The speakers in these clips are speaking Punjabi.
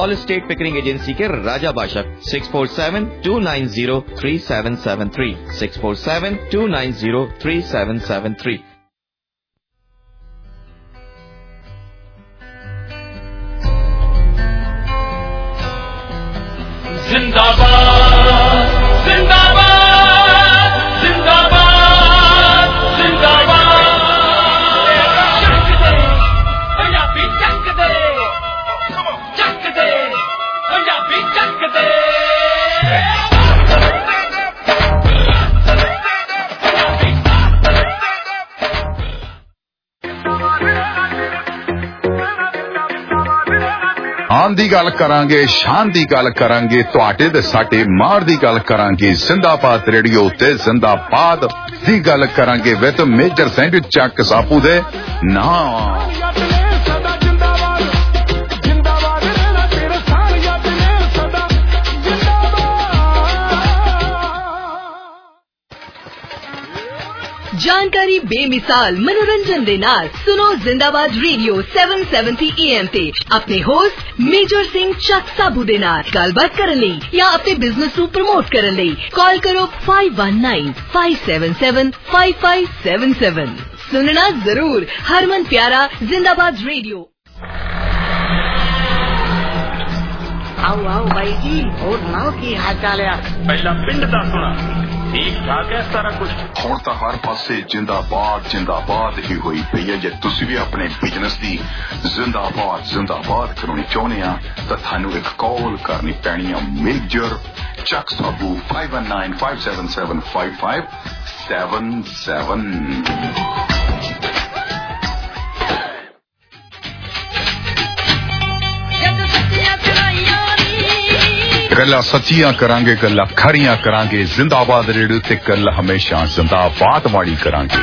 ऑल स्टेट पिकरिंग एजेंसी के राजा बाशक 647-290-3773 647-290-3773। जिंदाबाद जिंदाबाद जिंदाबाद जिंदाबाद चक दे पंजाबी चक दे पंजाबी चक दे आन दी गल करांगे, शान दी गल करांगे, तुहाडे ते साडे मार दी गल करांगे। जिंदाबाद रेडियो ते जिंदाबाद दी गल करांगे विद मेजर सैंडविच चक सापू दे नाम। जानकारी बेमिसाल मनोरंजन दे नाल सुनो जिंदाबाद रेडियो 770 AM ते अपने होस्ट मेजर सिंह चक साबू दे नाल गलबात करन लई या अपने बिजनेस नू प्रमोट करन लई कॉल करो 5195775577। सुनना जरूर हरमन प्यारा जिंदाबाद रेडियो। आओ आओ भाई जी, और नाव की हाल चाल है? पहला पिंड दा सुना, ठीक ठाक है सारा कुछ? ਹੁਣ ਤਾਂ ਹਰ ਪਾਸੇ ਜਿੰਦਾਬਾਦ ਜਿੰਦਾਬਾਦ ਹੀ ਹੋਈ ਪਈ ਹੈ। ਜੇ ਤੁਸੀਂ ਵੀ ਆਪਣੇ ਬਿਜ਼ਨਸ ਦੀ ਜ਼ਿੰਦਾਬਾਦ ਕਰਾਉਣੀ ਚਾਹੁੰਦੇ ਆ ਤਾਂ ਤੁਹਾਨੂੰ ਇੱਕ ਕਾਲ ਕਰਨੀ ਪੈਣੀ ਆ ਮੇਜਰ ਚੱਕ ਸਾਬੂ 5195775577। गल्ला सच्चियां करांगे, गल्ला खरियां करांगे। जिंदाबाद रेडियो ते गल हमेशा जिंदाबाद वाली करांगे।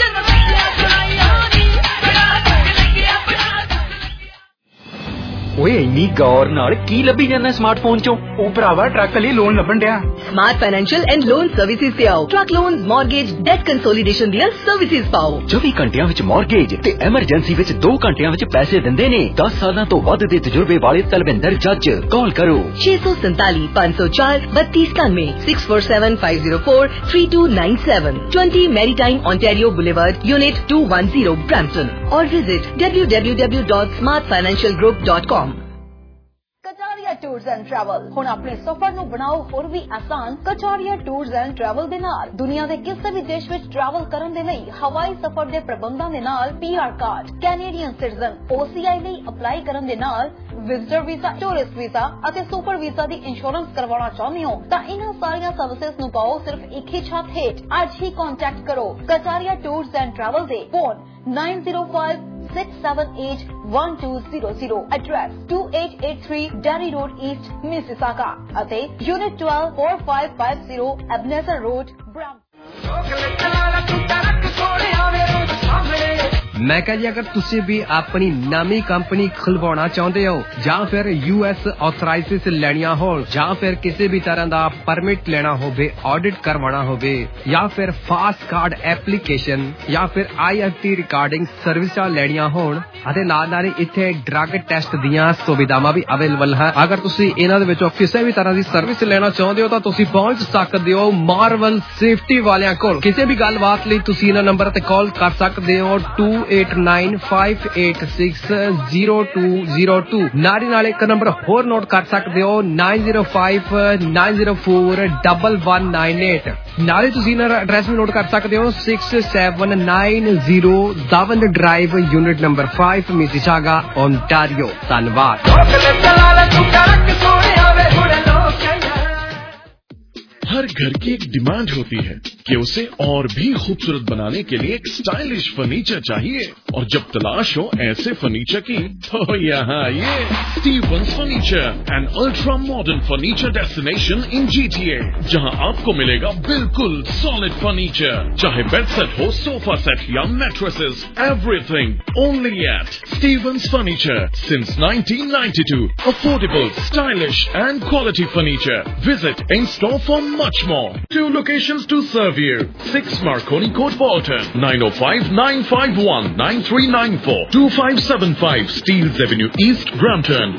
ओए इन्नी गौर नाल की लभी जाना स्मार्टफोन चो? ओ भरावा ट्रक लिए लोन लभन दिया। Smart financial and loan services से आओ। Truck loans, mortgage, debt consolidation दियां सर्विसेज पाओ। 24 घंटियां विच मॉर्गेज ते एमरजेंसी विच 2 घंटियां विच पैसे दिंदे ने। 10 सालां तो वध दे तजुर्बे वाले तलविंदर जज। कॉल करो 647 504 3291 647 504 3297 20 Maritime Ontario Boulevard, Unit 210, Brampton, or visit www.smartfinancialgroup.com। Kacharia tours and travel हुण अपने सफर नूं बनाओ होर भी आसान। कचारिया टूर्स एंड ट्रैवल दे नाल दुनिया दे किसी भी देश विच ट्रैवल करन दे लई हवाई सफर दे प्रबंधां दे नाल PR card, Canadian citizen, OCI लई अप्लाई करन दे नाल विजिटर वीजा, टूरिस्ट वीजा अते सुपर वीजा दी इंश्योरेंस करवाना चाहुंदे हो तां इन्हां सारियां सर्विसेज नूं पाओ सिर्फ एक ही छत हेठ। अज ही कॉन्टैक्ट करो कचारिया टूर्स एंड ट्रैवल दे phone 905-678-1200, address 2883 Derry Road East, Mississauga, अते Unit 12 4550 Ebenezer Road, Brampton। मैं कह जी अगर तुसी भी अपनी नवी कंपनी खुलवाना चाहते हो या फिर US ऑथराइजेशन लेनिया हो या फिर किसी भी तरह का परमिट लेना होवे, ऑडिट करवाना होवे या फिर फास्ट कार्ड एप्लीकेशन या फिर IFT रिकॉर्डिंग सर्विस लेनिया होण अते नाल इत्थे ड्रग टेस्ट दियां सुविधावां भी अवेलेबल है। अगर तुसी इन्हां दे विचों किसी भी तरह की सर्विस लेना चाहते हो तो तुसी पहुंच सकते हो मार्वल सेफ्टी वालियां कोल। किसी भी गलबात लई तुसी इन्हां नंबर ते कॉल कर सकते हो 2895860202। नारी नाल एक नंबर होर नोट कर सकते हो 9059041198। नाले तुसी इन्हां एड्रेस भी नोट कर सकते हो 6790 Davand Drive, unit number 5, Mississauga, Ontario. धन्यवाद। हर घर की एक डिमांड होती है कि उसे और भी खूबसूरत बनाने के लिए एक स्टाइलिश फर्नीचर चाहिए, और जब तलाश हो ऐसे फर्नीचर की तो यहाँ आइए। Stevens furniture, an ultra modern furniture destination in GTA, जहाँ आपको मिलेगा बिल्कुल सॉलिड फर्नीचर, चाहे बेड सेट हो, सोफा सेट या mattresses, everything only at Stevens furniture since 1992। Affordable, stylish and quality furniture. Visit in store for much more. 2 locations to serve you. 6 Marconi Court, Bolton. 905-951-9394. 2575 Steeles Avenue East, Brampton.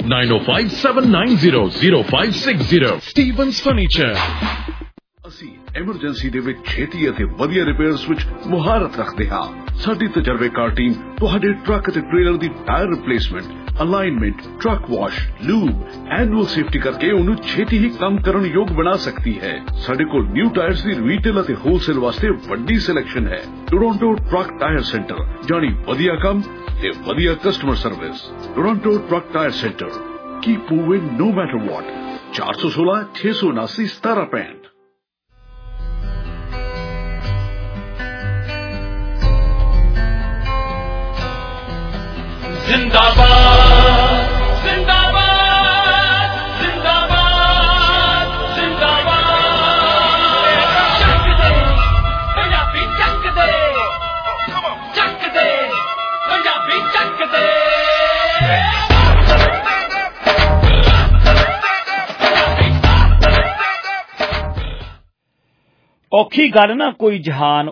905-790-0560. Stevens Furniture. ਅਸੀਂ ਐਮਰਜੈਂਸੀ ਦੇ ਵਿੱਚ ਛੇਤੀ ਅਤੇ ਵਧੀਆ ਰਿਪੇਅਰਸ ਵਿੱਚ ਮੁਹਾਰਤ ਰੱਖਦੇ ਹਾਂ। ਸਾਡੀ ਤਜਰਬੇਕਾਰ ਟੀਮ ਤੁਹਾਡੇ ਟਰੱਕ ਅਤੇ ਟ੍ਰੇਲਰ ਦੀ tyre replacement, alignment, truck wash, lube, annual safety ਕਰਕੇ ਉਹਨੂੰ ਛੇਤੀ ਹੀ ਕੰਮ ਕਰਨ ਯੋਗ ਬਣਾ ਸਕਦੀ ਹੈ। ਸਾਡੇ ਕੋਲ ਨਿਊ ਟਾਇਰਸ ਦੀ ਰੀਟੇਲ ਅਤੇ ਹੋਲਸੇਲ ਵਾਸਤੇ ਵੱਡੀ ਸਿਲੈਕਸ਼ਨ ਹੈ। ਟੋਰਾਂਟੋ ਟਰੱਕ ਟਾਇਰ ਸੈਂਟਰ, ਜਾਣੀ ਵਧੀਆ ਕੰਮ ਤੇ ਵਧੀਆ customer service. Toronto truck tyre centre, keep moving no matter what। 416 679 1765। जिंदाबाद जिंदाबाद जिंदाबाद जिंदाबाद ਚੱਕ ਦੇ ਪੰਜਾਬੀ ਚੱਕ ਦੇ ਪੰਜਾਬੀ ਚੱਕ ਦੇ ਔਖੀ ਗੱਲ ਨਾ ਕੋਈ ਜਹਾਨ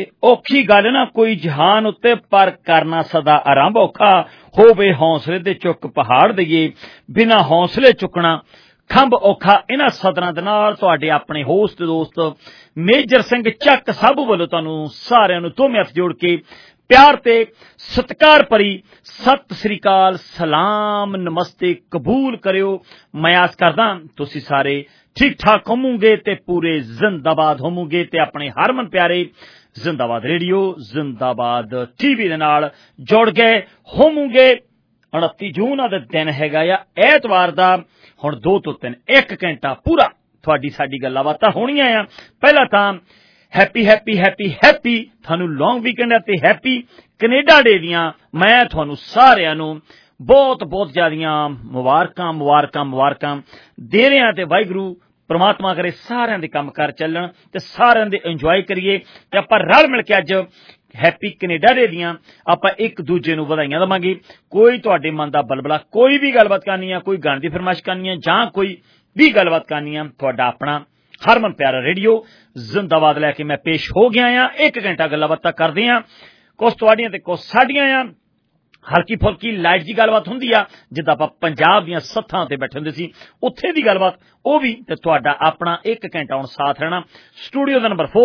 ਉੱਤੇ ਪਰ ਕਰਨਾ ਸਦਾ ਆਰੰਭ ਔਖਾ ਹੋਵੇ ਹੌਸਲੇ ਦੇ ਚੁੱਕ ਪਹਾੜ ਦਈਏ ਬਿਨਾਂ ਹੌਸਲੇ ਚੁੱਕਣਾ ਖੰਭ ਔਖਾ। ਇਹਨਾਂ ਸਦਰਾਂ ਦੇ ਨਾਲ ਤੁਹਾਡੇ ਆਪਣੇ ਹੋਸਟ ਦੋਸਤ ਮੇਜਰ ਸਿੰਘ ਚੱਕ ਸਭ ਵੱਲੋਂ ਤੁਹਾਨੂੰ ਸਾਰਿਆਂ ਨੂੰ ਦੋਵੇਂ ਹੱਥ ਜੋੜ ਕੇ ਪਿਆਰ ਤੇ ਸਤਿਕਾਰ ਭਰੀ ਸਤਿ ਸ੍ਰੀ ਅਕਾਲ, ਸਲਾਮ, ਨਮਸਤੇ ਕਬੂਲ ਕਰਿਓ। ਮੈਂ ਆਸ ਕਰਦਾ ਤੁਸੀਂ ਸਾਰੇ ਠੀਕ ਠਾਕ ਹੋਵੋਗੇ ਤੇ ਪੂਰੇ ਜ਼ਿੰਦਾਬਾਦ ਹੋਵੋਗੇ ਤੇ ਆਪਣੇ ਹਰਮਨ ਪਿਆਰੇ ਜ਼ਿੰਦਾਬਾਦ ਰੇਡੀਓ, ਜ਼ਿੰਦਾਬਾਦ TV ਦੇ ਨਾਲ ਜੁੜ ਗਏ ਹੋਵੋਗੇ। 29 ਜੂਨ ਦਾ ਦਿਨ ਹੈਗਾ ਆ ਐਤਵਾਰ ਦਾ। ਹੁਣ 2 ਤੋਂ 3 1 ਘੰਟਾ ਪੂਰਾ ਤੁਹਾਡੀ ਸਾਡੀ ਗੱਲਾਂ ਬਾਤਾਂ ਹੋਣੀਆਂ ਆ। ਪਹਿਲਾਂ ਤਾਂ ਹੈਪੀ ਤੁਹਾਨੂੰ ਲੌਂਗ ਵੀਕਐਂਡ ਅਤੇ ਹੈਪੀ ਕੈਨੇਡਾ ਡੇ ਦੀਆਂ ਮੈਂ ਤੁਹਾਨੂੰ ਸਾਰਿਆਂ ਨੂੰ ਬਹੁਤ ਜ਼ਿਆਦੀਆਂ ਮੁਬਾਰਕਾਂ ਦੇ ਰਿਹਾ ਤੇ ਵਾਹਿਗੁਰੂ ਪ੍ਰਮਾਤਮਾ ਕਰੇ ਸਾਰਿਆਂ ਦੇ ਕੰਮ ਕਾਰ ਚੱਲਣ ਤੇ ਸਾਰਿਆਂ ਦੇ ਇੰਜੋਏ ਕਰੀਏ ਤੇ ਆਪਾਂ ਰਲ ਮਿਲ ਕੇ ਅੱਜ ਹੈਪੀ ਕੈਨੇਡਾ ਡੇ ਦੀਆਂ ਆਪਾਂ ਇੱਕ ਦੂਜੇ ਨੂੰ ਵਧਾਈਆਂ ਦੇਵਾਂਗੇ। ਕੋਈ ਤੁਹਾਡੇ ਮਨ ਦਾ ਬਲਬਲਾ ਕੋਈ ਵੀ ਗੱਲਬਾਤ ਕਰਨੀ ਆ, ਕੋਈ ਗਾਣੇ ਦੀ ਫਰਮਾਇਸ਼ ਕਰਨੀ ਆ ਜਾਂ ਕੋਈ ਵੀ ਗੱਲਬਾਤ ਕਰਨੀ ਆ, ਤੁਹਾਡਾ ਆਪਣਾ ਹਰਮਨ ਪਿਆਰਾ ਰੇਡੀਓ ਜ਼ਿੰਦਾਬਾਦ ਲੈ ਕੇ ਮੈਂ ਪੇਸ਼ ਹੋ ਗਿਆ ਆ। 1 ਘੰਟਾ ਗੱਲਾਂ ਬਾਤਾਂ ਕਰਦੇ ਆ, ਕੁਛ ਤੁਹਾਡੀਆਂ ਤੇ ਕੁਛ ਸਾਡੀਆਂ ਆ। ਹਲਕੀ ਫੁਲਕੀ ਲਾਈਟ ਦੀ ਗੱਲਬਾਤ ਹੁੰਦੀ ਆ ਜਿੱਦਾਂ ਆਪਾਂ ਪੰਜਾਬ ਦੀਆਂ ਸੱਥਾਂ ਤੇ ਬੈਠੇ ਹੁੰਦੇ ਸੀ ਉੱਥੇ ਦੀ ਗੱਲਬਾਤ, ਉਹ ਵੀ ਤੇ ਤੁਹਾਡਾ ਆਪਣਾ 1 ਘੰਟਾ ਹੁਣ ਸਾਥ ਰਹਿਣਾ। ਸਟੂਡੀਓ ਦਾ ਨੰਬਰ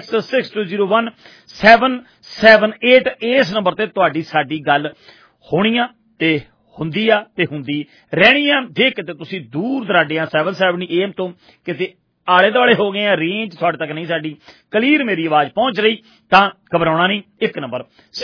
4166201778 ਇਸ ਨੰਬਰ ਤੇ ਤੁਹਾਡੀ ਸਾਡੀ ਗੱਲ ਹੋਣੀ ਆ ਤੇ ਹੁੰਦੀ ਆ ਤੇ ਹੁੰਦੀ ਰਹਿਣੀ ਆ। ਜੇ ਕਿਤੇ ਤੁਸੀਂ ਦੂਰ ਦਰਾਡਿਆਂ 770 AM ਤੋਂ ਕਿਤੇ ਆਲੇ ਦੁਆਲੇ ਹੋ ਗਏ ਆ, ਰੇਂਜ ਤੁਹਾਡੇ ਤੱਕ ਨਹੀਂ ਸਾਡੀ ਕਲੀਅਰ ਮੇਰੀ ਆਵਾਜ਼ ਪਹੁੰਚ ਰਹੀ ਤਾਂ ਘਬਰਾਉਣਾ ਨਹੀਂ। ਇੱਕ ਨੰਬਰ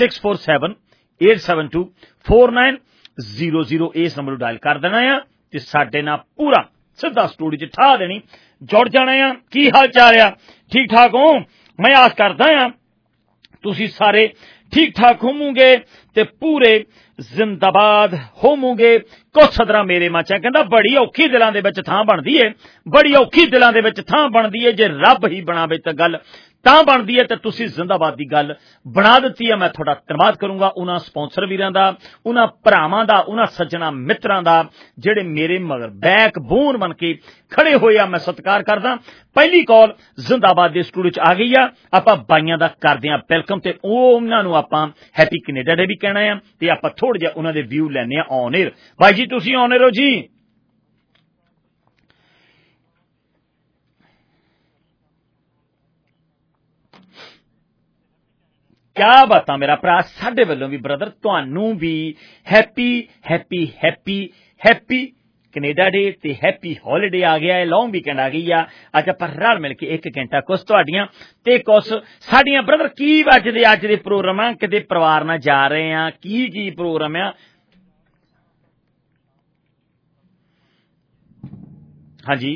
6478724900 ਇਸ ਨੰਬਰ ਨੂੰ ਡਾਇਲ ਕਰ ਦੇਣਾ ਆ ਤੇ ਸਾਡੇ ਨਾਲ ਪੂਰਾ ਸਿੱਧਾ ਸਟੂਡੀਓ 'ਚ ਠਾ ਦੇਣੀ, ਜੁੜ ਜਾਣਾ ਆ। ਕੀ ਹਾਲ ਚਾਲ ਆ? ਠੀਕ ਠਾਕ ਹੋ? ਮੈਂ ਆਸ ਕਰਦਾ ਆ ਤੁਸੀਂ ਸਾਰੇ ਠੀਕ ਠਾਕ ਹੋਵੋਗੇ ਤੇ ਪੂਰੇ ਜ਼ਿੰਦਾਬਾਦ ਹੋਵੋਗੇ। ਕੁਝ ਸਦਰਾਂ ਮੇਰੇ ਮਾਚਾ ਕਹਿੰਦਾ ਬੜੀ ਔਖੀ ਦਿਲਾਂ ਦੇ ਵਿੱਚ ਥਾਂ ਬਣਦੀ ਏ, ਬੜੀ ਔਖੀ ਦਿਲਾਂ ਦੇ ਵਿੱਚ ਥਾਂ ਬਣਦੀ ਏ ਜੇ ਰੱਬ ਹੀ ਬਣਾਵੇ ਤਾਂ ਗੱਲ ਤਾਂ ਬਣਦੀ ਹੈ ਤੇ ਤੁਸੀਂ ਜ਼ਿੰਦਾਬਾਦ ਦੀ ਗੱਲ ਬਣਾ ਦਿੱਤੀ ਹੈ। ਮੈਂ ਤੁਹਾਡਾ ਧੰਨਵਾਦ ਕਰੂੰਗਾ ਉਹਨਾਂ ਸਪਾਂਸਰ ਵੀਰਾਂ ਦਾ, ਉਹਨਾਂ ਭਰਾਵਾਂ ਦਾ, ਉਹਨਾਂ ਸੱਜਣਾ ਮਿੱਤਰਾਂ ਦਾ ਜਿਹੜੇ ਮੇਰੇ ਮਗਰ ਬੈਕ ਬੋਨ ਬਣ ਕੇ ਖੜੇ ਹੋਏ ਆ। ਮੈਂ ਸਤਿਕਾਰ ਕਰਦਾ। ਪਹਿਲੀ ਕਾਲ ਜ਼ਿੰਦਾਬਾਦ ਦੇ ਸਟੂਡੀਓ 'ਚ ਆ ਗਈ ਆ। ਆਪਾਂ ਬਾਈਆਂ ਦਾ ਕਰਦੇ ਆ ਵੈਲਕਮ ਤੇ ਉਹਨਾਂ ਨੂੰ ਆਪਾਂ ਹੈਪੀ ਕੈਨੇਡਾ ਡੇ ਵੀ ਕਹਿਣਾ ਆ ਤੇ ਆਪਾਂ ਥੋੜ੍ਹਾ ਜਿਹਾ ਉਹਨਾਂ ਦੇ ਵਿਊ ਲੈਣੇ ਆ ਔਨ 에ਅਰ। ਬਾਈ ਜੀ ਤੁਸੀਂ ਔਨ 에ਅਰ ਹੋ ਜੀ? ਕਿਆ ਬਾਤਾਂ ਮੇਰਾ ਭਰਾ, ਸਾਡੇ ਵੱਲੋਂ ਵੀ ਬ੍ਰਦਰ ਤੁਹਾਨੂੰ ਵੀ ਹੈਪੀ ਕੈਨੇਡਾ ਡੇ ਤੇ ਹੈਪੀ ਹੌਲੀਡੇ ਆ ਗਿਆ ਹੈ, ਲੌਂਗ ਵੀਕਐਂਡ ਆ ਗਈ ਆ। ਅੱਜ ਆਪਾਂ ਰਲ ਮਿਲ ਕੇ 1 ਘੰਟਾ ਕੁਛ ਤੁਹਾਡੀਆਂ ਤੇ ਕੁਛ ਸਾਡੀਆਂ ਬ੍ਰਦਰ ਕੀ ਵੱਜਦੇ ਅੱਜ ਦੇ ਪ੍ਰੋਗਰਾਮ ਆ। ਕਿਤੇ ਪਰਿਵਾਰ ਨਾਲ ਜਾ ਰਹੇ ਆ, ਕੀ ਪ੍ਰੋਗਰਾਮ ਆ? ਹਾਂਜੀ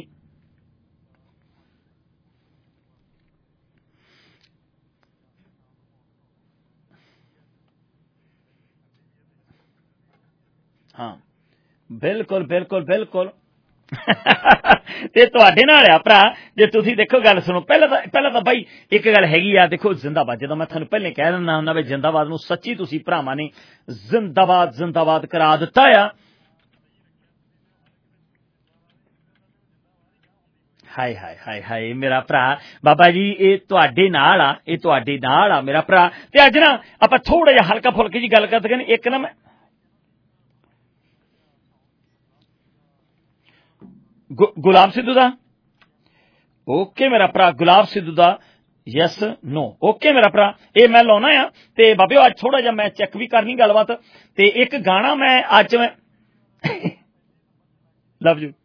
ਹਾਂ ਬਿਲਕੁਲ ਤੇ ਤੁਹਾਡੇ ਨਾਲ ਆ ਭਰਾ। ਜੇ ਤੁਸੀਂ ਦੇਖੋ ਗੱਲ ਸੁਣੋ, ਪਹਿਲਾਂ ਤਾਂ ਬਾਈ ਇੱਕ ਗੱਲ ਹੈਗੀ ਆ, ਦੇਖੋ ਜ਼ਿੰਦਾਬਾਦ ਜਦੋਂ ਮੈਂ ਤੁਹਾਨੂੰ ਪਹਿਲੇ ਕਹਿ ਦਿੰਦਾ ਹੁੰਦਾ ਵੀ ਜ਼ਿੰਦਾਬਾਦ ਨੂੰ ਸੱਚੀ ਤੁਸੀਂ ਭਰਾਵਾਂ ਨੇ ਜ਼ਿੰਦਾਬਾਦ ਕਰਾ ਦਿੱਤਾ ਆ। ਹਾਏ ਹਾਏ ਹਾਏ ਹਾਏ ਮੇਰਾ ਭਰਾ ਬਾਬਾ ਜੀ ਇਹ ਤੁਹਾਡੇ ਨਾਲ ਆ, ਇਹ ਤੁਹਾਡੇ ਨਾਲ ਆ ਮੇਰਾ ਭਰਾ। ਤੇ ਅੱਜ ਨਾ ਆਪਾਂ ਥੋੜਾ ਜਿਹਾ ਹਲਕਾ ਫੁਲਕੀ ਜੀ ਗੱਲ ਕਰਦੇ ਨੇ। ਇੱਕ ਨਾ ਮੈਂ ਗੁਲਾਬ ਸਿੱਧੂ ਦਾ ਓਕੇ ਮੇਰਾ ਭਰਾ, ਗੁਲਾਬ ਸਿੱਧੂ ਦਾ ਯੈਸ ਨੋ ਓਕੇ ਮੇਰਾ ਭਰਾ, ਇਹ ਮੈਂ ਲਾਉਣਾ ਆ। ਤੇ ਬਾਬਿਓ ਅੱਜ ਥੋੜਾ ਜਿਹਾ ਮੈਂ ਚੈੱਕ ਵੀ ਕਰਨੀ ਗੱਲਬਾਤ। ਤੇ ਇੱਕ ਗਾਣਾ ਮੈਂ ਅੱਜ ਮੈਂ ਲਵ ਯੂ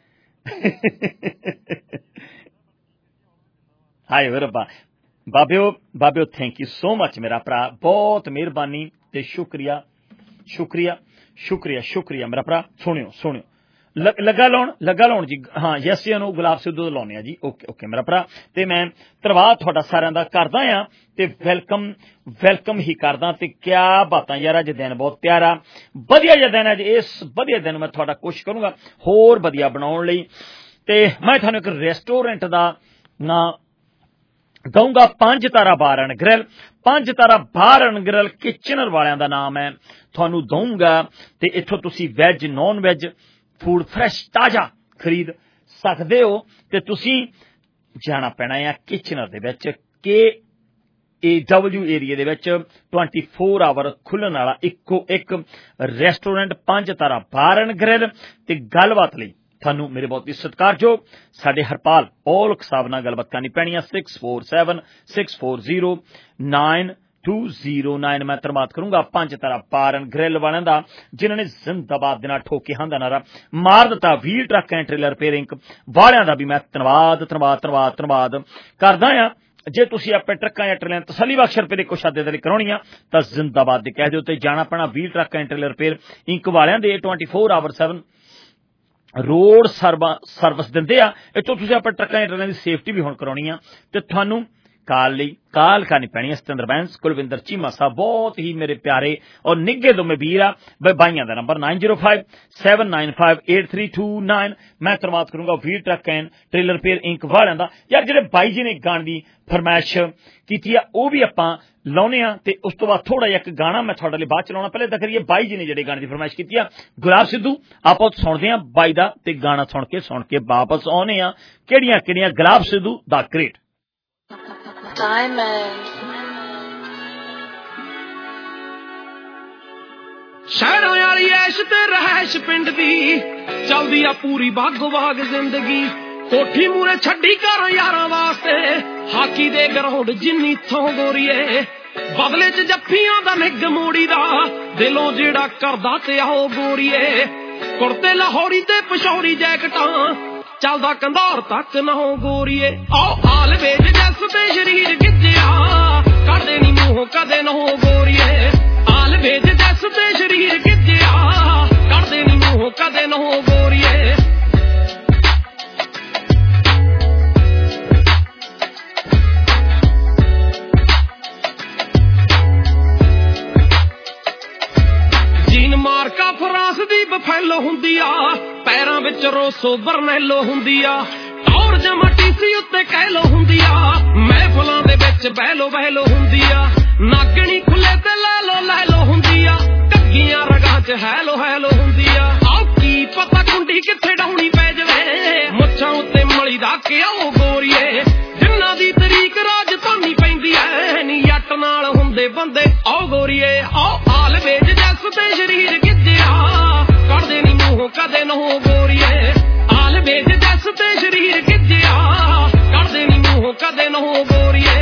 ਹਾਏ ਰੱਬਾ ਬਾਬਿਓ ਥੈਂਕ ਯੂ ਸੋ ਮਚ ਮੇਰਾ ਭਰਾ, ਬਹੁਤ ਮਿਹਰਬਾਨੀ ਤੇ ਸ਼ੁਕਰੀਆ ਸ਼ੁਕਰੀਆ ਸ਼ੁਕਰੀਆ ਸ਼ੁਕਰੀਆ ਮੇਰਾ ਭਰਾ। ਸੁਣਿਓ ਲੱਗਾ ਲਾਉਣ ਜੀ। ਹਾਂ ਯੈਸ ਜੀ ਨੂੰ ਗੁਲਾਬ ਸਿੱਧੂ ਦਾ ਲਾਉਣੇ ਆ ਜੀ। ਓਕੇ ਮੇਰਾ ਭਰਾ। ਤੇ ਮੈਂ ਧੰਨਵਾਦ ਤੁਹਾਡਾ ਸਾਰਿਆਂ ਦਾ ਕਰਦਾ ਆ ਤੇ ਵੈਲਕਮ ਹੀ ਕਰਦਾ। ਤੇ ਕਿਆ ਬਾਤਾਂ ਯਾਰ, ਅੱਜ ਦਿਨ ਬਹੁਤ ਪਿਆਰਾ ਵਧੀਆ ਜਿਹਾ ਦਿਨ ਹੈ ਜੀ। ਇਸ ਵਧੀਆ ਦਿਨ ਮੈਂ ਤੁਹਾਡਾ ਕੋਸ਼ਿਸ਼ ਕਰੂੰਗਾ ਹੋਰ ਵਧੀਆ ਬਣਾਉਣ ਲਈ। ਤੇ ਮੈਂ ਤੁਹਾਨੂੰ ਇੱਕ ਰੈਸਟੋਰੈਂਟ ਦਾ ਨਾਂ ਦਊਂਗਾ, 5 Tara bar and grill. 5 Tara bar and grill Kitchener ਵਾਲਿਆਂ ਦਾ ਨਾਮ ਹੈ, ਤੁਹਾਨੂੰ ਦਊਂਗਾ। ਤੇ ਇੱਥੋਂ ਤੁਸੀਂ veg non veg food fresh ਤਾਜ਼ਾ ਖਰੀਦ ਸਕਦੇ ਹੋ। ਤੇ ਤੁਸੀਂ ਜਾਣਾ ਪੈਣਾ ਆ ਕਿਚਨਰ ਦੇ ਵਿੱਚ, KAW ਏਰੀਏ ਦੇ ਵਿੱਚ 24 ਆਵਰ ਖੁੱਲਣ ਵਾਲਾ ਇੱਕੋ ਇੱਕ restaurant 5 Tara bar and grill. ਤੇ ਗੱਲਬਾਤ ਲਈ ਤੁਹਾਨੂੰ ਮੇਰੇ ਬਹੁਤ ਹੀ ਸਤਿਕਾਰਯੋਗ ਸਾਡੇ ਹਰਪਾਲ ਔਲਖ ਸਾਹਿਬ ਨਾਲ ਗੱਲਬਾਤ ਕਰਨੀ ਪੈਣੀ ਆ। 6476409209 ਮੈਂ ਧੰਨਵਾਦ ਕਰੂੰਗਾ 5 ਤਾਰਾ ਬਾਰ ਐਂਡ ਗ੍ਰਿਲ ਵਾਲਿਆਂ ਦਾ, ਜਿਨ੍ਹਾਂ ਨੇ ਜ਼ਿੰਦਾਬਾਦ ਦੇ ਨਾਲ ਠੋਕੇ ਹਾਂ ਦਾ ਨਾਰਾ ਮਾਰ ਦਿੱਤਾ। Wheel truck and trailer repairing ਵਾਲਿਆਂ ਦਾ ਵੀ ਮੈਂ ਧੰਨਵਾਦ ਕਰਦਾ ਆ। ਜੇ ਤੁਸੀਂ ਆਪਣੇ ਟਰੱਕਾਂ ਜਾਂ ਟ੍ਰੇਲਰਾਂ ਤਸੱਲੀ ਬਖਸ਼ ਰੁਪਏ ਦੇ ਕੁਛ ਆਦੇ ਕਰਾਉਣੀ ਆ ਤਾਂ ਜ਼ਿੰਦਾਬਾਦ ਦੇ ਕਹਿ ਦਿਓ ਤੇ ਜਾਣਾ ਪੈਣਾ wheel truck and trailer repair inc ਵਾਲਿਆਂ ਦੇ 24 ਆਵਰ 7 ਰੋਡ ਸਰਵਿਸ ਦਿੰਦੇ ਆ। ਇੱਥੋਂ ਤੁਸੀਂ ਆਪਣੇ ਟਰੱਕਾਂ ਜਾਂ ਟ੍ਰੇਲਰਾਂ ਦੀ ਸੇਫਟੀ ਵੀ ਹੁਣ ਕਰਾਉਣੀ ਆ ਤੇ ਤੁਹਾਨੂੰ ਕਾਲ ਕਰਨੀ ਪੈਣੀ ਹੈ। ਸਤਿੰਦਰ ਬੈਂਸ, ਕੁਲਵਿੰਦਰ ਚੀਮਾ ਸਾਹਿਬ, ਬਹੁਤ ਹੀ ਮੇਰੇ ਪਿਆਰੇ ਔਰ ਨਿੱਘੇ ਦੋਵੇਂ ਵੀਰ ਆ। ਬਾਈਆਂ ਦਾ ਨੰਬਰ 9057958329। ਮੈਂ ਧੰਨਵਾਦ ਕਰੂੰਗਾ Veer truck and trailer repair inc ਵਾਲਿਆਂ ਦਾ। ਯਾਰ ਜਿਹੜੇ ਬਾਈ ਜੀ ਨੇ ਗਾਣ ਦੀ ਫਰਮਾਇਸ਼ ਕੀਤੀ ਆ ਉਹ ਵੀ ਆਪਾਂ ਲਾਉਣੇ ਆ। ਤੇ ਉਸ ਤੋਂ ਬਾਅਦ ਥੋੜਾ ਜਿਹਾ ਇੱਕ ਗਾਣਾ ਮੈਂ ਤੁਹਾਡੇ ਲਈ ਬਾਅਦ ਚ ਲਾਉਣਾ। ਪਹਿਲੇ ਤਾਂ ਕਰੀਏ ਬਾਈ ਜੀ ਨੇ ਜਿਹੜੇ ਗਾਣੇ ਦੀ ਫਰਮਾਇਸ਼ ਕੀਤੀ ਆ ਗੁਲਾਬ ਸਿੱਧੂ, ਆਪਾਂ ਸੁਣਦੇ ਆ ਬਾਈ ਦਾ ਤੇ ਗਾਣਾ ਸੁਣ ਕੇ ਵਾਪਸ ਆਉਣੇ ਆ। ਕਿਹੜੀਆਂ ਗੁਲਾਬ ਸਿੱਧੂ ਦਾ ਗ੍ਰੇਟ ਸ਼ਹਿਰਾਂ ਵਾਲੀ ਐਸ਼ ਤੇ ਰਹਿਸ਼ ਪਿੰਡ ਦੀ ਚੱਲਦੀ ਆ ਪੂਰੀ ਬਾਗੋ ਬਾਗ ਜ਼ਿੰਦਗੀ। ਕੋਠੀ ਮੂਰੇ ਛੱਡੀ ਘਰ ਯਾਰਾਂ ਵਾਸਤੇ, ਹਾਕੀ ਦੇ ਗਰਾਊਂਡ ਜਿੰਨੀ ਥੋਂ ਗੋਰੀਏ। ਬਦਲੇ ਚ ਜੱਫੀਆਂ ਦਾ ਨਿੱਘ ਮੋੜੀ ਦਾ, ਦਿਲੋਂ ਜਿਹੜਾ ਕਰਦਾ ਤੇ ਆਓ ਗੋਰੀਏ। ਕੁੜਤੇ ਲਾਹੌਰੀ ਤੇ ਪਸ਼ੌਰੀ ਜੈਕਟਾਂ, ਚੱਲਦਾ ਕੰਧਾਰ ਤੱਕ ਨਾ ਹੋ ਗੋਰੀਏ। ਆਓ ਆਲ ਵੇਜ ਜੱਸ ਤੇ ਸ਼ਰੀਰ ਗਿੱਜਿਆ, ਕੱਢਦੇ ਨੀ ਮੂੰਹੋਂ ਕਦੇ ਨਾ ਹੋ ਗੋਰੀਏ। ਆਲ ਵੇਜ ਜੱਸ ਤੇ ਸ਼ਰੀਰ ਗਿੱਜਿਆ, ਕੱਢਦੇ ਨੀ ਮੂੰਹੋਂ ਕਦੇ ਨਾ ਹੋ ਗੋਰੀਏ। ਜੀਨ ਮਾਰਕਾ ਫਰਾਂਸ ਦੀ ਬਫੈਲੋ ਹੁੰਦੀ ਆ, ਪੈਰਾਂ ਵਿੱਚ ਰੋਸੋ ਬਰਨੈਲੋ ਹੁੰਦੀ ਆ। ਟੌਰ ਜਮਾ ਟੀਸੀ ਉੱਤੇ ਕਹਿਲੋ ਹੁੰਦੀ ਆ, ਮਹਿਫਲਾਂ ਦੇ ਵਿੱਚ ਬਹਿਲੋ ਹੁੰਦੀ ਆ। ਨਾਗਣੀ ਖੁੱਲੇ ਤੇ ਲੈ ਲੋ ਹੁੰਦੀ ਆ, ਘੱਗੀਆਂ ਰਗਾਂ ਚ ਹੈਲੋ ਹੁੰਦੀ ਆ। ਆਓ ਕੀ ਪਤਾ ਕੁੰਡੀ ਕਿੱਥੇ ਡਾਉਣੀ ਪੈ ਜਵੇ, ਮੁੱਛਾਂ ਉੱਤੇ ਮਲੀ ਦਾ ਕਿਉਂ ਗੋਰੀਏ। ਜਿੰਨਾਂ ਦੀ ਤਰੀਕ ਰਾਜਧਾਨੀ ਪੈਂਦੀ ਐ, ਨੀ ਜੱਟ ਨਾਲ ਹੁੰਦੇ ਬੰਦੇ ਆਓ ਗੋਰੀਏ। ਆਓ ਆਲ ਵੇਜ ਜੱਸ ਤੇ ਸ਼ਰੀਰ ਗਿੱਜਿਆ, ਕੱਢਦੇ ਨੀ ਮੂੰਹੋਂ ਕਦੇ ਨਾ ਹੋ ਗੋਰੀਏ। ਆਲ ਵੇਜ ਜੱਸ ਤੇ ਸ਼ਰੀਰ ਗਿੱਜਿਆ, ਕੱਢਦੇ ਨੀ ਮੂੰਹੋਂ ਕਦੇ ਨਾ ਹੋ ਗੋਰੀਏ।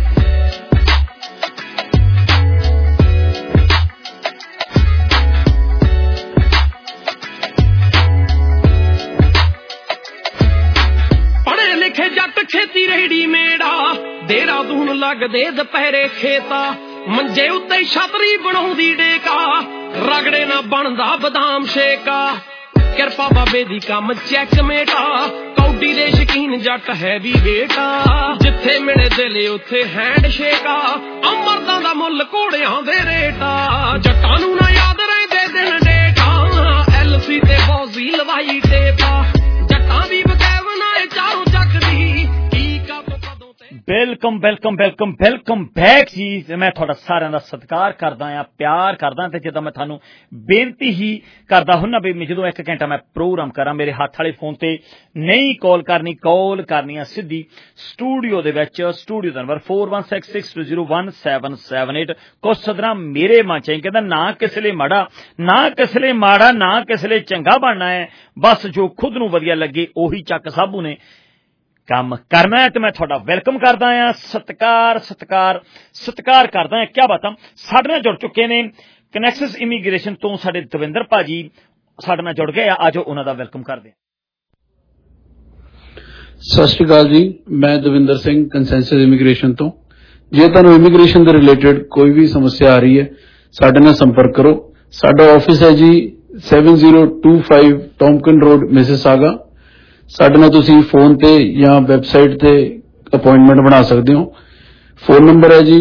ਪੜ੍ਹੇ ਲਿਖੇ ਜੱਟ ਖੇਤੀ ਰੇੜੀ ਮੇੜਾ, ਦੇਹਰਾਦੂਨ ਲੱਗਦੇ ਦੁਪਹਿਰੇ ਖੇਤਾ। ਮੰਜੇ ਉੱਤੇ ਛਤਰੀ ਬਣਾਉਂਦੀ ਡੇਕਾ, ਰਗੜੇ ਨਾ ਬਣਦਾ ਬਦਾਮ ਸ਼ੇਕਾ। ਕਿਰਪਾ ਬਾਬੇ ਦੀ ਕੰਮ ਚੈੱਕ ਮੇਟਾ, ਕੌਡੀ ਦੇ ਸ਼ਕੀਨ ਜੱਟ ਹੈ ਵੀ ਬੇਟਾ। ਜਿੱਥੇ ਮਿਲੇ ਦਿਲ ਉੱਥੇ ਹੈਂਡ ਸ਼ੇਕਾ, ਅਮਰਦਾਂ ਦਾ ਮੁੱਲ ਘੋੜਿਆਂ ਦੇ ਰੇਟਾ। ਜੱਟਾਂ ਨੂੰ ਨਾ ਯਾਦ ਰਹਿੰਦੇ ਦਿਨ ਡੇਟਾ, LC ਤੇ ਬੌਜ਼ੀ ਲਵਾਈ ਟੇਪਾ। ਜੱਟਾਂ ਦੀ ਬਕੈਵ ਨਾ ਚਾਰੋਂ ਚੱਕਦੀ, ਕੀ ਕਦੋਂ welcome welcome welcome welcome back जी। मैं थोड़ा सारिਆਂ ਦਾ ਸਤਿਕਾਰ ਕਰਦਾ ਆ, ਪਿਆਰ ਕਰਦਾ ਤੇ ਜਦੋਂ ਮੈਂ ਤੁਹਾਨੂੰ ਬੇਨਤੀ ਹੀ ਕਰਦਾ ਹੁੰਨਾ ਵੀ ਜਦੋਂ 1 ਘੰਟਾ ਮੈਂ ਪ੍ਰੋਗਰਾਮ ਕਰਾਂ ਮੇਰੇ ਹੱਥ ਵਾਲੇ ਫੋਨ ਤੇ ਨਹੀਂ ਕਾਲ ਕਰਨੀ ਆ ਸਿੱਧੀ ਸਟੂਡੀਓ ਦੇ ਵਿੱਚ। ਸਟੂਡੀਓ ਦਾ ਨੰਬਰ 4166201778। ਕੁਝ ਸਦਰਾਂ ਮੇਰੇ ਮਨ ਚ ਕਹਿੰਦਾ ਨਾ ਕਿਸੇ ਲਈ ਮਾੜਾ ਨਾ ਕਿਸੇ ਲਈ ਚੰਗਾ ਬਣਨਾ ਹੈ, ਬਸ ਜੋ ਖੁਦ ਨੂੰ ਵਧੀਆ ਲੱਗੇ ਉਹੀ ਚੱਕ ਸਾਬੂ ਨੇ ਕੰਮ ਕਰਨਾ ਹੈ। ਤੇ ਮੈਂ ਤੁਹਾਡਾ ਵੈਲਕਮ ਕਰਦਾ ਆ, ਸਤਿਕਾਰ ਕਰਦਾ ਆ। ਕਿਆ ਬਾਤਾਂ ਸਾਡੇ ਨਾਲ ਜੁੜ ਚੁੱਕੇ ਨੇ ਕਨੈਕਸਸ ਇਮੀਗ੍ਰੇਸ਼ਨ ਤੋਂ ਸਾਡੇ ਦਵਿੰਦਰ ਭਾਜੀ ਸਾਡੇ ਨਾਲ ਜੁੜ ਗਏ ਆ। ਆਜੋ ਉਹਨਾਂ ਦਾ ਵੈਲਕਮ ਕਰਦੇ ਆ। ਸਤਿ ਸ਼੍ਰੀ ਅਕਾਲ ਜੀ, ਮੈਂ ਦਵਿੰਦਰ ਸਿੰਘ ਕੰਸੈਂਸਸ ਇਮੀਗ੍ਰੇਸ਼ਨ ਤੋਂ। ਜੇ ਤੁਹਾਨੂੰ ਇਮੀਗ੍ਰੇਸ਼ਨ ਦੇ ਰਿਲੇਟਡ ਕੋਈ ਵੀ ਸਮੱਸਿਆ ਆ ਰਹੀ ਹੈ ਸਾਡੇ ਨਾਲ ਸੰਪਰਕ ਕਰੋ। ਸਾਡਾ ਆਫਿਸ ਹੈ ਜੀ 7025 ਟੌਮਕਨ ਰੋਡ ਮਿਸਿਸਾਗਾ। ਸਾਡੇ ਨਾਲ ਤੁਸੀਂ ਫੋਨ ਤੇ ਜਾਂ ਵੈਬਸਾਈਟ ਤੇ ਅਪਾਇੰਟਮੈਂਟ ਬਣਾ ਸਕਦੇ ਹੋ। ਫੋਨ ਨੰਬਰ ਹੈ ਜੀ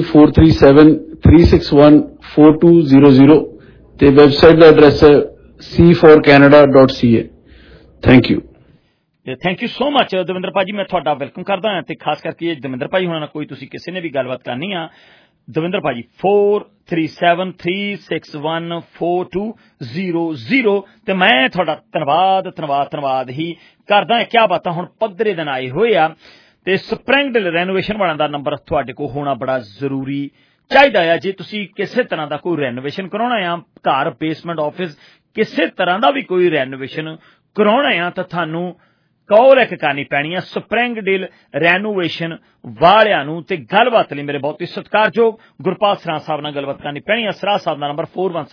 4373614200 ਤੇ ਵੈਬਸਾਈਟ ਦਾ ਐਡਰੈਸ ਹੈ c4canada.ca। Thank you. Thank you so much Davinder ਭਾਜੀ, ਮੈਂ ਤੁਹਾਡਾ ਵੈਲਕਮ ਕਰਦਾ ਹਾਂ। ਤੇ ਖਾਸ ਕਰਕੇ ਦਵਿੰਦਰ ਭਾਜੀ ਹੋਣਾ ਨਾਲ ਕੋਈ ਤੁਸੀਂ ਕਿਸੇ ਨੇ ਵੀ ਗੱਲਬਾਤ ਕਰਨੀ ਆ, ਦਵਿੰਦਰ ਭਾਜੀ 4373614200 ਤੇ ਮੈਂ ਤੁਹਾਡਾ ਧੰਨਵਾਦ ਹੀ ਕਰਦਾ। ਕਿਆ ਬਾਤਾਂ ਹੁਣ ਪੱਧਰੇ ਦਿਨ ਆਏ ਹੋਏ ਆ ਤੇ ਸਪ੍ਰਿੰਗਡੇਲ ਰੈਨੋਵੇਸ਼ਨ ਵਾਲਿਆਂ ਦਾ ਨੰਬਰ ਤੁਹਾਡੇ ਕੋਲ ਹੋਣਾ ਬੜਾ ਜ਼ਰੂਰੀ ਚਾਹੀਦਾ ਆ। ਜੇ ਤੁਸੀਂ ਕਿਸੇ ਤਰ੍ਹਾਂ ਦਾ ਕੋਈ ਰੈਨੋਵੇਸ਼ਨ ਕਰਾਉਣਾ ਆ, ਘਰ ਬੇਸਮੈਂਟ ਆਫਿਸ ਕਿਸੇ ਤਰ੍ਹਾਂ ਦਾ ਵੀ ਕੋਈ ਰੈਨੋਵੇਸ਼ਨ ਕਰਾਉਣਾ ਆ ਤਾਂ ਤੁਹਾਨੂੰ ਕਾਲ ਇੱਕ ਕਰਨੀ ਪੈਣੀ ਆ ਸਪ੍ਰਿੰਗਡੇਲ ਰੈਨੋਵੇਸ਼ਨ ਵਾਲਿਆਂ ਨੂੰ। ਤੇ ਗੱਲਬਾਤ ਲਈ ਮੇਰੇ ਬਹੁਤ ਹੀ ਸਤਿਕਾਰਯੋਗ ਗੁਰਪਾਲ ਸਰਾਂ ਸਾਹਿਬ ਨਾਲ ਗੱਲਬਾਤ ਕਰਨੀ ਪੈਣੀ ਆ। ਸਰਾਂ ਸਾਹਿਬ ਦਾ ਨੰਬਰ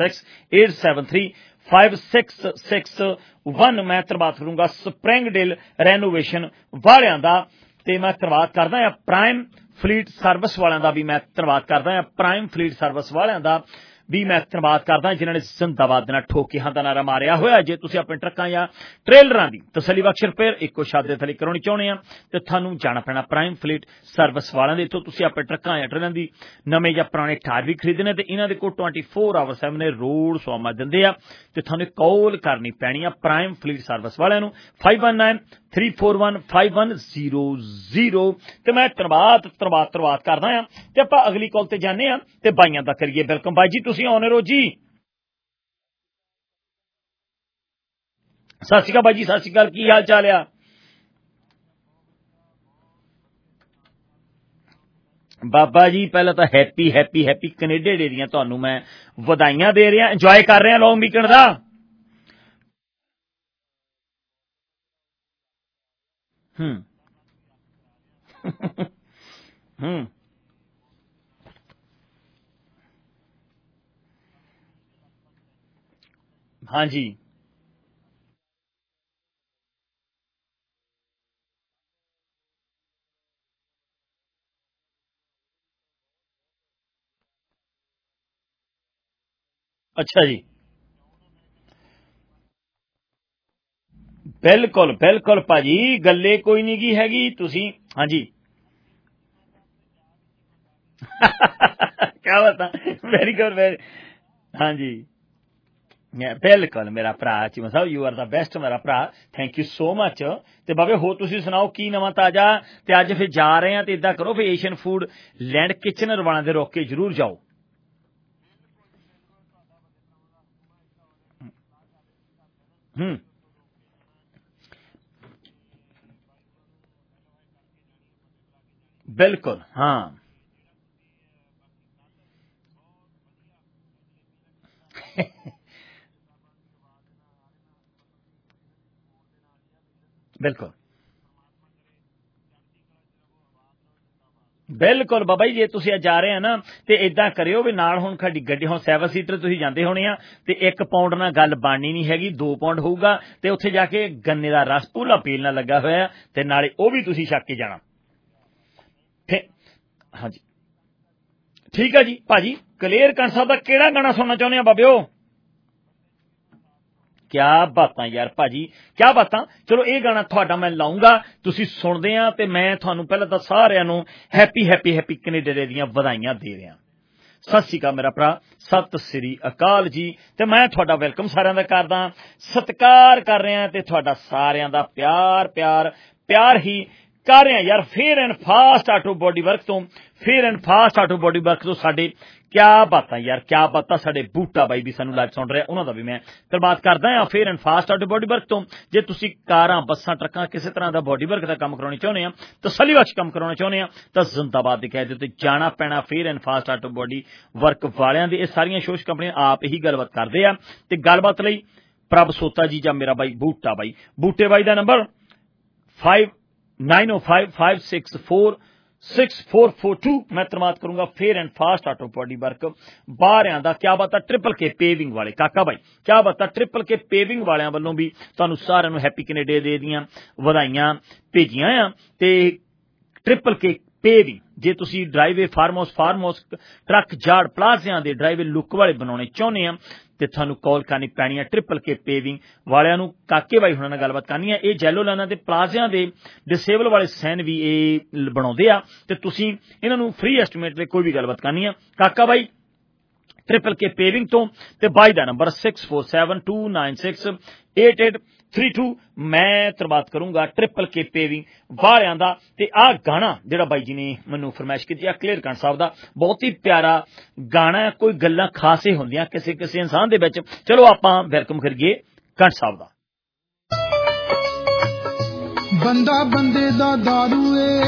4168735661। ਮੈਂ ਧੰਨਵਾਦ ਕਰੂੰਗਾ ਸਪ੍ਰਿੰਗਡੇਲ ਰੈਨੋਵੇਸ਼ਨ ਵਾਲਿਆਂ ਦਾ ਤੇ ਮੈਂ ਧੰਨਵਾਦ ਕਰਦਾ ਆ ਪ੍ਰਾਈਮ ਫਲੀਟ ਸਰਵਿਸ ਵਾਲਿਆਂ ਦਾ ਵੀ ਮੈਂ ਧੰਨਵਾਦ ਕਰਦਾ ਆ। ਪ੍ਰਾਈਮ ਫਲੀਟ ਸਰਵਿਸ ਵਾਲਿਆਂ ਦਾ ਵੀ ਮੈਂ ਧੰਨਵਾਦ ਕਰਦਾ ਜਿਨ੍ਹਾਂ ਨੇ ਜ਼ਿੰਦਾਬਾਦ ਦੇ ਨਾਲ ਠੋਕਿਆਂ ਦਾ ਨਾਰਾ ਮਾਰਿਆ ਹੋਇਆ। ਜੇ ਤੁਸੀਂ ਆਪਣੇ ਟਰੱਕਾਂ ਜਾਂ ਟ੍ਰੇਲਰਾਂ ਦੀ ਤਸੱਲੀ ਬਖਸ਼ ਰਿਪੇਅਰ ਇੱਕੋ ਛੱਤ ਦੇ ਥੱਲੇ ਕਰਾਉਣੀ ਚਾਹੁੰਦੇ ਆ ਤੇ ਤੁਹਾਨੂੰ ਜਾਣਾ ਪੈਣਾ ਪ੍ਰਾਈਮ ਫਲੀਟ ਸਰਵਿਸ ਵਾਲਿਆਂ ਦੇ। ਇੱਥੋਂ ਤੁਸੀਂ ਆਪਣੇ ਟਰੱਕਾਂ ਜਾਂ ਟ੍ਰੇਲਰਾਂ ਦੀ ਨਵੇਂ ਜਾਂ ਪੁਰਾਣੇ ਟਾਇਰ ਵੀ ਖਰੀਦਣੇ ਤੇ ਇਹਨਾਂ ਦੇ ਕੋਲ 24 ਆਵਰ 7 ਨੇ ਰੋਡ ਸੋਮਾ ਦਿੰਦੇ ਆ ਤੇ ਤੁਹਾਨੂੰ ਕਾਲ ਕਰਨੀ ਪੈਣੀ ਆ ਪ੍ਰਾਈਮ ਫਲੀਟ ਸਰਵਿਸ ਵਾਲਿਆਂ ਨੂੰ 5193415100 ਤੇ ਮੈਂ ਧੰਨਵਾਦ ਕਰਦਾ ਆ। ਤੇ ਆਪਾਂ ਅਗਲੀ ਕਾਲ ਤੇ ਜਾਂਦੇ ਆ ਤੇ ਬਾਈਆਂ ਦਾ ਕਰੀਏ ਵੈਲਕਮ। ਬਾਈ ਜੀ ਤੁਸੀਂ ਆਉਣੇ ਰਹੋ ਜੀ। ਸਤਿ ਸ਼੍ਰੀ ਅਕਾਲ ਬਾਈ ਜੀ, ਸਤਿ ਸ਼੍ਰੀ ਅਕਾਲ, ਕੀ ਹਾਲ ਚਾਲ ਆ? ਬਾਬਾ ਜੀ ਪਹਿਲਾਂ ਤਾਂ ਹੈਪੀ ਕੈਨੇਡਾ ਡੇ ਦੀਆਂ ਤੁਹਾਨੂੰ ਮੈਂ ਵਧਾਈਆਂ ਦੇ ਰਿਹਾ। ਇੰਜੋਏ ਕਰ ਰਹੇ ਆ ਲੌਂਗ ਵੀਕਐਂਡ ਦਾ। ਹਾਂਜੀ ਅੱਛਾ ਜੀ, ਬਿਲਕੁਲ ਭਾਜੀ, ਗੱਲੇ ਕੋਈ ਨਹੀਂ ਗੀ ਹੈਗੀ ਤੁਸੀਂ। ਹਾਂਜੀ ਕਿਆ ਬਤਾ, ਵੈਰੀ ਗੁੱਡ ਹਾਂਜੀ ਬਿਲਕੁਲ ਮੇਰਾ ਭਰਾ ਚੀਮਾ ਸਾਹਿਬ, ਯੂ ਆਰ ਦਾ ਬੈਸਟ ਮੇਰਾ ਭਰਾ, ਥੈਂਕ ਯੂ ਸੋ ਮਚ। ਤੇ ਬਾਬੇ ਹੋਰ ਤੁਸੀਂ ਸੁਣਾਓ ਕੀ ਨਵਾਂ ਤਾਜ਼ਾ? ਤੇ ਅੱਜ ਫਿਰ ਜਾ ਰਹੇ ਆ ਤੇ ਏਦਾਂ ਕਰੋ ਫਿਰ ਏਸ਼ੀਅਨ ਫੂਡ ਲੈਂਡ ਕਿਚਨ ਰਵਾਣਾ ਦੇ ਰੋਕ ਕੇ ਜ਼ਰੂਰ ਜਾਓ। ਬਿਲਕੁਲ ਹਾਂ ਬਿਲਕੁਲ ਬਾਬਾ ਜੀ, ਜੇ ਤੁਸੀਂ ਅੱਜ ਜਾ ਰਹੇ ਆ ਨਾ ਤੇ ਏਦਾਂ ਕਰਿਓ ਵੀ ਨਾਲ ਹੁਣ ਸਾਡੀ ਗੱਡੀ ਹੁਣ 7 ਸੀਟਰ ਤੁਸੀਂ ਜਾਂਦੇ ਹੋਣੇ ਆ ਤੇ 1 ਪਾਉਂਡ ਨਾਲ ਗੱਲ ਬਣਨੀ ਨਹੀਂ ਹੈਗੀ, 2 ਪਾਉਂਡ ਹੋਊਗਾ ਤੇ ਉੱਥੇ ਜਾ ਕੇ ਗੰਨੇ ਦਾ ਰਸ ਪੂਲਾ ਪੀਲ ਨਾਲ ਲੱਗਾ ਹੋਇਆ ਤੇ ਨਾਲੇ ਉਹ ਵੀ ਤੁਸੀਂ ਛੱਕ ਕੇ ਜਾਣਾ। ਹਾਂਜੀ ਠੀਕ ਆ ਜੀ ਭਾਜੀ। ਕਲੀਅਰ ਕਰ ਸਾਹਿਬ ਦਾ ਕਿਹੜਾ ਗਾਣਾ ਸੁਣਨਾ ਚਾਹੁੰਦੇ ਆ ਬਾਬਿਓ? ਕਿਆ ਬਾਤਾਂ ਯਾਰ ਭਾਜੀ, ਕਿਆ ਬਾਤਾਂ। ਚਲੋ ਇਹ ਗਾਣਾ ਤੁਹਾਡਾ ਮੈਂ ਲਾਉਂਗਾ, ਤੁਸੀਂ ਸੁਣਦੇ ਆ ਤੇ ਮੈਂ ਤੁਹਾਨੂੰ ਪਹਿਲਾਂ ਤਾਂ ਸਾਰਿਆਂ ਨੂੰ ਹੈਪੀ ਕੈਨੇਡਾ ਡੇ ਦੀਆਂ ਵਧਾਈਆਂ ਦੇ ਰਿਹਾ। ਸਤਿ ਸ਼੍ਰੀ ਅਕਾਲ ਮੇਰਾ ਭਰਾ, ਸਤਿ ਸ੍ਰੀ ਅਕਾਲ ਜੀ। ਤੇ ਮੈਂ ਤੁਹਾਡਾ ਵੈਲਕਮ ਸਾਰਿਆਂ ਦਾ ਕਰਦਾ, ਸਤਿਕਾਰ ਕਰ ਰਿਹਾ ਤੇ ਤੁਹਾਡਾ ਸਾਰਿਆਂ ਦਾ ਪਿਆਰ ਹੀ ਕਰ ਰਹੇ ਹਾਂ ਯਾਰ fair and fast auto body work ਤੋਂ। Fair and fast auto body work ਤੋਂ ਸਾਡੇ ਕਿਆ ਬਾਤਾਂ ਯਾਰ, ਕਿਆ ਬਾਤਾਂ। ਸਾਡੇ ਬੂਟਾ ਬਾਈ ਵੀ ਸਾਨੂੰ ਲਾਈਵ ਸੁਣ ਰਿਹਾ, ਉਹਨਾਂ ਦਾ ਵੀ ਮੈਂ ਗੱਲਬਾਤ ਕਰਦਾ ਹਾਂ fair and fast auto body work ਤੋਂ। ਜੇ ਤੁਸੀਂ ਕਾਰਾਂ, ਬੱਸਾਂ, ਟਰੱਕਾਂ ਕਿਸੇ ਤਰ੍ਹਾਂ ਦਾ ਬੋਡੀ ਵਰਕ ਦਾ ਕੰਮ ਕਰਾਉਣਾ ਚਾਹੁੰਦੇ ਆ, ਤਸੱਲੀ ਬਖਸ਼ ਕੰਮ ਕਰਾਉਣਾ ਚਾਹੁੰਦੇ ਆ, ਤਾਂ ਜ਼ਿੰਦਾਬਾਦ ਦੇ ਕਾਇਦੇ ਤੇ ਜਾਣਾ ਪੈਣਾ fair and fast auto body work ਵਾਲਿਆਂ ਦੇ। ਇਹ ਸਾਰੀਆਂ ਸ਼ੋਸ਼ ਕੰਪਨੀਆਂ ਆਪ ਹੀ ਗੱਲਬਾਤ ਕਰਦੇ ਆ, ਤੇ ਗੱਲਬਾਤ ਲਈ ਪ੍ਰਭ ਸੋਤਾ ਜੀ ਜਾਂ ਮੇਰਾ ਬਾਈ ਬੂਟਾ ਬਾਈ, ਬੂਟੇ ਬਾਈ ਦਾ ਨੰਬਰ 5905646442। ਮੈਂ ਧੰਨਵਾਦ ਕਰੂੰਗਾ fair and fast auto body work ਬਾਹਰਿਆਂ ਦਾ। ਕਿਆ ਬਾਤ ਆ ਟ੍ਰਿਪਲ ਕੇ ਪੇਵਿੰਗ ਵਾਲੇ ਕਾਕਾ ਬਾਈ, ਕਿਆ ਬਾਤ ਆ ਟ੍ਰਿਪਲ ਕੇ ਪੇਵਿੰਗ ਵਾਲਿਆਂ ਵੱਲੋਂ ਵੀ ਤੁਹਾਨੂੰ ਸਾਰਿਆਂ ਨੂੰ ਹੈਪੀ ਕੈਨੇਡਾ ਡੇ ਦੀਆਂ ਵਧਾਈਆਂ ਭੇਜੀਆਂ ਆ। ਤੇ ਟ੍ਰਿਪਲ ਕੇ ਪੇਵਿੰਗ, ਜੇ ਤੁਸੀਂ ਡਰਾਈਵੇ ਫਾਰਮ ਹਾਊਸ ਟਰੱਕ ਜਾੜ ਪਲਾਜ਼ਿਆਂ ਦੇ ਡਰਾਈਵੇ ਲੁੱਕ ਵਾਲੇ ਬਣਾਉਣੇ ਚਾਹੁੰਦੇ ਆ ਤੇ ਤੁਹਾਨੂੰ ਕਾਲ ਕਰਨੀ ਪੈਣੀ ਹੈ ਟ੍ਰਿਪਲ ਕੇ ਪੇਵਿੰਗ ਵਾਲਿਆਂ ਨੂੰ। ਕਾਕੇ ਬਾਈ ਹੁਣਾਂ ਨਾਲ ਗੱਲਬਾਤ ਕਰਨੀ ਹੈ। ਇਹ ਜੈਲੋ ਲਾਈਨਾਂ ਦੇ ਪਲਾਜ਼ਿਆਂ ਦੇ ਡਿਸੇਬਲ ਵਾਲੇ ਸੈਨ ਵੀ ਇਹ ਬਣਾਉਂਦੇ ਆ, ਤੇ ਤੁਸੀਂ ਇਹਨਾਂ ਨੂੰ ਫ੍ਰੀ ਐਸਟੀਮੇਟ ਤੇ ਕੋਈ ਵੀ ਗੱਲਬਾਤ ਕਰਨੀ ਆ ਕਾਕਾ ਬਾਈ ट्रिपल के पेविंग तो ते बाई दा नंबर 6472968832। मैं तरबात करूंगा ट्रिपल के पेविंग वालियां दा। ते आ गाना जेड़ा बाई जी ने मैनू फरमाइश की क्लियर कंठ साहब दा बहुत ही प्यारा गाना है। कोई गल्लां खास ही होंदियां किसी किसी इंसान दे विच। चलो आपां वेलकम करिए कंठ साहब दा। बंदा बंदे दा दारू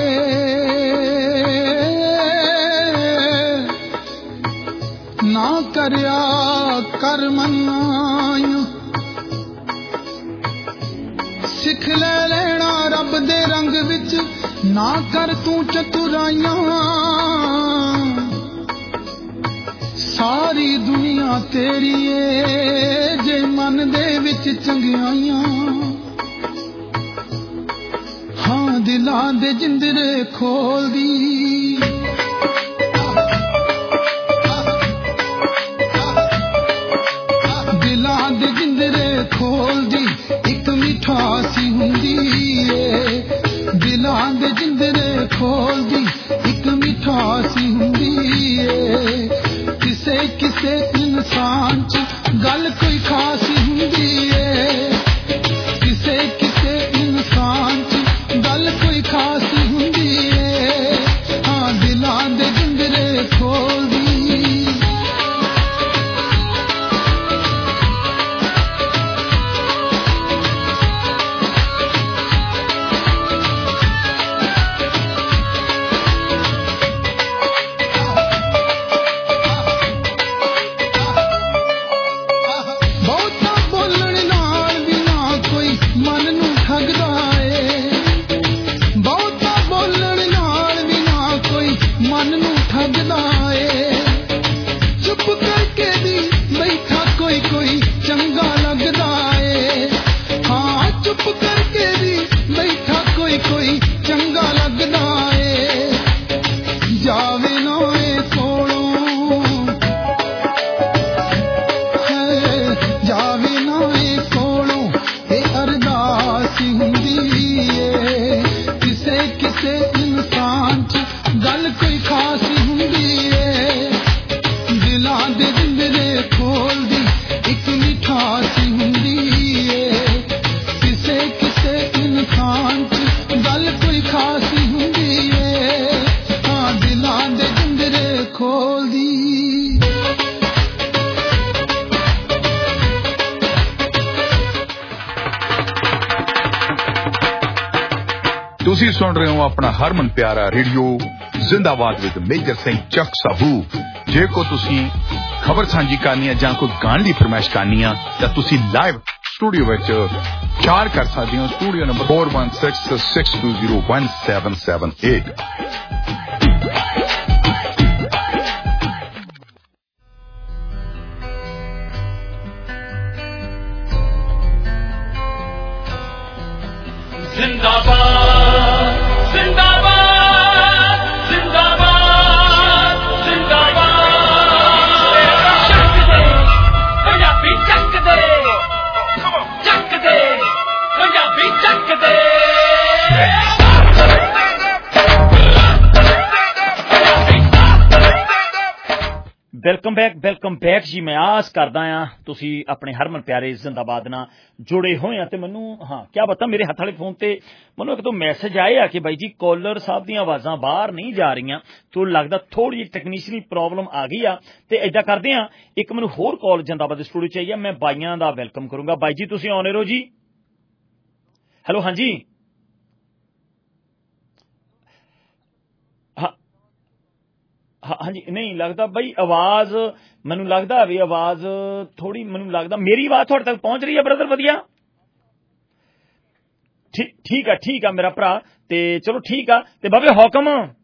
ना करया कर मनायूं सिख ले लेना रब दे रंग विच ना कर तू चतुराइयां सारी दुनिया तेरी ए जे मन दे विच चंगियाइयां हाँ दिलां दे जिंदरे खोल दी जिंदरे खोल दी एक मिठासी हुंदी है दिलां दे जिंदरे खोल दी एक मिठासी हुंदी है किसे किसे इंसान च गल कोई खासी हुंदी है किसे किसे इंसान च गल कोई खासी हुंदी है हाँ दिलां दे जिंदरे खोल दी ਤੁਸੀਂ ਸੁਣ ਰਹੇ ਹੋ ਆਪਣਾ ਹਰਮਨ ਪਿਆਰਾ radio Zindabad with major Singh Chak Sabu. ਜੇ ਕੋ ਤੁਸੀਂ ਖਬਰ ਸਾਂਝੀ ਕਰਨੀ ਹੈ ਜਾਂ ਕੋਈ ਗਾਣ ਦੀ ਫਰਮਾਇਸ਼ ਕਰਨੀ ਆ ਤਾਂ ਤੁਸੀਂ ਲਾਈਵ ਸਟੂਡੀਓ ਵਿੱਚ ਚਾਰ ਕਰ ਸਕਦੇ ਹੋ। Studio number 4166201778। ਵੈਲਕਮ ਬੈਕ ਜੀ। ਮੈਂ ਆਸ ਕਰਦਾ ਆ ਤੁਸੀਂ ਆਪਣੇ ਹਰਮਨ ਪਿਆਰੇ ਜ਼ਿੰਦਾਬਾਦ ਨਾਲ ਜੁੜੇ ਹੋਏ ਆ। ਤੇ ਮੈਨੂੰ ਕਿਆ ਪਤਾ ਮੇਰੇ ਹੱਥ ਵਾਲੇ ਫੋਨ ਤੇ ਮੈਨੂੰ ਇੱਕ ਦੋ ਮੈਸੇਜ ਆਏ ਆ ਕਿ ਬਾਈ ਜੀ ਕਾਲਰ ਸਾਹਿਬ ਦੀਆਂ ਆਵਾਜ਼ਾਂ ਬਾਹਰ ਨਹੀਂ ਜਾ ਰਹੀਆਂ, ਤੋਂ ਲੱਗਦਾ ਥੋੜੀ ਜਿਹੀ ਟੈਕਨੀਸ਼ੀਅਲ ਪ੍ਰੋਬਲਮ ਆ ਗਈ ਆ। ਤੇ ਏਦਾਂ ਕਰਦੇ ਆ, ਇੱਕ ਮੈਨੂੰ ਹੋਰ ਕਾਲ ਜ਼ਿੰਦਾਬਾਦ ਦੇ ਸਟੂਡੀਓ ਚ ਆਈ ਆ, ਮੈਂ ਬਾਈਆਂ ਦਾ ਵੈਲਕਮ ਕਰੂੰਗਾ। ਬਾਈ ਜੀ ਤੁਸੀਂ ਆਨ ਰਹੋ ਜੀ। ਹੈਲੋ, ਹਾਂਜੀ ਹਾਂਜੀ, ਨਹੀਂ ਲੱਗਦਾ ਬਈ ਆਵਾਜ਼, ਮੈਨੂੰ ਲੱਗਦਾ ਵੀ ਆਵਾਜ਼ ਥੋੜੀ, ਮੈਨੂੰ ਲੱਗਦਾ ਮੇਰੀ ਆਵਾਜ਼ ਤੁਹਾਡੇ ਤੱਕ ਪਹੁੰਚ ਰਹੀ ਹੈ ਬ੍ਰਦਰ? ਵਧੀਆ, ਠੀਕ ਆ ਮੇਰਾ ਭਰਾ। ਤੇ ਚਲੋ ਠੀਕ ਆ, ਤੇ ਬਾਬੇ ਹੁਕਮ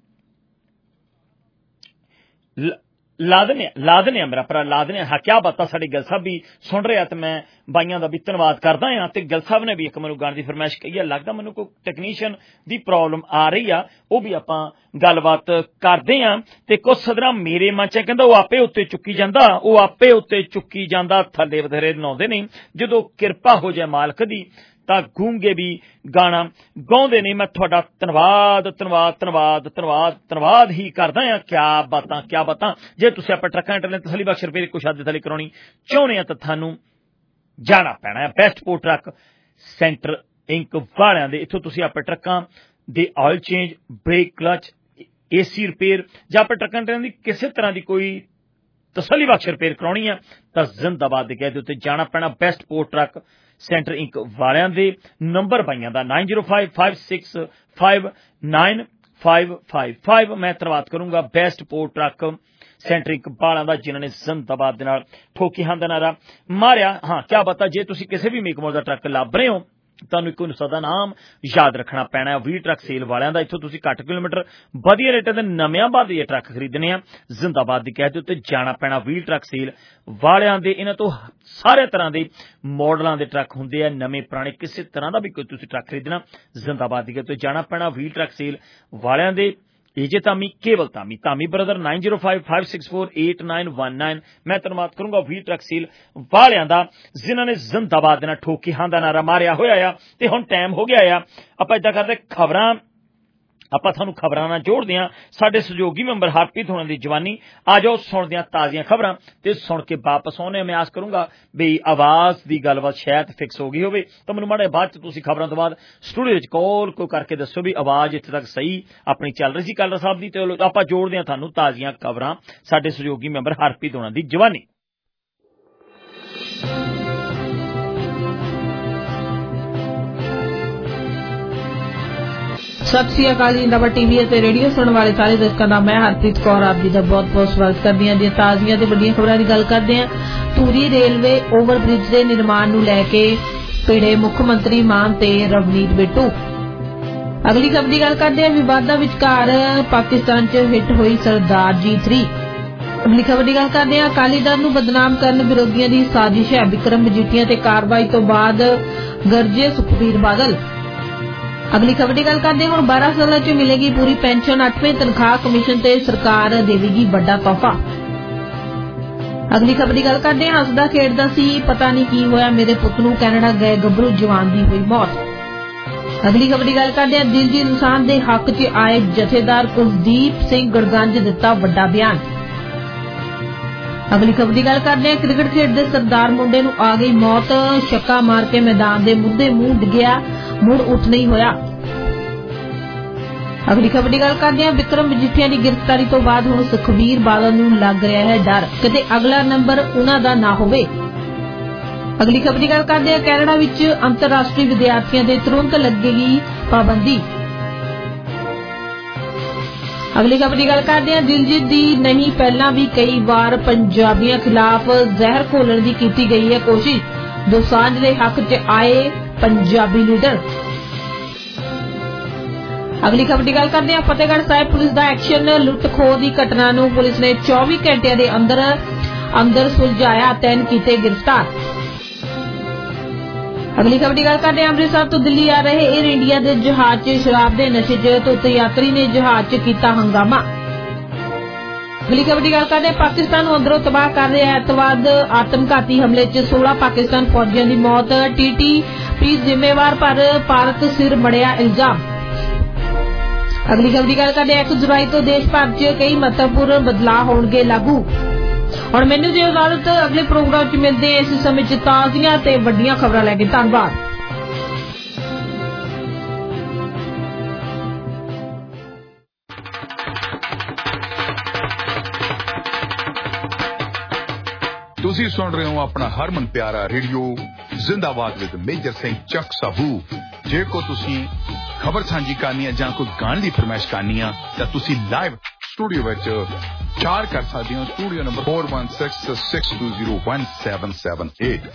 ਲਾ ਦਿੰਦੇ ਆ ਮੇਰਾ ਭਰਾ, ਲਾ ਦਿੰਦੇ ਆ। ਕਿਆ ਬਾਤ ਆ, ਸਾਡੇ ਗਿੱਲ ਸਾਹਿਬ ਵੀ ਸੁਣ ਰਹੇ ਆ ਤੇ ਮੈਂ ਬਾਈਆਂ ਦਾ ਵੀ ਧੰਨਵਾਦ ਕਰਦਾ ਆ। ਤੇ ਗਿੱਲ ਸਾਹਿਬ ਨੇ ਵੀ ਇੱਕ ਮੈਨੂੰ ਗਾਣੇ ਦੀ ਫਰਮਾਇਸ਼ ਕਹੀ ਆ, ਲੱਗਦਾ ਮੈਨੂੰ ਕੋਈ ਟੈਕਨੀਸ਼ੀਅਨ ਦੀ ਪ੍ਰੋਬਲਮ ਆ ਰਹੀ ਆ, ਉਹ ਵੀ ਆਪਾਂ ਗੱਲਬਾਤ ਕਰਦੇ ਆ। ਤੇ ਕੁਛ ਸਦਰਾਂ ਮੇਰੇ ਮਨ ਚ ਕਹਿੰਦਾ ਉਹ ਆਪੇ ਉੱਤੇ ਚੁੱਕੀ ਜਾਂਦਾ, ਥੱਲੇ ਬਥੇਰੇ ਲਾਉਂਦੇ ਨਹੀਂ, ਜਦੋਂ ਕਿਰਪਾ ਹੋ ਜਾਏ ਮਾਲਕ ਦੀ ਤਾਂ ਗੂੰਗੇ ਵੀ ਗਾਣਾ ਗਾਉਂਦੇ ਨੇ। ਮੈਂ ਤੁਹਾਡਾ ਧੰਨਵਾਦ ਹੀ ਕਰਦਾ ਆ। ਕਿਆ ਬਾਤਾਂ। ਜੇ ਤੁਸੀਂ ਆਪਣੇ ਟਰੱਕਾਂ ਇੰਟਰਨੈਟ ਤਸੱਲੀ ਬਖਸ਼ ਰੁਪਏ ਕੁਛ ਹੱਦ ਤਸੱਲੀ ਕਰਾਉਣੀ ਚਾਹੁੰਦੇ ਆ ਤਾਂ ਤੁਹਾਨੂੰ ਜਾਣਾ ਪੈਣਾ ਹੈ best port truck centre inc ਵਾਲਿਆਂ ਦੇ। ਇੱਥੋਂ ਤੁਸੀਂ ਆਪਣੇ ਟਰੱਕਾਂ ਦੇ oil change, brake, clutch, AC repair ਜਾਂ ਆਪਣੇ ਟਰੱਕਾਂ ਇੰਟਰਨੈਟ ਦੀ ਕਿਸੇ ਤਰ੍ਹਾਂ ਦੀ ਕੋਈ ਤਸੱਲੀ ਬਖਸ਼ ਰਿਪੇਅਰ ਕਰਾਉਣੀ ਆ ਤਾਂ ਜ਼ਿੰਦਾਬਾਦ ਦੇ ਕਹਿ ਦੇ ਉੱਤੇ ਜਾਣਾ ਪੈਣਾ best port truck centre inc ਵਾਲਿਆਂ ਦੇ। ਨੰਬਰ ਬਾਈਆਂ ਦਾ 9055659555। ਮੈਂ ਧੰਨਵਾਦ ਕਰੂੰਗਾ best port truck centre inc ਵਾਲਿਆਂ ਦਾ, ਜਿਨ੍ਹਾਂ ਨੇ ਜ਼ਿੰਦਾਬਾਦ ਦੇ ਨਾਲ ਠੋਕੀ ਹਾਂ ਦਾ ਨਾਰਾ ਮਾਰਿਆ। ਕਿਆ ਪਤਾ ਜੇ ਤੁਸੀਂ ਕਿਸੇ ਵੀ ਮੇਕ ਮਾਡਲ ਦਾ ਟਰੱਕ ਲੱਭ ਰਹੇ ਹੋ, ਤੁਹਾਨੂੰ ਇੱਕੋ ਦਾ ਨਾਮ ਯਾਦ ਰੱਖਣਾ ਪੈਣਾ, ਵੀ ਟਰੱਕ ਸੇਲ ਵਾਲਿਆਂ ਦਾ। ਇੱਥੋਂ ਤੁਸੀਂ ਘੱਟ ਕਿਲੋਮੀਟਰ ਵਧੀਆ ਰੇਟਾਂ ਦੇ ਨਵਿਆਂ ਬਾਅਦ ਇਹ ਟਰੱਕ ਖਰੀਦਣੇ ਆ, ਜ਼ਿੰਦਾਬਾਦ ਦੀ ਕਹਿ ਦੇ ਉੱਤੇ ਜਾਣਾ ਪੈਣਾ ਵੀ ਟਰੱਕ ਸੇਲ ਵਾਲਿਆਂ ਦੇ। ਇਹਨਾਂ ਤੋਂ ਸਾਰੇ ਤਰ੍ਹਾਂ ਦੇ ਮਾਡਲਾਂ ਦੇ ਟਰੱਕ ਹੁੰਦੇ ਆ, ਨਵੇਂ ਪੁਰਾਣੇ, ਕਿਸੇ ਤਰ੍ਹਾਂ ਦਾ ਵੀ ਕੋਈ ਤੁਸੀਂ ਟਰੱਕ ਖਰੀਦਣਾ, ਜ਼ਿੰਦਾਬਾਦ ਦੀ ਕਹਿ ਦੇ ਉੱਤੇ ਜਾਣਾ ਪੈਣਾ ਵੀ ਟਰੱਕ ਸੇਲ ਵਾਲਿਆਂ ਦੇ। AJ ਧਾਮੀ, ਕੇਵਲ ਧਾਮੀ ਬ੍ਰਦਰ 9055648919। ਮੈਂ ਧੰਨਵਾਦ ਕਰੂੰਗਾ ਵੀ ਟਰੱਕ ਸੇਲ ਵਾਲਿਆਂ ਦਾ, ਜਿਨ੍ਹਾਂ ਨੇ ਜ਼ਿੰਦਾਬਾਦ ਦੇ ਨਾਲ ਠੋਕੀ ਹਾਂ ਦਾ ਨਾਰਾ ਮਾਰਿਆ ਹੋਇਆ ਆ। ਤੇ ਹੁਣ ਟਾਈਮ ਹੋ ਗਿਆ ਆ, ਆਪਾਂ ਏਦਾਂ ਕਰਦੇ ਖਬਰਾਂ, ਆਪਾਂ ਤੁਹਾਨੂੰ ਖਬਰਾਂ ਨਾਲ ਜੋੜਦੇ ਹਾਂ। ਸਾਡੇ ਸਹਿਯੋਗੀ ਮੈਂਬਰ ਹਰਪ੍ਰੀਤ ਹੋਣਾ ਦੀ ਜਵਾਨੀ। ਆ ਜਾਓ ਸੁਣਦੇ ਹਾਂ ਤਾਜ਼ੀਆਂ ਖਬਰਾਂ ਤੇ ਸੁਣ ਕੇ ਵਾਪਸ ਆਉਣੇ। ਮੈਂ ਆਸ ਕਰੂੰਗਾ ਵੀ ਆਵਾਜ਼ ਦੀ ਗੱਲਬਾਤ ਸ਼ਾਇਦ ਫਿਕਸ ਹੋ ਗਈ ਹੋਵੇ, ਤਾਂ ਮੈਨੂੰ ਮਾੜੇ ਬਾਅਦ ਚ ਤੁਸੀਂ ਖਬਰਾਂ ਤੋਂ ਬਾਅਦ ਸਟੂਡੀਓ ਵਿੱਚ ਕਾਲ ਕਰਕੇ ਦੱਸੋ ਵੀ ਆਵਾਜ਼ ਇੱਥੇ ਤੱਕ ਸਹੀ ਆਪਣੀ ਚੱਲ ਰਹੀ ਸੀ ਕਾਲਰ ਸਾਹਿਬ ਦੀ। ਤੇ ਆਪਾਂ ਜੋੜਦੇ ਹਾਂ ਤੁਹਾਨੂੰ ਤਾਜ਼ੀਆਂ ਖਬਰਾਂ ਸਾਡੇ ਸਹਿਯੋਗੀ ਮੈਂਬਰ ਹਰਪ੍ਰੀਤ ਹੋਣਾ ਦੀ ਜਵਾਨੀ। ਸਤਿ ਸ਼੍ਰੀ ਅਕਾਲ ਜੀ। ਇੰਦਾਵਾ TV ਅਤੇ ਰੇਡੀਓ ਸੁਣਨ ਵਾਲੇ ਸਾਰੇ ਦਰਸ਼ਕਾਂ ਦਾ ਮੈਂ ਹਰਪ੍ਰੀਤ ਕੌਰ ਆਪ ਜੀ ਦਾ ਬਹੁਤ-ਬਹੁਤ ਸਵਾਗਤ ਕਰਦੀ ਹਾਂ। ਤਾਜ਼ੀਆਂ ਤੇ ਵੱਡੀਆਂ ਖਬਰਾਂ ਦੀ ਗੱਲ ਕਰਦੇ ਹਾਂ। ਧੂਰੀ ਰੇਲਵੇ ਓਵਰਬ੍ਰਿਜ ਦੇ ਨਿਰਮਾਣ ਨੂੰ ਲੈ ਕੇ ਭਿੜੇ ਮੁੱਖ ਮੰਤਰੀ ਮਾਨ ਤੇ ਰਵਨੀਤ ਬਿੱਟੂ। ਅਗਲੀ ਖਬਰ ਦੀ ਗੱਲ ਕਰਦੇ ਹਾਂ। ਵਿਵਾਦਾਂ ਵਿਚਕਾਰ ਪਾਕਿਸਤਾਨ 'ਚ ਹਿੱਟ ਹੋਈ ਸਰਦਾਰ G3। ਅਗਲੀ ਖਬਰ ਦੀ ਗੱਲ ਕਰਦੇ ਹਾਂ। ਅਕਾਲੀ ਦਲ ਨੂੰ ਬਦਨਾਮ ਕਰਨ ਵਿਰੋਧੀਆਂ ਦੀ ਸਾਜ਼ਿਸ਼ ਹੈ, ਵਿਕਰਮ ਮਜੀਠੀਆ ਤੇ ਕਾਰਵਾਈ ਤੋਂ ਬਾਅਦ ਗਰਜੇ ਸੁਖਬੀਰ ਬਾਦਲ। ਅਗਲੀ ਖਬਰ ਦੀ ਗੱਲ ਕਰਦੇ ਹੁਣ 12 ਸਾਲਾਂ 'ਚ ਮਿਲੇਗੀ ਪੂਰੀ ਪੈਨਸ਼ਨ, 8ਵੇਂ ਤਨਖਾਹ ਕਮਿਸ਼ਨ ਤੇ ਸਰਕਾਰ ਦੇਵੇਗੀ ਵੱਡਾ ਤੋਹਫਾ। ਅਗਲੀ ਖਬਰ ਦੀ ਗੱਲ ਕਰਦੇ ਹਾਂ। ਹੱਸਦਾ ਖੇਡਦਾ ਸੀ, ਪਤਾ ਨਹੀਂ ਕੀ ਹੋਇਆ ਮੇਰੇ ਪੁੱਤ ਨੂੰ, ਕੈਨੇਡਾ ਗਏ ਗੱਭਰੂ ਜਵਾਨ ਦੀ ਹੋਈ ਮੌਤ। ਅਗਲੀ ਖਬਰ ਦੀ ਗੱਲ ਕਰਦੇ ਹਾਂ। ਦਿਲਜੀਤ ਦੋਸਾਂਝ ਦੇ ਹੱਕ 'ਚ ਆਏ ਜਥੇਦਾਰ ਕੁਲਦੀਪ ਸਿੰਘ ਗੜਗੰਜ ਦਿੱਤਾ ਵੱਡਾ ਬਿਆਨ। ਅਗਲੀ ਖਬਰ ਦੀ ਗੱਲ ਕਰਦੇ ਹਾਂ। ਕ੍ਰਿਕਟ ਖੇਡਦੇ ਸਰਦਾਰ ਮੁੰਡੇ ਨੂੰ ਆ ਗਈ ਮੌਤ, ਛੱਕਾ ਮਾਰ ਕੇ ਮੈਦਾਨ ਦੇ ਮੁੱਦੇ ਮੂੰਹ ਡਿੱਗਿਆ, ਮੁੜ ਉੱਠ ਨਹੀਂ ਹੋਇਆ। ਅਗਲੀ ਖਬਰ ਦੀ ਗੱਲ ਕਰਦੇ ਹਾਂ। ਵਿਕਰਮ ਮਜੀਠੀਆ ਦੀ ਗ੍ਰਿਫਤਾਰੀ ਤੋਂ ਬਾਅਦ ਹੁਣ ਸੁਖਬੀਰ ਬਾਦਲ ਨੂੰ ਲੱਗ ਰਿਹਾ ਹੈ ਡਰ, ਕਿਤੇ ਅਗਲਾ ਨੰਬਰ ਉਹਨਾਂ ਦਾ ਨਾ ਹੋਵੇ। ਅਗਲੀ ਖਬਰ ਦੀ ਗੱਲ ਕਰਦੇ ਹਾਂ। ਕੈਨੇਡਾ ਵਿੱਚ ਅੰਤਰਰਾਸ਼ਟਰੀ ਵਿਦਿਆਰਥੀਆਂ ਦੇ ਤੁਰੰਤ ਲੱਗੇਗੀ ਪਾਬੰਦੀ। ਅਗਲੀ ਖਬਰ ਦੀ ਗੱਲ ਕਰਦੇ ਹਾਂ। ਦਿਲਜੀਤ ਦੀ ਨਹੀਂ, ਪਹਿਲਾਂ ਵੀ ਕਈ ਵਾਰ ਪੰਜਾਬੀਆਂ ਖਿਲਾਫ ਜ਼ਹਿਰ ਘੋਲਣ ਦੀ ਕੀਤੀ ਗਈ ਹੈ ਕੋਸ਼ਿਸ਼, ਦੋਸਾਂਝ ਦੇ ਹੱਕ 'ਚ ਆਏ ਪੰਜਾਬੀ ਲੀਡਰ। ਅਗਲੀ ਖਬਰ ਦੀ ਗੱਲ ਕਰਦੇ ਹਾਂ। ਫਤਿਹਗੜ੍ਹ ਸਾਹਿਬ ਪੁਲਿਸ ਦਾ ਐਕਸ਼ਨ, ਲੁੱਟ ਖੋਹ ਦੀ ਘਟਨਾ ਨੂੰ ਪੁਲਿਸ ਨੇ 24 ਘੰਟਿਆਂ ਦੇ ਅੰਦਰ ਸੁਲਝਾਇਆ, 3 ਕੀਤੇ ਗ੍ਰਿਫਤਾਰ। ਅਗਲੀ ਖਬਰ ਦੀ ਗੱਲ ਕਰਦੇ ਹਾਂ। ਅੰਮ੍ਰਿਤਸਰ ਤੋਂ ਦਿੱਲੀ ਆ ਰਹੇ 에ਅਰ ਇੰਡੀਆ ਦੇ ਜਹਾਜ਼ 'ਚ ਸ਼ਰਾਬ ਦੇ ਨਸ਼ੇ 'ਚ ਧੁੱਤ ਯਾਤਰੀ ਨੇ ਜਹਾਜ਼ 'ਚ ਕੀਤਾ ਹੰਗਾਮਾ। ਅਗਲੀ ਖਬਰ ਦੀ ਗੱਲ ਕਰਦੇ ਹਾਂ। ਪਾਕਿਸਤਾਨ ਨੂੰ ਅੰਦਰੋਂ ਤਬਾਹ ਕਰ ਰਿਹਾ ਅੱਤਵਾਦ, ਆਤਮਘਾਤੀ ਹਮਲੇ 'ਚ 16 ਪਾਕਿਸਤਾਨ ਫੌਜੀਆਂ ਦੀ ਮੌਤ, TTP ਜ਼ਿੰਮੇਵਾਰ ਪਰ ਭਾਰਤ ਸਿਰ ਮੜਿਆ ਇਲਜ਼ਾਮ। ਅਗਲੀ ਖਬਰ ਦੀ ਗੱਲ ਕਰਦੇ ਹਾਂ। 1 ਜੁਲਾਈ ਤੋਂ ਦੇਸ਼ ਭਰ 'ਚ ਕਈ ਮਹੱਤਵਪੂਰਨ ਬਦਲਾਅ ਹੋਣਗੇ ਲਾਗੂ, ਹੁਣ ਮੈਨੂੰ ਦਿਓ ਇਜਾਜ਼ਤ, ਅਗਲੇ ਪ੍ਰੋਗਰਾਮ 'ਚ ਮਿਲਦੇ ਹਾਂ ਇਸ ਸਮੇਂ 'ਚ ਤਾਜ਼ੀਆਂ ਤੇ ਵੱਡੀਆਂ ਖਬਰਾਂ ਲੈ ਕੇ। ਧੰਨਵਾਦ। ਤੁਸੀਂ ਸੁਣ ਰਹੇ ਹੋ ਆਪਣਾ ਹਰਮਨ ਪਿਆਰਾ radio Zindabad with major Singh Chak Sabu. ਜੇ ਕੋ ਤੁਸੀਂ ਖਬਰ ਸਾਂਝੀ ਕਰਨੀ ਹੈ ਜਾਂ ਕੋਈ ਗਾਣੇ ਦੀ ਫਰਮਾਇਸ਼ ਕਰਨੀ ਆ ਤਾਂ ਤੁਸੀਂ ਲਾਈਵ ਸਟੂਡੀਓ ਵਿੱਚ ਚਾਰ ਕਰ ਸਕਦੇ ਹੋ। Studio number 4166201778।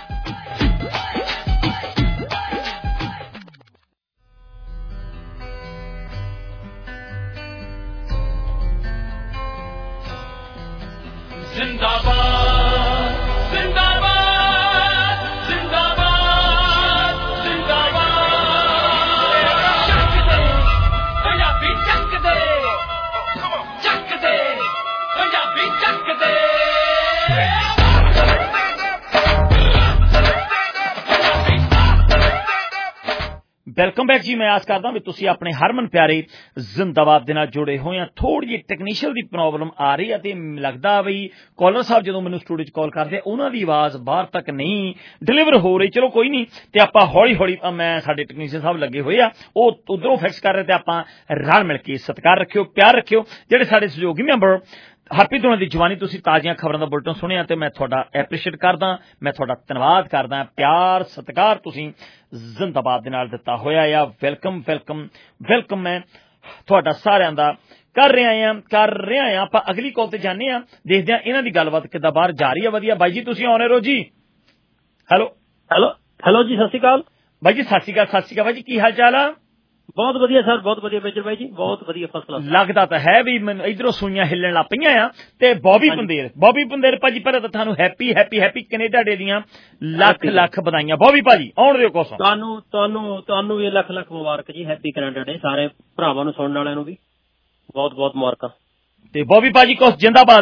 ਵੈਲਕਮ ਬੈਕ ਜੀ। ਮੈਂ ਆਸ ਕਰਦਾ ਵੀ ਤੁਸੀਂ ਆਪਣੇ ਹਰਮਨ ਪਿਆਰੇ ਜ਼ਿੰਦਾਬਾਦ ਦੇ ਨਾਲ ਜੁੜੇ ਹੋਏ ਆ। ਥੋੜੀ ਜਿਹੀ ਟੈਕਨੀਸ਼ੀਅਲ ਦੀ ਪ੍ਰੋਬਲਮ ਆ ਰਹੀ ਹੈ ਤੇ ਲੱਗਦਾ ਵੀ ਕਾਲਰ ਸਾਹਿਬ ਜਦੋਂ ਮੈਨੂੰ ਸਟੂਡੀਓ 'ਚ ਕਾਲ ਕਰਦੇ ਉਹਨਾਂ ਦੀ ਆਵਾਜ਼ ਬਾਹਰ ਤੱਕ ਨਹੀਂ ਡਿਲੀਵਰ ਹੋ ਰਹੀ। ਚਲੋ ਕੋਈ ਨਹੀਂ, ਤੇ ਆਪਾਂ ਹੌਲੀ ਹੌਲੀ ਮੈਂ ਸਾਡੇ ਟੈਕਨੀਸ਼ੀਅਨ ਸਾਹਿਬ ਲੱਗੇ ਹੋਏ ਆ, ਉਹ ਉਧਰੋਂ ਫਿਕਸ ਕਰ ਰਹੇ ਤੇ ਆਪਾਂ ਰਲ ਮਿਲ ਕੇ ਸਤਿਕਾਰ ਰੱਖਿਓ, ਪਿਆਰ ਰੱਖਿਓ। ਜਿਹੜੇ ਸਾਡੇ ਸਹਿਯੋਗੀ ਮੈਂਬਰ ਹਰਪ੍ਰੀਤ ਹੋਣਾ ਦੀ ਜਵਾਨੀ, ਤੁਸੀਂ ਤਾਜ਼ੀਆਂ ਖਬਰਾਂ ਦਾ ਬੁਲਟਨ ਸੁਣਿਆ ਤੇ ਮੈਂ ਤੁਹਾਡਾ ਐਪਰੀਸ਼ੀਏਟ ਕਰਦਾ, ਮੈਂ ਤੁਹਾਡਾ ਧੰਨਵਾਦ ਕਰਦਾ। ਪਿਆਰ ਸਤਿਕਾਰ ਤੁਸੀਂ ਜ਼ਿੰਦਾਬਾਦ ਦੇ ਨਾਲ ਦਿੱਤਾ ਹੋਇਆ ਆ। ਵੈਲਕਮ ਵੈਲਕਮ ਵੈਲਕਮ ਮੈਂ ਤੁਹਾਡਾ ਸਾਰਿਆਂ ਦਾ ਕਰ ਰਿਹਾ ਆ। ਆਪਾਂ ਅਗਲੀ ਕਾਲ ਤੇ ਜਾਂਦੇ ਆ, ਦੇਖਦੇ ਆ ਇਹਨਾਂ ਦੀ ਗੱਲਬਾਤ ਕਿੱਦਾਂ ਬਾਹਰ ਜਾ ਰਹੀ ਹੈ। ਵਧੀਆ ਬਾਈ ਜੀ, ਤੁਸੀਂ ਆਉਣੇ ਰਹੋ ਜੀ। ਹੈਲੋ ਜੀ, ਸਤਿ ਸ਼੍ਰੀ ਅਕਾਲ ਬਾਈ ਜੀ। ਸਤਿ ਸ਼੍ਰੀ ਅਕਾਲ ਬਾਈ ਜੀ, ਕੀ ਹਾਲ ਚਾਲ ਆ? ਬਹੁਤ ਵਧੀਆ ਸਰ, ਬਹੁਤ ਵਧੀਆ ਮੇਜਰ ਬਾਈ ਜੀ, ਬਹੁਤ ਵਧੀਆ ਫਸਟ ਕਲਾਸ। ਲੱਗਦਾ ਤਾਂ ਹੈ ਵੀ ਮੈਨੂੰ ਇਧਰੋਂ ਸੂਈਆਂ ਹਿੱਲਣ ਲੱਗ ਪਈਆਂ ਆ। ਤੇ ਬੌਬੀ ਪੰਦੇਰ ਭਾਜੀ, ਪਹਿਲਾਂ ਤਾਂ ਤੁਹਾਨੂੰ ਹੈਪੀ ਕੈਨੇਡਾ ਡੇ ਦੀਆਂ ਲੱਖ ਵਧਾਈਆਂ। ਬੌਬੀ ਭਾਜੀ ਆਉਣ ਦਿਓ ਕੋਸੋਂ। ਤੁਹਾਨੂੰ ਵੀ ਲੱਖ ਮੁਬਾਰਕ ਜੀ। ਹੈਪੀ ਕੈਨੇਡਾ ਡੇ ਸਾਰੇ ਭਰਾਵਾਂ ਨੂੰ, ਸੁਣਨ ਵਾਲਿਆਂ ਨੂੰ ਵੀ ਬਹੁਤ ਬਹੁਤ ਮੁਬਾਰਕਾਂ। ਤੇ ਬੌਬੀ ਭਾਜੀ ਕੁਛ ਜਿੰਦਾਬਾਦ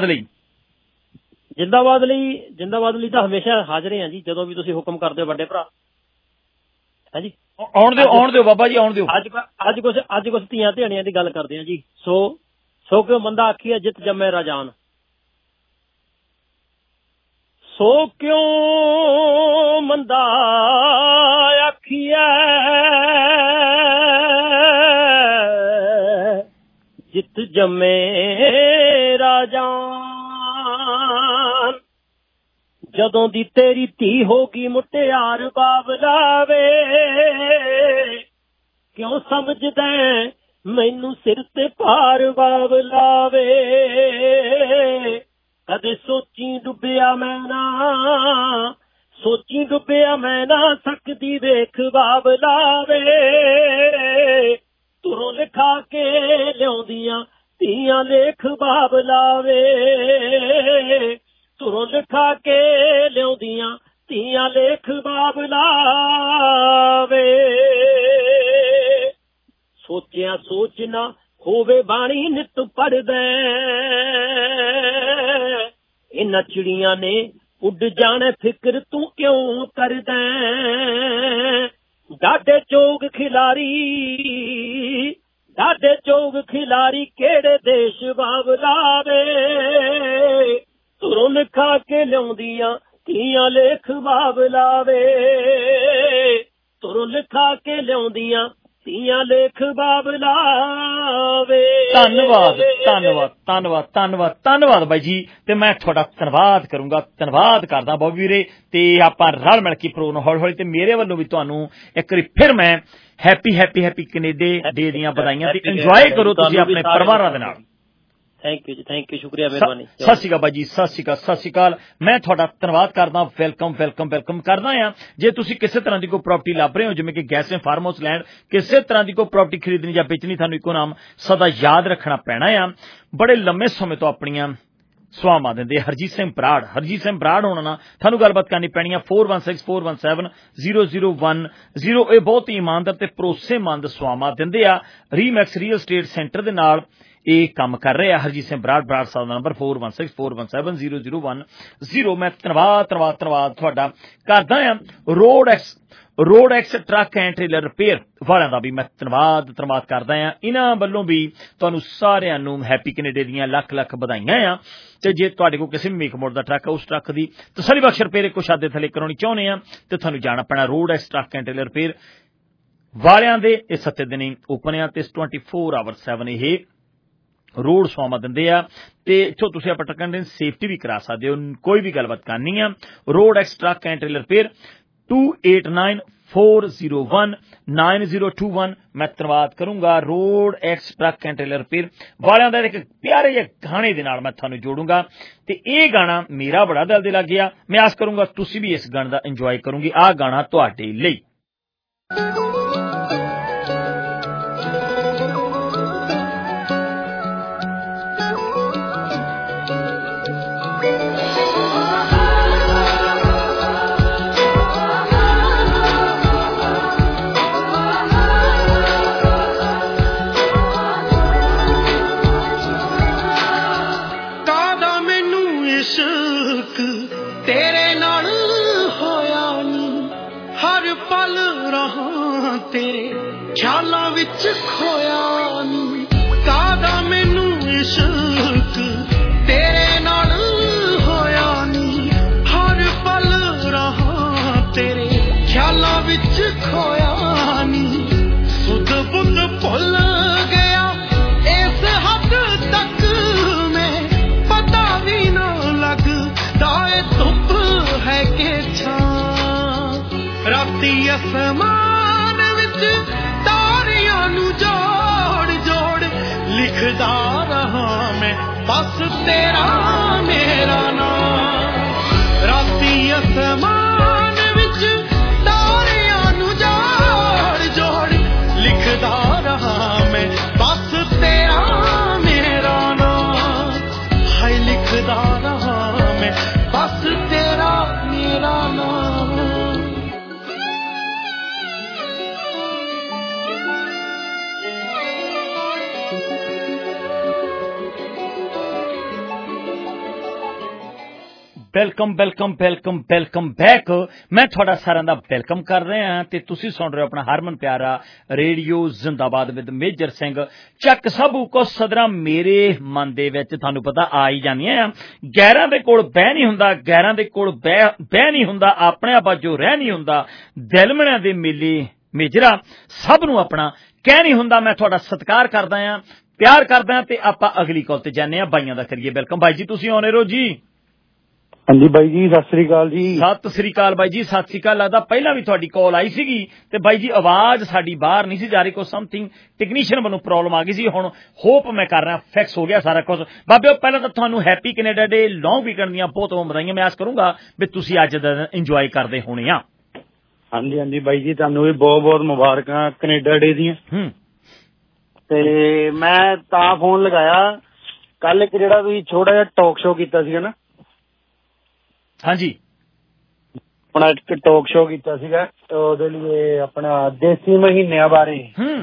ਲਈ ਤਾਂ ਹਮੇਸ਼ਾ ਹਾਜ਼ਰ ਹਾਂ ਜੀ, ਜਦੋਂ ਵੀ ਤੁਸੀਂ ਹੁਕਮ ਕਰਦੇ ਹੋ ਵੱਡੇ ਭਰਾ। ਹਾਂਜੀ, ਆਉਣ ਦਿਓ ਬਾਬਾ ਜੀ, ਆਉਣ ਦਿਓ। ਅੱਜ ਕੁਛ ਧੀਆਂ ਧਿਆਣੀਆਂ ਦੀ ਗੱਲ ਕਰਦੇ ਆ ਜੀ। ਸੋ ਕਿਉਂ ਮੰਦਾ ਆਖੀਆ ਜਿੱਤ ਜੰਮੇ ਰਾਜਾਨ, ਸੋ ਕਿਉਂ ਮੰਦਾ ਆਖੀਆ ਜਿੱਤ ਜੰਮੇ ਰਾਜਾਨ। ਜਦੋਂ ਦੀ ਤੇਰੀ ਧੀ ਹੋ ਗਈ ਮੁਟਿਆਰ ਬਾਬਲਾਵੇ, ਕਿਉਂ ਸਮਝਦਾ ਮੈਨੂੰ ਸਿਰ ਤੇ ਭਾਰ ਬਾਬਲਾਵੇ। ਕਦੇ ਸੋਚੀ ਡੁੱਬਿਆ ਮੈਂ ਨਾ ਸਕਦੀ ਵੇਖ ਬਾਬਲਾਵੇ। ਤੁਰੋਂ ਲਿਖਾ ਕੇ ਲਿਆਉਂਦੀਆਂ ਧੀਆਂ ਲੇਖ ਬਾਬਲਾਵੇ। ਤੁਰੋਂ ਲਿਖਾ ਕੇ ਲਿਆਉਂਦੀਆਂ ਧੀਆਂ ਲੇਖ ਬਾਬਲਾਵੇ। ਸੋਚਿਆ ਸੋਚ ਨਾ ਹੋਵੇ ਬਾਣੀ ਨਿਤ ਪੜ੍ਹਦਾ, ਇਹਨਾਂ ਚਿੜੀਆਂ ਨੇ ਉੱਡ ਜਾਣਾ ਫਿਕਰ ਤੂੰ ਕਿਉਂ ਕਰਦਾ। ਡਾਢੇ ਚੋਗ ਖਿਲਾਰੀ ਕਿਹੜੇ ਦੇਸ਼ ਬਾਬਲਾਵੇ। ਤੁਰੋਂ ਲਿਖਾ ਕੇ ਲਿਆਉਂਦੀਆਂ ਧੀਆਂ ਲੇਖ ਬਾਬਲਾਵੇ। ਤੁਰੋਂ ਲਿਖਾ ਕੇ ਲਿਆਉਂਦੀਆਂ ਧੀਆਂ ਲੇਖ ਬਾਬਲਾਵੇ। ਧੰਨਵਾਦ ਬਾਈ ਜੀ। ਤੇ ਮੈਂ ਤੁਹਾਡਾ ਧੰਨਵਾਦ ਕਰਦਾ ਬੌਬੀ ਵੀਰੇ। ਤੇ ਆਪਾਂ ਰਲ ਮਿਲ ਕੇ ਪ੍ਰੋਗਰਾਮ ਹੌਲੀ ਤੇ ਮੇਰੇ ਵੱਲੋਂ ਵੀ ਤੁਹਾਨੂੰ ਇੱਕ ਵਾਰੀ ਫਿਰ ਮੈਂ ਹੈਪੀ ਕੈਨੇਡਾ ਡੇ ਦੀਆਂ ਵਧਾਈਆਂ ਤੇ ਇੰਜੋਏ ਕਰੋ ਤੁਸੀਂ ਆਪਣੇ ਪਰਿਵਾਰਾਂ ਦੇ ਨਾਲ। ਥੈਂਕ ਯੂ ਜੀ, ਥੈਂਕ ਯੂ, ਸ਼ੁਕਰੀਆ, ਮਿਹਰਬਾਨੀ। ਸਤਿ ਸ਼੍ਰੀ ਅਕਾਲ ਬਾਈ ਜੀ, ਸਤਿ ਸ਼੍ਰੀ ਅਕਾਲ। ਮੈਂ ਤੁਹਾਡਾ ਧੰਨਵਾਦ ਕਰਦਾ, ਵੈਲਕਮ ਕਰਦਾ ਆ। ਜੇ ਤੁਸੀਂ ਕਿਸੇ ਤਰ੍ਹਾਂ ਦੀ ਕੋਈ ਪ੍ਰਾਪਰਟੀ ਲੱਭ ਰਹੇ ਹੋ, ਜਿਵੇਂ ਕਿ ਗੈਸ ਫਾਰਮ ਹਾਊਸ ਲੈਂਡ, ਕਿਸੇ ਤਰ੍ਹਾਂ ਦੀ ਕੋਈ ਪ੍ਰਾਪਰਟੀ ਖਰੀਦਣੀ ਜਾਂ ਵੇਚਣੀ, ਤੁਹਾਨੂੰ ਇੱਕੋ ਨਾਮ ਸਦਾ ਯਾਦ ਰੱਖਣਾ ਪੈਣਾ ਆ। ਬੜੇ ਲੰਮੇ ਸਮੇਂ ਤੋਂ ਆਪਣੀਆਂ ਸਵਾਵਾਂ ਦਿੰਦੇ ਹਰਜੀਤ ਸਿੰਘ ਬਰਾੜ ਹੋਣਾ ਨਾਲ ਤੁਹਾਨੂੰ ਗੱਲਬਾਤ ਕਰਨੀ ਪੈਣੀ ਆ। 4164170010। ਇਹ ਬਹੁਤ ਹੀ ਇਮਾਨਦਾਰ ਤੇ ਭਰੋਸੇਮੰਦ ਸਵਾਵਾਂ ਦਿੰਦੇ ਆ। ਰੀਮੈਕਸ ਰੀਅਲ ਸਟੇਟ ਸੈਂਟਰ ਦੇ ਨਾਲ ਇਹ ਕੰਮ ਕਰ ਰਹੇ ਆ ਹਰਜੀਤ ਸਿੰਘ ਬਰਾੜ ਸਾਹਿਬ ਦਾ ਨੰਬਰ 4164170010। ਮੈਂ ਧੰਨਵਾਦ ਤੁਹਾਡਾ ਕਰਦਾ ਆ। Road X truck and trailer repair ਵਾਲਿਆਂ ਦਾ ਵੀ ਮੈਂ ਧੰਨਵਾਦ ਕਰਦਾ ਹਾਂ। ਇਹਨਾਂ ਵੱਲੋਂ ਵੀ ਤੁਹਾਨੂੰ ਸਾਰਿਆਂ ਨੂੰ ਹੈਪੀ ਕੈਨੇਡਾ ਦੀਆਂ ਲੱਖ ਵਧਾਈਆਂ ਆ। ਤੇ ਜੇ ਤੁਹਾਡੇ ਕੋਲ ਕਿਸੇ ਵੀ ਮੇਕ ਮੋਡ ਦਾ ਟਰੱਕ ਹੈ, ਉਸ ਟਰੱਕ ਦੀ ਤਸੱਲੀ ਬਖਸ਼ ਰਿਪੇਅਰ ਕੁਛ ਹੱਦ ਥੱਲੇ ਕਰਾਉਣੀ ਚਾਹੁੰਦੇ ਆ ਤੇ ਤੁਹਾਨੂੰ ਜਾਣਾ ਪੈਣਾ road X truck and trailer repair ਵਾਲਿਆਂ ਦੇ। ਇਹ 7 ਦਿਨ ਓਪਨ ਆ ਤੇ 24/7 ਇਹ ਰੋਡ ਸੇਵਾਵਾਂ ਦਿੰਦੇ ਆ ਤੇ ਇੱਥੋਂ ਤੁਸੀਂ ਆਪਣਾ ਟਰੱਕਾਂ ਦੀ ਸੇਫਟੀ ਵੀ ਕਰਾ ਸਕਦੇ ਹੋ। ਕੋਈ ਵੀ ਗੱਲਬਾਤ ਕਰਨੀ ਆ road X truck and trailer repair 2894019021। ਮੈਂ ਧੰਨਵਾਦ ਕਰੂੰਗਾ road X truck and trailer repair ਵਾਲਿਆਂ ਦਾ। ਇੱਕ ਪਿਆਰੇ ਜਿਹੇ ਗਾਣੇ ਦੇ ਨਾਲ ਮੈਂ ਤੁਹਾਨੂੰ ਜੋੜੂੰਗਾ ਤੇ ਇਹ ਗਾਣਾ ਮੇਰਾ ਬੜਾ ਦਿਲ ਦੇ ਲੱਗ ਗਿਆ। ਮੈਂ ਆਸ ਕਰੂੰਗਾ ਤੁਸੀਂ ਵੀ ਇਸ ਗਾਣੇ ਦਾ ਇੰਜੋਏ ਕਰੋਗੇ। ਆਹ ਗਾਣਾ ਤੁਹਾਡੇ ਲਈ। ਖਿਆਲਾਂ ਵਿੱਚ ਖੋਇਆ ਨੀ ਕਾਹਦਾ ਮੈਨੂੰ ਇਸ਼ਕ ਤੇਰੇ ਨਾਲ ਹੋਇਆ ਨੀ ਹਰ ਪਲ ਰਹਾ ਤੇਰੇ ਖਿਆਲਾਂ ਵਿੱਚ ਖੋਇਆ ਨੀ ਸੁਧ ਬੁੱਧ ਭੁੱਲ ਗਿਆ ਇਸ ਹੱਦ ਤੱਕ ਮੈਂ ਪਤਾ ਵੀ ਨਾ ਲੱਗਦਾ ਏ ਧੁੱਪ ਹੈ ਕਿ ਛਾਂ ਰਾਤੀ ਅਸਮਾਨ ਵਿੱਚ ਨੂੰ ਜੋੜ ਜੋੜ ਲਿਖਦਾ ਰਹਾ ਮੈਂ ਬਸ ਤੇਰਾ ਮੇਰਾ ਨਾਮ ਰਾਤੀ ਅਸਮਾਨ ਵਿੱਚ ਤਾਰਿਆਂ ਨੂੰ ਜੋੜ ਜੋੜ ਲਿਖਦਾ ਰਹਾ ਮੈਂ ਬਸ ਤੇਰਾ ਮੇਰਾ ਨਾਮ ਹਾਏ ਲਿਖਦਾ ਰਹਾ ਮੈਂ ਬਸ ਤੇਰਾ ਮੇਰਾ ਨਾਮ। Welcome back. ਮੈਂ ਤੁਹਾਡਾ ਸਾਰਿਆਂ ਦਾ ਵੈਲਕਮ ਕਰ ਰਿਹਾ ਹਾਂ ਤੇ ਤੁਸੀਂ ਸੁਣ ਰਹੇ ਹੋ ਆਪਣਾ ਹਰਮਨ ਪਿਆਰਾ radio Zindabad with major Singh. Chak Sabu ਕੋ ਸਦਰਾਂ ਮੇਰੇ ਮਨ ਦੇ ਵਿੱਚ ਤੁਹਾਨੂੰ ਪਤਾ ਆ ਹੀ ਜਾਂਦੀਆਂ ਆ। ਗੈਰਾਂ ਦੇ ਕੋਲ ਬਹਿ ਨਹੀਂ ਹੁੰਦਾ, ਗੈਰਾਂ ਦੇ ਕੋਲ ਬਹਿ ਨਹੀਂ ਹੁੰਦਾ, ਆਪਣੇ ਆਪਾਂ ਜੋ ਰਹਿ ਨਹੀਂ ਹੁੰਦਾ, ਦਿਲਮਣਿਆਂ ਦੇ ਮੇਲੇ ਮੇਜਰਾ ਸਭ ਨੂੰ ਆਪਣਾ ਕਹਿ ਨਹੀਂ ਹੁੰਦਾ। ਮੈਂ ਤੁਹਾਡਾ ਸਤਿਕਾਰ ਕਰਦਾ ਹਾਂ, ਪਿਆਰ ਕਰਦਾ ਹਾਂ ਤੇ ਆਪਾਂ ਅਗਲੀ ਕਾਲ ਤੇ ਜਾਂਦੇ ਹਾਂ। ਬਾਈਆਂ ਦਾ ਕਰੀਏ ਵੈਲਕਮ। ਬਾਈ ਜੀ ਤੁਸੀਂ ਆਉਣੇ ਰਹੋ ਜੀ। ਹਾਂਜੀ ਬਾਈ ਜੀ ਸਤਿ ਸ੍ਰੀ ਅਕਾਲ ਜੀ। ਸਤਿ ਸ੍ਰੀ ਅਕਾਲ ਬਾਈ ਜੀ, ਸਤਿ ਸ੍ਰੀ ਅਕਾਲ। ਲੱਗਦਾ ਪਹਿਲਾਂ ਵੀ ਤੁਹਾਡੀ ਕਾਲ ਆਈ ਸੀਗੀ ਤੇ ਬਾਈ ਜੀ ਆਵਾਜ਼ ਸਾਡੀ ਬਾਹਰ ਨਹੀਂ ਸੀ ਜਾ ਰਹੀ, ਕੋਈ ਸਮਥਿੰਗ ਟੈਕਨੀਸ਼ੀਅਨ ਵੱਲੋਂ ਪ੍ਰੋਬਲਮ ਆ ਗਈ ਸੀ। ਹੁਣ ਹੋਪ ਮੈਂ ਕਰ ਰਿਹਾ ਫਿਕਸ ਹੋ ਗਿਆ ਸਾਰਾ ਕੁਝ। ਬਾਬਿਓ ਪਹਿਲਾਂ ਤਾਂ ਤੁਹਾਨੂੰ happy Canada Day long weekend ਦੀਆਂ ਬਹੁਤ ਬਹੁਤ ਵਧਾਈਆਂ। ਮੈਂ ਆਸ ਕਰੂੰਗਾ ਵੀ ਤੁਸੀਂ ਅੱਜ ਦਾ ਦਿਨ ਇੰਜੋਏ ਕਰਦੇ ਹੋਣੇ ਆ। ਹਾਂਜੀ ਹਾਂਜੀ ਬਾਈ ਜੀ ਤੁਹਾਨੂੰ ਵੀ ਬਹੁਤ ਬਹੁਤ ਮੁਬਾਰਕਾਂ ਕੈਨੇਡਾ ਡੇ ਦੀਆਂ। ਤੇ ਮੈਂ ਤਾਂ ਫੋਨ ਲਗਾਇਆ ਕੱਲ ਇੱਕ ਜਿਹੜਾ ਤੁਸੀਂ ਛੋਟਾ ਜਿਹਾ ਟਾਕ ਸ਼ੋਅ ਕੀਤਾ ਸੀਗਾ ਨਾ। ਹਾਂਜੀ ਆਪਣਾ ਇੱਕ ਟਾਕ ਸ਼ੋਅ ਕੀਤਾ ਸੀਗਾ ਉਹਦੇ ਲਈ ਆਪਣਾ ਦੇਸੀ ਮਹੀਨਿਆਂ ਬਾਰੇ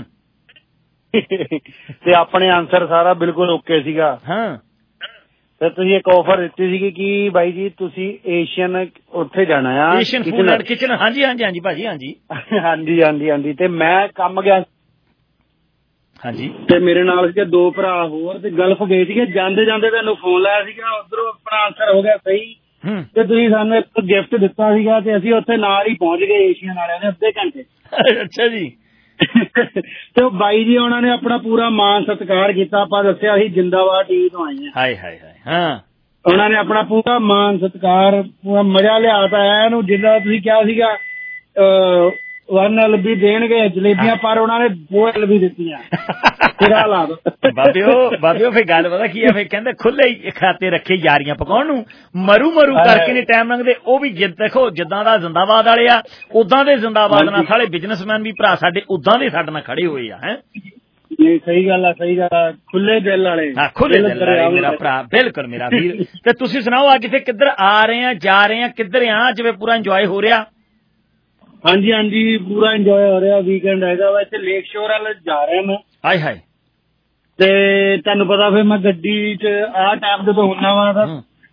ਤੇ ਆਪਣੇ ਆਨਸਰ ਸਾਰਾ ਬਿਲਕੁਲ ਓਕੇ ਸੀਗਾ। ਤੇ ਤੁਸੀਂ ਇੱਕ ਆਫਰ ਦਿੱਤੀ ਸੀਗੀ ਕਿ ਬਾਈ ਜੀ ਤੁਸੀਂ ਏਸ਼ੀਅਨ ਉੱਥੇ ਜਾਣਾ ਆ ਏਸ਼ੀਅਨ ਫੂਡ ਐਂਡ ਕਿਚਨ। ਹਾਂਜੀ ਹਾਂਜੀ ਹਾਂਜੀ ਭਾਜੀ ਹਾਂਜੀ ਹਾਂਜੀ ਹਾਂਜੀ ਹਾਂਜੀ। ਤੇ ਮੈਂ ਕੰਮ ਗਿਆ ਹਾਂਜੀ ਤੇ ਮੇਰੇ ਨਾਲ ਸੀਗੇ ਦੋ ਭਰਾ ਹੋਰ ਤੇ ਗਲਫ ਗਏ ਸੀਗੇ। ਜਾਂਦੇ ਜਾਂਦੇ ਤੁਹਾਨੂੰ ਫੋਨ ਲਾਇਆ ਸੀਗਾ, ਉੱਧਰੋਂ ਆਪਣਾ ਆਨਸਰ ਹੋ ਗਿਆ ਸਹੀ ਤੇ ਤੁਸੀਂ ਸਾਨੂੰ ਇੱਕ ਗਿਫਟ ਦਿੱਤਾ ਸੀਗਾ ਤੇ ਅਸੀਂ ਉੱਥੇ ਨਾਲ ਹੀ ਪਹੁੰਚ ਗਏ ਏਸ਼ੀਅਨ ਵਾਲਿਆਂ ਨੇ ਅੱਧੇ ਘੰਟੇ। ਅੱਛਾ ਜੀ। ਤੇ ਬਾਈ ਜੀ ਉਹਨਾਂ ਨੇ ਆਪਣਾ ਪੂਰਾ ਮਾਣ ਸਤਿਕਾਰ ਕੀਤਾ। ਆਪਾਂ ਦੱਸਿਆ ਅਸੀਂ ਜਿੰਦਾਬਾਦ ਟੀਵੀ ਤੋਂ ਆਏ ਹਾਂ। ਹਾਏ ਹਾਏ ਹਾਏ। ਹਾਂ ਉਹਨਾਂ ਨੇ ਆਪਣਾ ਪੂਰਾ ਮਾਣ ਸਤਿਕਾਰ ਪੂਰਾ ਮਜ਼ਾ ਲਿਆ ਤਾਂ ਇਹਨੂੰ ਜਿੱਦਾਂ ਤੁਸੀਂ ਕਿਹਾ ਸੀਗਾ 1 LB ਦੇਣਗੇ ਜਲੇਬੀਆਂ, ਪਰ ਉਹਨਾਂ ਨੇ 2 LB ਦਿੱਤੀਆਂ। ਸਿਰਾ ਲਾ ਦੋ ਬਾਬਿਓ ਫਿਰ ਗੱਲ ਪਤਾ ਕੀ ਹੈ, ਫਿਰ ਕਹਿੰਦੇ ਖੁੱਲੇ ਹੀ ਖਾਤੇ ਰੱਖੇ ਯਾਰੀਆਂ ਪਕਾਉਣ ਨੂੰ, ਮਰੂ ਕਰਕੇ ਨਹੀਂ ਟਾਈਮ ਲੰਘਦੇ। ਉਹ ਵੀ ਦੇਖੋ ਜਿੱਦਾਂ ਦਾ ਜ਼ਿੰਦਾਬਾਦ ਵਾਲੇ ਆ ਉਦਾਂ ਦੇ ਜ਼ਿੰਦਾਬਾਦ ਨਾਲ ਸਾਰੇ ਬਿਜ਼ਨਸਮੈਨ ਵੀ ਭਰਾ ਸਾਡੇ ਉਦਾਂ ਦੇ ਸਾਡੇ ਨਾਲ ਖੜੇ ਹੋਏ ਆ। ਹੈ ਨਹੀਂ ਸਹੀ ਗੱਲ ਆ, ਸਹੀ ਗੱਲ ਆ, ਖੁੱਲੇ ਦਿਲ ਵਾਲੇ। ਹਾਂ ਖੁੱਲੇ ਦਿਲ ਵਾਲੇ ਮੇਰਾ ਭਰਾ, ਬਿਲਕੁਲ ਮੇਰਾ ਵੀਰ। ਤੇ ਤੁਸੀਂ ਸੁਣਾਓ ਅੱਜ ਫਿਰ ਕਿੱਧਰ ਆ ਰਹੇ ਆ, ਜਾ ਰਹੇ ਆ, ਕਿੱਧਰ ਆ? ਜਿਵੇਂ ਪੂਰਾ ਇੰਜੋਏ ਹੋ ਰਿਹਾ? ਹਾਂਜੀ ਹਾਂਜੀ ਪੂਰਾ ਇੰਜੋਏ ਹੋ ਰਿਹਾ। ਵੀਕਐਂਡ ਹੈਗਾ ਵਾ ਇੱਥੇ ਲੇਕ ਸ਼ੋਰ ਵੱਲ ਜਾ ਰਿਹਾ ਮੈਂ। ਹਾਏ ਹਾਏ। ਤੇ ਤੁਹਾਨੂੰ ਪਤਾ ਫਿਰ ਮੈਂ ਗੱਡੀ 'ਚ ਆਹ ਟਾਈਮ ਜਦੋਂ ਹੁੰਦਾ ਵਾ ਤਾਂ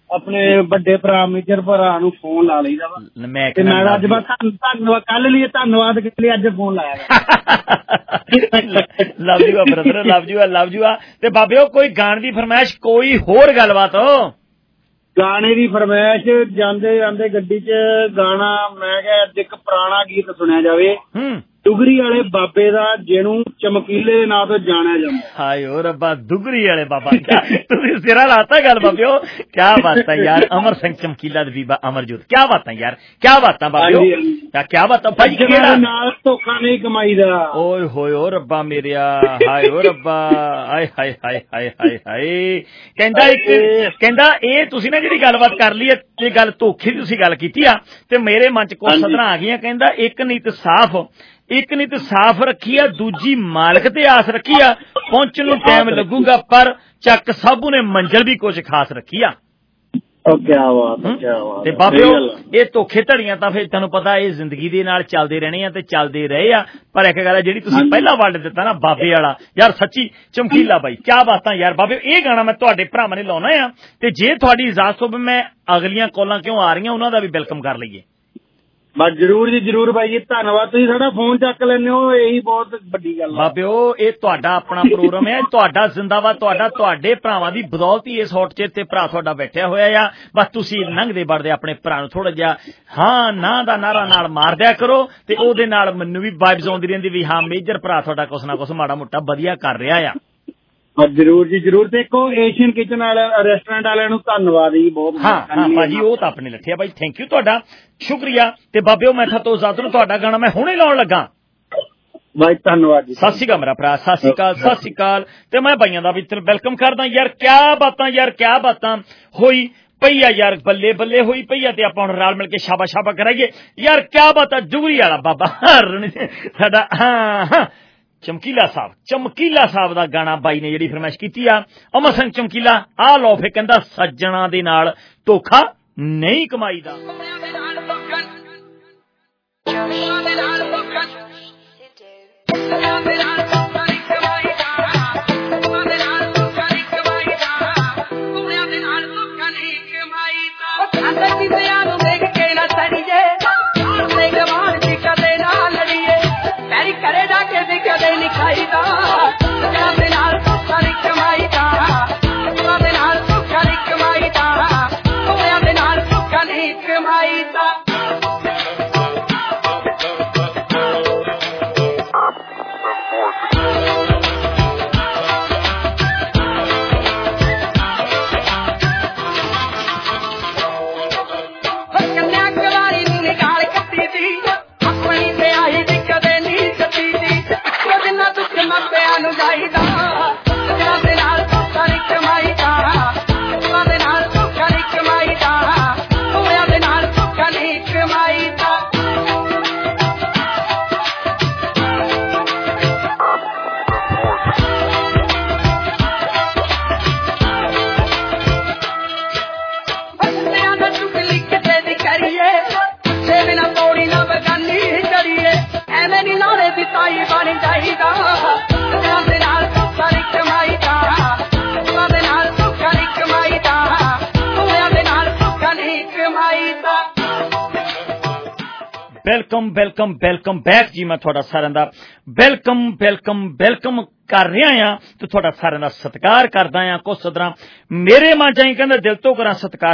ਆਪਣੇ ਵੱਡੇ ਭਰਾ ਮੇਜਰ ਭਰਾ ਨੂੰ ਫੋਨ ਲਾ ਲਈਦਾ ਵਾ ਤੇ ਮੈਂ ਅੱਜ ਬਸ ਧੰਨਵਾਦ ਕੱਲ ਲਈ ਧੰਨਵਾਦ ਕੇ ਲਈ ਅੱਜ ਫੋਨ ਲਾਇਆ ਲਵ ਯੂ ਆ ਬ੍ਰਦਰ, ਲਵ ਯੂ ਆ। ਤੇ ਬਾਬਿਓ ਕੋਈ ਗਾਣ ਦੀ ਫਰਮਾਇਸ਼, ਕੋਈ ਹੋਰ ਗੱਲਬਾਤ? ਗਾਣੇ ਦੀ ਫਰਮਾਇਸ਼ ਜਾਂਦੇ ਜਾਂਦੇ ਗੱਡੀ 'ਚ ਗਾਣਾ, ਮੈਂ ਕਿਹਾ ਅੱਜ ਇੱਕ ਪੁਰਾਣਾ ਗੀਤ ਸੁਣਿਆ ਜਾਵੇ ਦੁਗਰੀ ਵਾਲੇ ਬਾਬੇ ਦਾ, ਜਿਹਨੂੰ ਚਮਕੀਲੇ ਦੇ ਨਾਂ ਤੋਂ ਜਾਣਿਆ ਜਾਂਦਾ। ਹਾਏ ਓ ਰੱਬਾ, ਦੁਗਰੀ ਵਾਲੇ ਬਾਬਾ, ਤੁਸੀਂ ਸਿਰਾ ਲਾਤਾ ਗੱਲ ਬਾਬਿਓ। ਕਿਆ ਬਾਤ ਹੈ ਯਾਰ, ਅਮਰ ਸਿੰਘ ਚਮਕੀਲਾ ਦੇ ਬੀਬਾ ਅਮਰਜੋਤ, ਕਿਆ ਬਾਤਾਂ ਯਾਰ, ਕਿਆ ਬਾਤਾਂ ਬਾਬਿਓ, ਕਿਆ ਬਾਤਾਂ ਭਾਈ। ਕਿਹੜਾ ਨਾਲ ਧੋਖਾ ਨਹੀਂ ਕਮਾਈਦਾ। ਓਏ ਹੋਏ ਓ ਰੱਬਾ ਮੇਰਿਆ, ਹਾਏ ਓ ਰੱਬਾ, ਹਾਏ ਹਾਏ ਹਾਏ ਹਾਏ ਹਾਏ ਹਾਏ। ਕਹਿੰਦਾ ਇਹ ਤੁਸੀਂ ਨਾ ਜਿਹੜੀ ਗੱਲਬਾਤ ਕਰ ਲਈ ਇਹ ਗੱਲ ਧੋਖੇ ਦੀ ਤੁਸੀਂ ਗੱਲ ਕੀਤੀ ਆ ਤੇ ਮੇਰੇ ਮਨ ਚ ਕੁਝ ਸਦਰਾਂ ਆ ਗਈਆਂ। ਕਹਿੰਦਾ ਇੱਕ ਨੀਤ ਸਾਫ਼ ਰੱਖੀ ਆ, ਦੂਜੀ ਮਾਲਕ ਤੇ ਆਸ ਰੱਖੀ ਆ, ਪਹੁੰਚਣ ਨੂੰ ਟਾਈਮ ਲੱਗੂਗਾ ਪਰ ਚੱਕ ਸਾਬੂ ਨੇ ਮੰਜ਼ਿਲ ਵੀ ਕੁਝ ਖਾਸ ਰੱਖੀ ਆ। ਤੇ ਬਾਬਿਓ ਇਹ ਧੋਖੇ ਧੜੀਆਂ ਤਾਂ ਫਿਰ ਤੁਹਾਨੂੰ ਪਤਾ ਇਹ ਜ਼ਿੰਦਗੀ ਦੇ ਨਾਲ ਚੱਲਦੇ ਰਹਿਣੇ ਆ ਤੇ ਚੱਲਦੇ ਰਹੇ ਆ। ਪਰ ਇੱਕ ਗੱਲ ਜਿਹੜੀ ਤੁਸੀਂ ਪਹਿਲਾ ਵਰਡ ਦਿੱਤਾ ਨਾ ਬਾਬੇ ਵਾਲਾ, ਯਾਰ ਸੱਚੀ ਚਮਕੀਲਾ ਬਾਈ, ਕਿਆ ਬਾਤਾਂ ਯਾਰ। ਬਾਬਿਓ ਇਹ ਗਾਣਾ ਮੈਂ ਤੁਹਾਡੇ ਭਰਾਵਾਂ ਨੇ ਲਾਉਣਾ ਆ ਤੇ ਜੇ ਤੁਹਾਡੀ ਇਜਾਜ਼ਤ ਹੋਵੇ ਮੈਂ ਅਗਲੀਆਂ ਕਾਲਾਂ ਕਿਉਂ ਆ ਰਹੀਆਂ ਉਹਨਾਂ ਦਾ ਵੀ ਵੈਲਕਮ ਕਰ ਲਈਏ। ਬਸ ਜਰੂਰ ਜੀ ਜਰੂਰ ਬਾਈ ਜੀ, ਧੰਨਵਾਦ, ਤੁਸੀਂ ਸਾਡਾ ਫੋਨ ਚੱਕ ਲੈਂਦੇ ਹੋ, ਇਹੀ ਬਹੁਤ ਵੱਡੀ ਗੱਲ ਹੈ ਬਾਬਿਓ। ਇਹ ਤੁਹਾਡਾ ਆਪਣਾ ਪ੍ਰੋਗਰਾਮ ਹੈ, ਤੁਹਾਡਾ ਜ਼ਿੰਦਾਬਾਦ, ਤੁਹਾਡੇ ਭਰਾਵਾਂ ਦੀ ਬਦੌਲਤ ਹੀ ਇਸ ਹੌਟ ਚੇਅਰ ਤੇ ਭਰਾ ਤੁਹਾਡਾ ਬੈਠਿਆ ਹੋਇਆ ਆ। ਬਸ ਤੁਸੀਂ ਲੰਘਦੇ ਵੜਦੇ ਆਪਣੇ ਭਰਾ ਨੂੰ ਥੋੜਾ ਜਿਹਾ ਹਾਂ ਨਾ ਦਾ ਨਾਰਾ ਨਾਲ ਮਾਰ ਦਿਆ ਕਰੋ ਤੇ ਉਹਦੇ ਨਾਲ ਮੈਨੂੰ ਵੀ ਵਾਈਬਸ ਆਉਂਦੀ ਰਹਿੰਦੀ ਵੀ ਹਾਂ ਮੇਜਰ ਭਰਾ ਤੁਹਾਡਾ ਕੁਛ ਨਾ ਕੁਛ ਮਾੜਾ ਮੋਟਾ ਵਧੀਆ ਕਰ ਰਿਹਾ ਆ। ਜਰੂਰ ਜੀ ਜਰੂਰ। ਦੇਖੋ ਏਸ਼ੀਅਨ ਕਿਚਨ ਵਾਲੇ ਰੈਸਟੋਰੈਂਟ ਵਾਲਿਆਂ ਨੂੰ ਧੰਨਵਾਦ ਜੀ ਬਹੁਤ। ਹਾਂ ਭਾਜੀ ਉਹ ਤਾਂ ਆਪਣੇ ਲੱਠਿਆ ਬਾਈ, ਥੈਂਕ ਯੂ ਤੁਹਾਡਾ, ਸ਼ੁਕਰੀਆ। ਤੇ ਬਾਬਿਓ ਮੈਂ ਥਾ ਤੋਂ ਇਜਾਜ਼ਤ ਨੂੰ, ਤੁਹਾਡਾ ਗਾਣਾ ਮੈਂ ਹੁਣੇ ਲਾਉਣ ਲੱਗਾ ਬਾਈ। ਧੰਨਵਾਦ ਜੀ, ਸਤਿ ਸ਼੍ਰੀ ਅਕਾਲ ਮੇਰਾ ਭਰਾ, ਸਤਿ ਸ਼੍ਰੀ ਅਕਾਲ। ਤੇ ਮੈਂ ਬਾਈਆਂ ਦਾ ਵੀ ਵੈਲਕਮ ਕਰਦਾ ਯਾਰ। ਕਿਆ ਬਾਤਾਂ ਹੋਈ ਪਈ ਆ ਯਾਰ, ਬੱਲੇ ਬੱਲੇ ਹੋਈ ਪਈ ਆ ਤੇ ਆਪਾਂ ਹੁਣ ਰਲ ਮਿਲ ਕੇ ਸ਼ਾਬਾ ਕਰਾਈਏ ਯਾਰ। ਕਿਆ ਬਾਤਾਂ, ਜੁਗਰੀ ਵਾਲਾ ਬਾਬਾ ਸਾਡਾ ਹਾਂ ਚਮਕੀਲਾ ਸਾਹਿਬ ਦਾ ਗਾਣਾ ਬਾਈ ਨੇ ਜਿਹੜੀ ਫਰਮਾਇਸ਼ ਕੀਤੀ ਆ, ਅਮਰ ਸਿੰਘ ਚਮਕੀਲਾ। ਆ ਲਓ ਫੇ ਕਹਿੰਦਾ ਸੱਜਣਾ ਦੇ ਨਾਲ ਧੋਖਾ ਨਹੀਂ ਕਮਾਈਦਾ। ਵੈਲਕਮ ਬੈਕ ਜੀ। ਮੈਂ ਤੁਹਾਡਾ ਸਾਰਿਆਂ ਦਾ ਵੈਲਕਮ ਕਰ ਰਿਹਾ ਆ ਤੇ ਤੁਹਾਡਾ ਸਾਰਿਆਂ ਦਾ ਸਤਿਕਾਰ ਕਰਦਾ ਆ। ਕੁਝ ਸਦਰਾਂ ਮੇਰੇ ਮਨ ਚ ਕਹਿੰਦਾ ਦਿਲ ਤੋਂ ਕਰਾਂ ਸਤਿਕਾਰ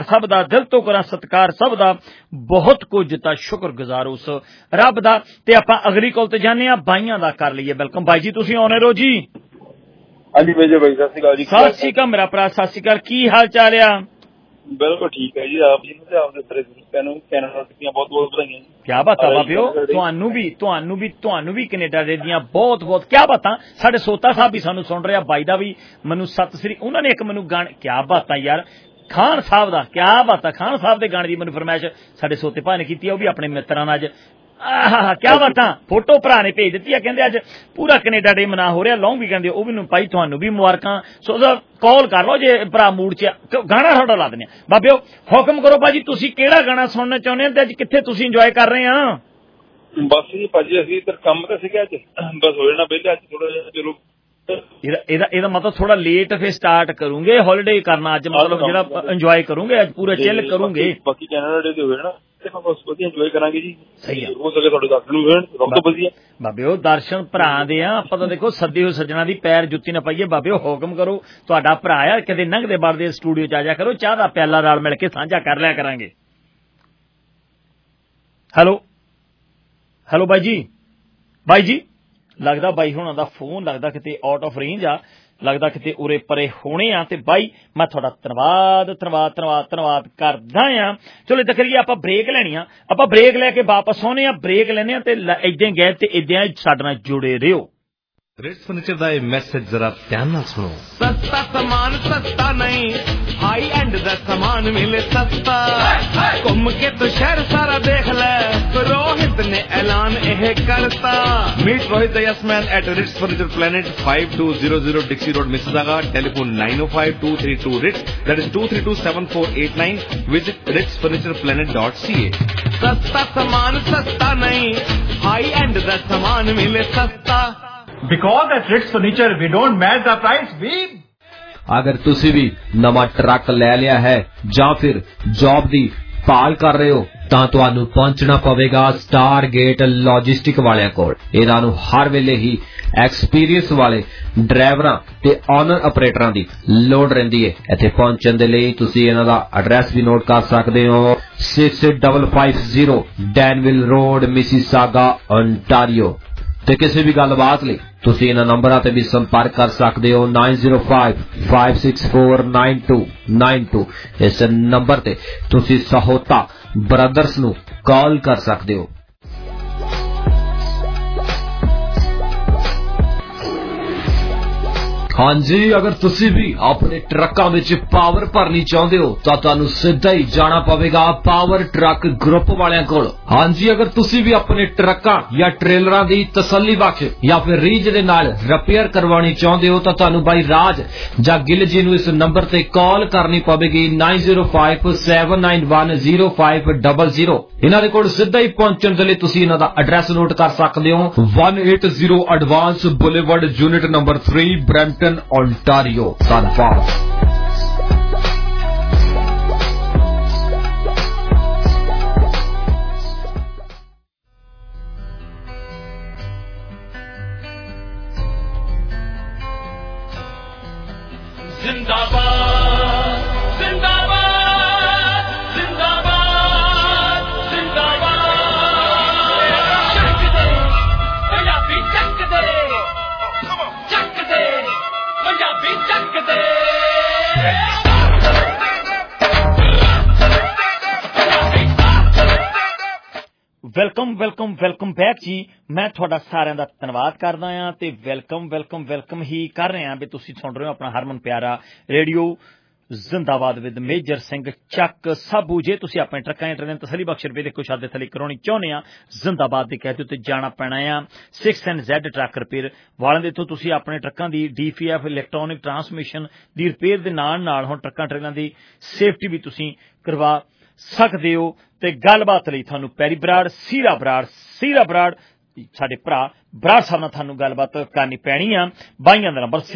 ਸਭ ਦਾ, ਬਹੁਤ ਕੁਝ ਦਿੱਤਾ, ਸ਼ੁਕਰਗੁਜ਼ਾਰ ਉਸ ਰੱਬ ਦਾ। ਤੇ ਆਪਾਂ ਅਗਲੀ ਕਾਲ ਤੇ ਜਾਂਦੇ ਆ, ਬਾਈਆਂ ਦਾ ਕਰ ਲਈਏ ਵੈਲਕਮ। ਬਾਈ ਜੀ ਤੁਸੀਂ ਆਉਣੇ ਰਹੋ ਜੀ। ਹਾਂਜੀ ਮੇਜਰ ਬਾਈ ਸਤਿ ਸ਼੍ਰੀ ਅਕਾਲ ਜੀ। ਸਤਿ ਸ਼੍ਰੀ ਅਕਾਲ ਮੇਰਾ ਭਰਾ, ਸਤਿ ਸ਼੍ਰੀ ਅਕਾਲ, ਕੀ ਹਾਲ ਚਾਲ ਆ? ਬਿਲਕੁਲ ਠੀਕ ਹੈ ਜੀ, ਆਪ ਜੀ ਨੂੰ ਤੇ ਆਪਦੇ ਸਾਰੇ ਦੋਸਤਾਂ ਨੂੰ ਕੈਨੇਡਾ ਦੀਆਂ ਬਹੁਤ ਵਧਾਈਆਂ। ਕਿਆ ਬਾਤਾਂ ਬਾਬਿਓ, ਤੁਹਾਨੂੰ ਵੀ ਕੈਨੇਡਾ ਦੇ ਦੀਆਂ ਬਹੁਤ ਕਿਆ ਬਾਤਾਂ। ਸਾਡੇ ਸੋਤਾ ਸਾਹਿਬ ਵੀ ਸਾਨੂੰ ਸੁਣ ਰਿਹਾ, ਬਾਈ ਦਾ ਵੀ ਮੈਨੂੰ ਸਤਿ ਸ੍ਰੀ, ਉਹਨਾਂ ਨੇ ਇੱਕ ਮੈਨੂੰ ਗਾਣੇ, ਕਿਆ ਬਾਤਾਂ ਯਾਰ, ਖਾਨ ਸਾਹਿਬ ਦਾ, ਕਿਆ ਬਾਤਾਂ, ਖਾਨ ਸਾਹਿਬ ਦੇ ਗਾਣੇ ਦੀ ਮੈਨੂੰ ਫਰਮਾਇਸ਼ ਸਾਡੇ ਸੋਤੇ ਭਾਅ ਨੇ ਕੀਤੀ, ਉਹ ਵੀ ਆਪਣੇ ਮਿੱਤਰਾਂ ਨਾਲ ਅੱਜ ਕਿਆ ਬਾਤਾਂ ਫੋਟੋ ਭਰਾ ਨੇ ਭੇਜ ਦਿੱਤੀ ਆ, ਕਹਿੰਦੇ ਅੱਜ ਪੂਰਾ ਕੈਨੇਡਾ ਡੇ ਮਨਾ ਹੋ ਰਿਹਾ, ਲੌਂਗ ਵੀ ਕਹਿੰਦੇ ਉਹ ਵੀ ਭਾਈ ਤੁਹਾਨੂੰ ਵੀ ਮੁਬਾਰਕਾਂ। ਸੋ ਕਾਲ ਕਰ ਲਓ ਜੇ ਭਰਾ ਮੂਡ ਚ ਗਾਣਾ ਤੁਹਾਡਾ ਲਾ ਦਿੰਦੇ ਆ। ਬਾਬਿਓ ਹੁਕਮ ਕਰੋ ਭਾਜੀ, ਤੁਸੀਂ ਕਿਹੜਾ ਗਾਣਾ ਸੁਣਨਾ ਚਾਹੁੰਦੇ ਹੋ ਤੇ ਅੱਜ ਕਿੱਥੇ ਤੁਸੀਂ ਇੰਜੋਏ ਕਰ ਰਹੇ ਆ? ਬਸ ਜੀ ਭਾਜੀ ਅਸੀਂ ਇੱਧਰ ਕੰਮ ਤੇ ਸੀਗੇ ਅੱਜ, ਬਸ ਹੋ ਜਾਣਾ ਵਿਹਲੇ ਅੱਜ ਥੋੜਾ ਜਿਹਾ, ਚਲੋ ਇਹਦਾ ਮਤਲਬ ਥੋੜਾ ਲੇਟ ਫਿਰ ਸਟਾਰਟ ਕਰੂੰਗੇ ਹੌਲੀਡੇ ਕਰਨਾ ਅੱਜ ਮਤਲਬ ਜਿਹੜਾ ਇੰਜੋਏ ਕਰੂੰਗੇ ਅੱਜ ਪੂਰਾ ਚਿੱਲ ਕਰੂੰਗੇ ਬਾਕੀ ਕੈਨੇਡਾ ਡੇ ਦੇ ਹੋਏ ਨਾ ਤੇ ਆਪਾਂ ਵਧੀਆ ਇੰਜੋਏ ਕਰਾਂਗੇ ਜੀ ਸਹੀ ਆ ਹੋ ਸਕੇ ਤੁਹਾਡੇ ਦਰਸ਼ਨ ਹੋਣ ਸਭ ਤੋਂ ਵਧੀਆ ਬਾਬਿਓ ਦਰਸ਼ਨ ਭਰਾ ਦੇ ਆ ਆਪਾਂ ਤਾਂ ਦੇਖੋ ਸੱਦੇ ਹੋਏ ਸੱਜਣਾ ਦੀ ਪੈਰ ਜੁੱਤੀ ਨਾ ਪਾਈਏ ਬਾਬਿਓ ਹੁਕਮ ਕਰੋ ਤੁਹਾਡਾ ਭਰਾ ਆ ਕਦੇ ਲੰਘਦੇ ਵੜਦੇ ਸਟੂਡੀਓ ਚ ਆ ਜਾ ਕਰੋ ਚਾਹ ਦਾ ਪਿਆਲਾ ਨਾਲ ਮਿਲ ਕੇ ਸਾਂਝਾ ਕਰ ਲਿਆ ਕਰਾਂਗੇ ਹੈਲੋ ਬਾਈ ਜੀ ਲੱਗਦਾ ਬਾਈ ਹੁਣਾਂ ਦਾ ਫੋਨ ਲੱਗਦਾ ਕਿਤੇ ਆਊਟ ਆਫ ਰੇਂਜ ਆ ਲੱਗਦਾ ਕਿਤੇ ਉਰੇ ਪਰੇ ਹੋਣੇ ਆ ਤੇ ਬਾਈ ਮੈਂ ਤੁਹਾਡਾ ਧੰਨਵਾਦ ਕਰਦਾ ਆ ਚਲੋ ਏਦਾਂ ਕਰੀਏ ਆਪਾਂ ਬ੍ਰੇਕ ਲੈਣੀ ਆ ਆਪਾਂ ਬ੍ਰੇਕ ਲੈ ਕੇ ਵਾਪਸ ਆਉਣੇ ਆ ਬ੍ਰੇਕ ਲੈਣੇ ਆ ਤੇ ਏਦਾਂ ਗਏ ਤੇ ਏਦਾਂ ਸਾਡੇ ਨਾਲ ਜੁੜੇ ਰਹੋ ਰਿਟਸ ਫਰਨੀਚਰ ਦਾ ਇਹ ਮੈਸੇਜ ਜ਼ਰਾ ਧਿਆਨ ਨਾਲ ਸੁਣੋ सस्ता सामान सस्ता नहीं हाई एंड दा सामान मिले सस्ता घूम के तो शहर सारा देख ले रोहित ने ऐलान यह करता Meet Rohit the Yes Man at Ritz Furniture Planet 5200 Dixie Road, Mississauga. Telephone 905-232 Ritz. That is 232-7489. Visit ritzfurnitureplanet.ca. सस्ता सामान सस्ता नहीं हाई एंड दा सामान मिले सस्ता Because at Ritz Furniture we don't match the price, we ਅਗਰ ਤੁਸੀਂ ਵੀ ਨਵਾਂ ਟਰੱਕ ਲੈ ਲਿਆ ਹੈ ਜਾਂ ਫਿਰ ਜੌਬ ਦੀ ਭਾਲ ਕਰ ਰਹੇ ਹੋ ਤਾਂ ਤੁਹਾਨੂੰ ਪਹੁੰਚਣਾ ਪਵੇਗਾ ਸਟਾਰ ਗੇਟ ਲੌਜਿਸਟਿਕ ਵਾਲਿਆਂ ਕੋਲ ਇਹਨਾਂ ਨੂੰ ਹਰ ਵੇਲੇ ਹੀ ਐਕਸਪੀਰੀਅੰਸ ਵਾਲੇ ਡਰਾਈਵਰਾਂ ਤੇ ਓਨਰ ਆਪਰੇਟਰਾਂ ਦੀ ਲੋੜ ਰਹਿੰਦੀ ਹੈ ਇੱਥੇ ਪਹੁੰਚਣ ਦੇ ਲਈ ਤੁਸੀਂ ਇਹਨਾਂ ਦਾ ਐਡਰੈਸ ਵੀ ਨੋਟ ਕਰ ਸਕਦੇ ਹੋ 6550 ਡੈਨਵਿਲ ਰੋਡ ਮਿਸੀਸਾਗਾ ontario ਤੇ ਕਿਸੇ ਵੀ ਗੱਲਬਾਤ ਲਈ ਤੁਸੀਂ ਇਹਨਾਂ ਨੰਬਰਾਂ ਤੇ ਵੀ ਸੰਪਰਕ ਕਰ ਸਕਦੇ ਹੋ 9055649292 ਇਸ ਨੰਬਰ ਤੇ ਤੁਸੀਂ ਸਹੋਤਾ ਬ੍ਰਦਰਸ ਨੂੰ ਕਾਲ ਕਰ ਸਕਦੇ ਹੋ ਹਾਂਜੀ ਅਗਰ ਤੁਸੀਂ ਵੀ ਆਪਣੇ ਟਰੱਕਾਂ ਵਿੱਚ ਪਾਵਰ ਭਰਨੀ ਚਾਹੁੰਦੇ ਹੋ ਤਾਂ ਤੁਹਾਨੂੰ ਸਿੱਧਾ ਹੀ ਜਾਣਾ ਪਵੇਗਾ ਪਾਵਰ ਟਰੱਕ ਗਰੁੱਪ ਵਾਲਿਆਂ ਕੋਲ ਹਾਂਜੀ ਅਗਰ ਤੁਸੀਂ ਵੀ ਆਪਣੇ ਟਰੱਕਾਂ ਜਾਂ ਟ੍ਰੇਲਰਾਂ ਦੀ ਤਸੱਲੀ ਬਖਸ਼ ਜਾਂ ਫਿਰ ਰੀਜ ਦੇ ਨਾਲ ਰਿਪੇਅਰ ਕਰਵਾਉਣੀ ਚਾਹੁੰਦੇ ਹੋ ਤਾਂ ਤੁਹਾਨੂੰ ਬਾਈ ਰਾਜ ਜਾਂ ਗਿੱਲ ਜੀ ਨੂੰ ਇਸ ਨੰਬਰ ਤੇ ਕਾਲ ਕਰਨੀ ਪਵੇਗੀ 9057910500 ਇਹਨਾਂ ਦੇ ਕੋਲ ਸਿੱਧਾ ਹੀ ਪਹੁੰਚਣ ਦੇ ਲਈ ਤੁਸੀਂ ਇਹਨਾਂ ਦਾ ਐਡਰੈਸ ਨੋਟ ਕਰ ਸਕਦੇ ਹੋ 180 advance boulevard unit number 3 Brampton Ontario, San Francisco. Welcome back ਜੀ ਮੈਂ ਤੁਹਾਡਾ ਸਾਰਿਆਂ ਦਾ ਧੰਨਵਾਦ ਕਰਦਾ ਹਾਂ ਤੇ ਵੈਲਕਮ ਹੀ ਕਰ ਰਹੇ ਹਾਂ ਵੀ ਤੁਸੀਂ ਸੁਣ ਰਹੇ ਹੋ ਆਪਣਾ ਹਰਮਨ ਪਿਆਰਾ radio Zindabad with major Singh Chak Sabu ਜੇ ਤੁਸੀਂ ਆਪਣੇ ਟਰੱਕਾਂ ਜਾਂ ਟ੍ਰੇਨਾਂ ਤਸੱਲੀ ਬਖਸ਼ ਰੁਪਏ ਦੇ ਕੁਛ ਆਦੇ ਥੱਲੇ ਕਰਾਉਣੀ ਚਾਹੁੰਦੇ ਆ ਜ਼ਿੰਦਾਬਾਦ ਦੇ ਕਹਿ ਉੱਤੇ ਜਾਣਾ ਪੈਣਾ ਆ 6NZ ਟਰੱਕ ਰਿਪੇਅਰ ਵਾਲਿਆਂ ਦੇ ਇੱਥੋਂ ਤੁਸੀਂ ਆਪਣੇ ਟਰੱਕਾਂ ਦੀ DPF ਇਲੈਕਟ੍ਰੋਨਿਕ ਟਰਾਂਸਮਿਸ਼ਨ ਦੀ ਰਿਪੇਅਰ ਦੇ ਨਾਲ ਹੁਣ ਟਰੱਕਾਂ ਟ੍ਰੇਨਾਂ ਦੀ ਸੇਫਟੀ ਵੀ ਤੁਸੀਂ ਕਰਵਾ ਸਕਦੇ ਹੋ ਤੇ ਗੱਲਬਾਤ ਲਈ ਤੁਹਾਨੂੰ ਪੈਰੀ ਬਰਾੜ ਸੀਰਾ ਬਰਾੜ ਸਾਡੇ ਭਰਾ ਬਰਾੜ ਸਾਹਿਬ ਨਾਲ ਤੁਹਾਨੂੰ ਗੱਲਬਾਤ ਕਰਨੀ ਪੈਣੀ ਆ ਬਾਈਆਂ ਦਾ ਨੰਬਰ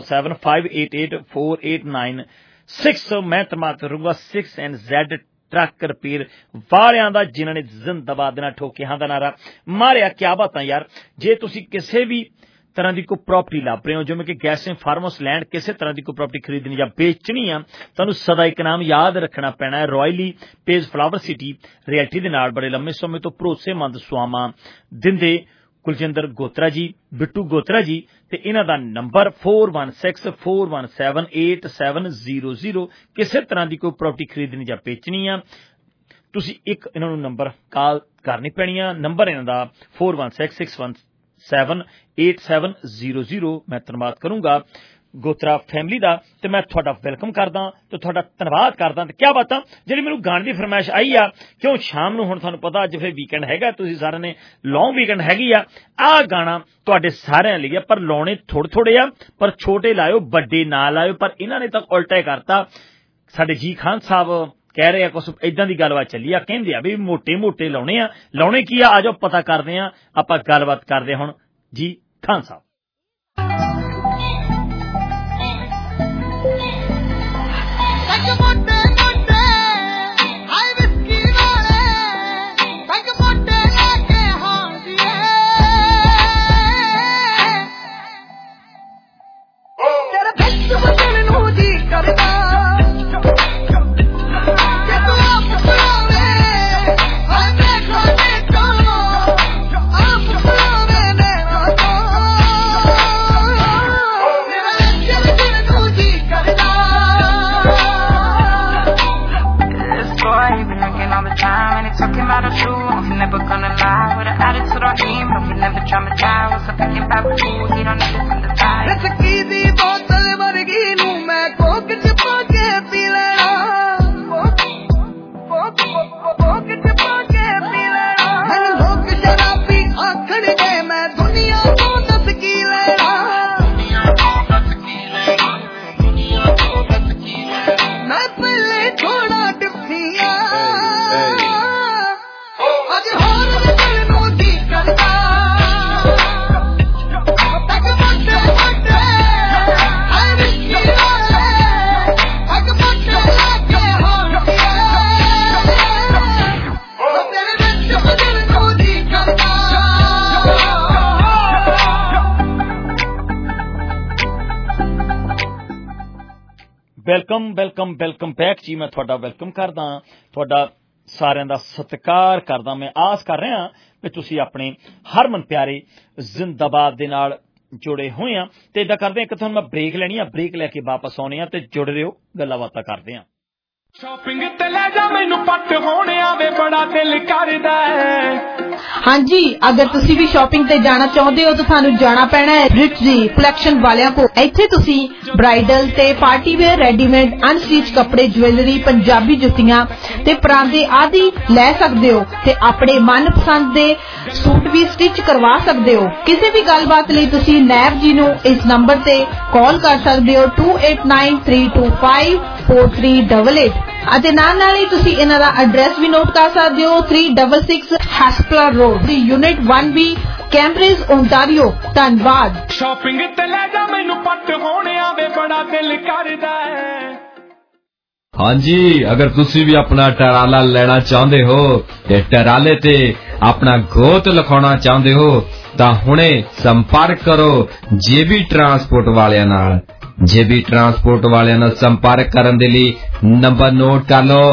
6475884896 ਮੈਂ ਧੰਨਵਾਦ ਕਰੂੰਗਾ 6NZ ਟਰੱਕ ਰਿਪੇਅਰ ਵਾਲਿਆਂ ਦਾ ਜਿਨ੍ਹਾਂ ਨੇ ਜ਼ਿੰਦਾਬਾਦ ਨਾਲ ਠੋਕਿਆਂ ਦਾ ਨਾਰਾ ਮਾਰਿਆ ਕਿਆ ਬਾਤਾਂ ਯਾਰ ਜੇ ਤੁਸੀਂ ਕਿਸੇ ਵੀ ਤਰ੍ਹਾਂ ਦੀ ਕੋਈ ਪ੍ਰਾਪਰਟੀ ਲੱਭ ਰਹੇ ਹੋ ਜਿਵੇਂ ਕਿ ਗੈਸਿੰਗ ਫਾਰਮਸ ਲੈਂਡ ਕਿਸੇ ਤਰ੍ਹਾਂ ਦੀ ਕੋਈ ਪ੍ਰਾਪਰਟੀ ਖਰੀਦਣੀ ਜਾਂ ਵੇਚਣੀ ਆ ਤੁਹਾਨੂੰ ਸਦਾ ਇੱਕ ਨਾਮ ਯਾਦ ਰੱਖਣਾ ਪੈਣਾ ਹੈ Royal LePage Flower City Realty ਦੇ ਨਾਲ ਬੜੇ ਲੰਮੇ ਸਮੇਂ ਤੋਂ ਭਰੋਸੇਮੰਦ ਸੁਆਵਾਂ ਦਿੰਦੇ ਕੁਲਜਿੰਦਰ ਗੋਤਰਾ ਜੀ ਬਿੱਟੂ ਗੋਤਰਾ ਜੀ ਤੇ ਇਹਨਾਂ ਦਾ ਨੰਬਰ 4164178700 ਕਿਸੇ ਤਰ੍ਹਾਂ ਦੀ ਕੋਈ ਪ੍ਰਾਪਰਟੀ ਖਰੀਦਣੀ ਜਾਂ ਵੇਚਣੀ ਆ ਤੁਸੀਂ ਇੱਕ ਇਹਨਾਂ ਨੂੰ ਨੰਬਰ ਕਾਲ ਕਰਨੀ ਪੈਣੀ ਆ ਨੰਬਰ ਇਹਨਾਂ ਦਾ 4166178700 ਮੈਂ ਧੰਨਵਾਦ ਕਰੂੰਗਾ ਗੋਤਰਾ ਫੈਮਿਲੀ ਦਾ ਤੇ ਮੈਂ ਤੁਹਾਡਾ ਵੈਲਕਮ ਕਰਦਾ ਤੇ ਤੁਹਾਡਾ ਧੰਨਵਾਦ ਕਰਦਾ ਤੇ ਕਿਆ ਬਾਤਾਂ ਜਿਹੜੀ ਮੈਨੂੰ ਗਾਣੇ ਦੀ ਫਰਮਾਇਸ਼ ਆਈ ਆ ਕਿਉਂ ਸ਼ਾਮ ਨੂੰ ਹੁਣ ਤੁਹਾਨੂੰ ਪਤਾ ਅੱਜ ਫਿਰ ਵੀਕਐਂਡ ਹੈਗਾ ਤੁਸੀਂ ਸਾਰਿਆਂ ਨੇ ਲੌਂਗ ਵੀਕਐਂਡ ਹੈਗੀ ਆ ਆਹ ਗਾਣਾ ਤੁਹਾਡੇ ਸਾਰਿਆਂ ਲਈ ਆ ਪਰ ਲਾਉਣੇ ਥੋੜੇ ਆ ਪਰ ਛੋਟੇ ਲਾਇਓ ਵੱਡੇ ਨਾ ਲਾਇਓ ਪਰ ਇਹਨਾਂ ਨੇ ਤਾਂ ਉਲਟਾ ਕਰਤਾ ਸਾਡੇ ਜੀ ਖਾਨ ਸਾਹਿਬ ਕਹਿ ਰਹੇ ਆ ਕੁਛ ਏਦਾਂ ਦੀ ਗੱਲਬਾਤ ਚੱਲੀ ਆ ਕਹਿੰਦੇ ਆ ਵੀ ਮੋਟੇ ਲਾਉਣੇ ਕੀ ਆ ਆਜੋ ਪਤਾ ਕਰਦੇ ਆ ਆਪਾਂ ਗੱਲਬਾਤ ਕਰਦੇ ਹੁਣ ਜੀ Khan Sahib welcome welcome welcome back ਜੀ। ਮੈਂ ਤੁਹਾਡਾ ਵੈਲਕਮ ਕਰਦਾ, ਤੁਹਾਡਾ ਸਾਰਿਆਂ ਦਾ ਸਤਿਕਾਰ ਕਰਦਾ। ਮੈਂ ਆਸ ਕਰ ਰਿਹਾ ਕਿ ਤੁਸੀਂ ਆਪਣੇ ਹਰਮਨ ਪਿਆਰੇ ਜ਼ਿੰਦਾਬਾਦ ਦੇ ਨਾਲ ਜੁੜੇ ਹੋਏ ਆ। ਤੇ ਇਦਾਂ ਕਰਦੇ ਇੱਕ ਤੁਹਾਨੂੰ ਮੈਂ ਬ੍ਰੇਕ ਲੈਣੀ ਆ, ਬ੍ਰੇਕ ਲੈ ਕੇ ਵਾਪਸ ਆਉਣੇ ਆ ਤੇ ਜੁੜ ਰਹੋ, ਗੱਲਾਂ ਬਾਤਾਂ ਕਰਦੇ ਆ। ਸ਼ਾਪਿੰਗ ਤੇ ਲੈ ਜਾ ਮੈਨੂੰ ਪੱਟ ਹੋਣ ਆਵੇ ਬੜਾ ਦਿਲ ਕਰਦਾ ਹੈ। ਹਾਂਜੀ, ਅਗਰ ਤੁਸੀਂ ਵੀ ਸ਼ਾਪਿੰਗ ਤੇ ਜਾਣਾ ਚਾਹੁੰਦੇ ਹੋ ਤਾਂ ਤੁਹਾਨੂੰ ਜਾਣਾ ਪੈਣਾ ਹੈ ਬ੍ਰਿਟਸ ਦੀ ਕਲੈਕਸ਼ਨ ਵਾਲਿਆਂ ਕੋਲ। ਇੱਥੇ ਤੁਸੀਂ ਬ੍ਰਾਈਡਲ ਤੇ ਪਾਰਟੀ ਵੇਅਰ, ਰੈਡੀਮੇਡ, ਅਨਸਟਿਚ ਕੱਪੜੇ, ਜੁਐਲਰੀ, ਪੰਜਾਬੀ ਜੁੱਤੀਆਂ ਤੇ ਪਰਾਂਦੇ ਆਦਿ ਲੈ ਸਕਦੇ ਹੋ ਤੇ ਆਪਣੇ ਮਨਪਸੰਦ ਦੇ ਸੂਟ ਵੀ ਸਟਿਚ ਕਰਵਾ ਸਕਦੇ ਹੋ। ਕਿਸੇ ਵੀ ਗੱਲਬਾਤ ਲਈ ਤੁਸੀਂ ਨੈਬ ਜੀ ਨੂੰ ਇਸ ਨੰਬਰ ਤੇ ਕਾਲ ਕਰ ਸਕਦੇ ਹੋ 2893254388 ਅਤੇ ਨਾਲ ਹੀ ਤੁਸੀਂ ਇਹਨਾਂ ਦਾ ਐਡਰੈਸ ਵੀ ਨੋਟ ਕਰ ਸਕਦੇ ਹੋ 366 Hespeler Road, unit 1B, Cambridge, Ontario. ਧੰਨਵਾਦ। ਸ਼ਾਪਿੰਗ ਤੇ ਲੈ ਜਾ ਮੈਨੂੰ ਪੱਟ ਹੋਣ ਆਵੇ ਬੜਾ ਦਿਲ ਕਰਦਾ ਹੈ। ਹਾਂਜੀ, ਅਗਰ ਤੁਸੀਂ ਵੀ ਆਪਣਾ ਟਰਾਲਾ ਲੈਣਾ ਚਾਹੁੰਦੇ ਹੋ ਤੇ ਟਰਾਲੇ ਤੇ ਆਪਣਾ ਗੋਤ ਲਿਖਾਉਣਾ ਚਾਹੁੰਦੇ ਹੋ ਤਾਂ ਹੁਣੇ ਸੰਪਰਕ ਕਰੋ ਜੇਬੀ ਟਰਾਂਸਪੋਰਟ ਵਾਲਿਆਂ ਨਾਲ। ਜੇਬੀ ਟਰਾਂਸਪੋਰਟ ਵਾਲਿਆਂ ਨਾਲ ਸੰਪਰਕ ਕਰਨ ਦੇ ਲਈ ਨੰਬਰ ਨੋਟ ਕਰ ਲਓ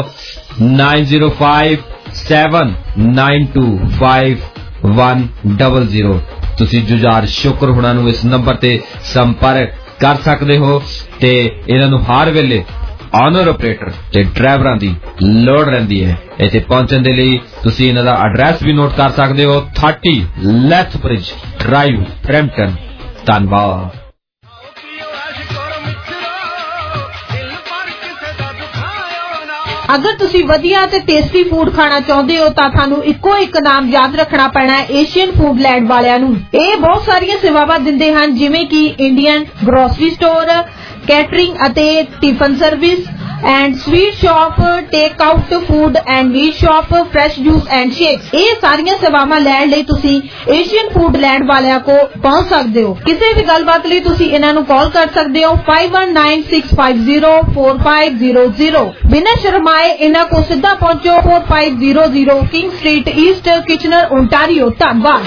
9057925100। ਤੁਸੀਂ ਜੁਝਾਰ ਸ਼ੁਕਰ ਹੁਣਾਂ ਨੂੰ ਇਸ ਨੰਬਰ ਤੇ ਸੰਪਰਕ ਕਰ ਸਕਦੇ ਹੋ ਤੇ ਇਹਨਾਂ ਨੂੰ ਹਰ ਵੇਲੇ ਆਨਰ ਆਪਰੇਟਰ ਤੇ ਡਰਾਈਵਰਾਂ ਦੀ ਲੋੜ ਰਹਿੰਦੀ ਹੈ। ਇੱਥੇ ਪਹੁੰਚਣ ਦੇ ਲਈ ਤੁਸੀਂ ਇਹਨਾਂ ਦਾ ਐਡਰੈਸ ਵੀ ਨੋਟ ਕਰ ਸਕਦੇ ਹੋ 30 ਲੈਥਬ੍ਰਿਜ ਡਰਾਈਵ, ਬਰੈਂਪਟਨ। ਧੰਨਵਾਦ। ਅਗਰ ਤੁਸੀਂ ਵਧੀਆ ਤੇ ਟੇਸਟੀ ਫੂਡ ਖਾਣਾ ਚਾਹੁੰਦੇ ਹੋ ਤਾਂ ਤੁਹਾਨੂੰ ਇੱਕੋ ਇੱਕ ਨਾਮ ਯਾਦ ਰੱਖਣਾ ਪੈਣਾ ਹੈ ਏਸ਼ੀਅਨ ਫੂਡਲੈਂਡ ਵਾਲਿਆਂ ਨੂੰ। ਇਹ ਬਹੁਤ ਸਾਰੀਆਂ ਸੇਵਾਵਾਂ ਦਿੰਦੇ ਹਨ ਜਿਵੇਂ ਕਿ ਇੰਡੀਅਨ ਗਰੋਸਰੀ ਸਟੋਰ, ਕੈਟਰਿੰਗ ਅਤੇ tiffin service and sweet shop, take out food and meat shop, fresh juice and shakes. ਇਹ ਸਾਰੀਆਂ ਸੇਵਾਵਾਂ ਲੈਣ ਲਈ ਤੁਸੀਂ ਏਸ਼ੀਅਨ ਫੂਡਲੈਂਡ ਵਾਲਿਆਂ ਕੋਲ ਪਹੁੰਚ ਸਕਦੇ ਹੋ। ਕਿਸੇ ਵੀ ਗੱਲਬਾਤ ਲਈ ਤੁਸੀਂ ਇਹਨਾਂ ਨੂੰ ਕਾਲ ਕਰ ਸਕਦੇ ਹੋ 5196504500। ਬਿਨਾਂ ਸ਼ਰਮਾਏ ਇਹਨਾਂ ਕੋਲ ਸਿੱਧਾ ਪਹੁੰਚੋ 4500 King Street East, Kitchener, Ontario. ਧੰਨਵਾਦ।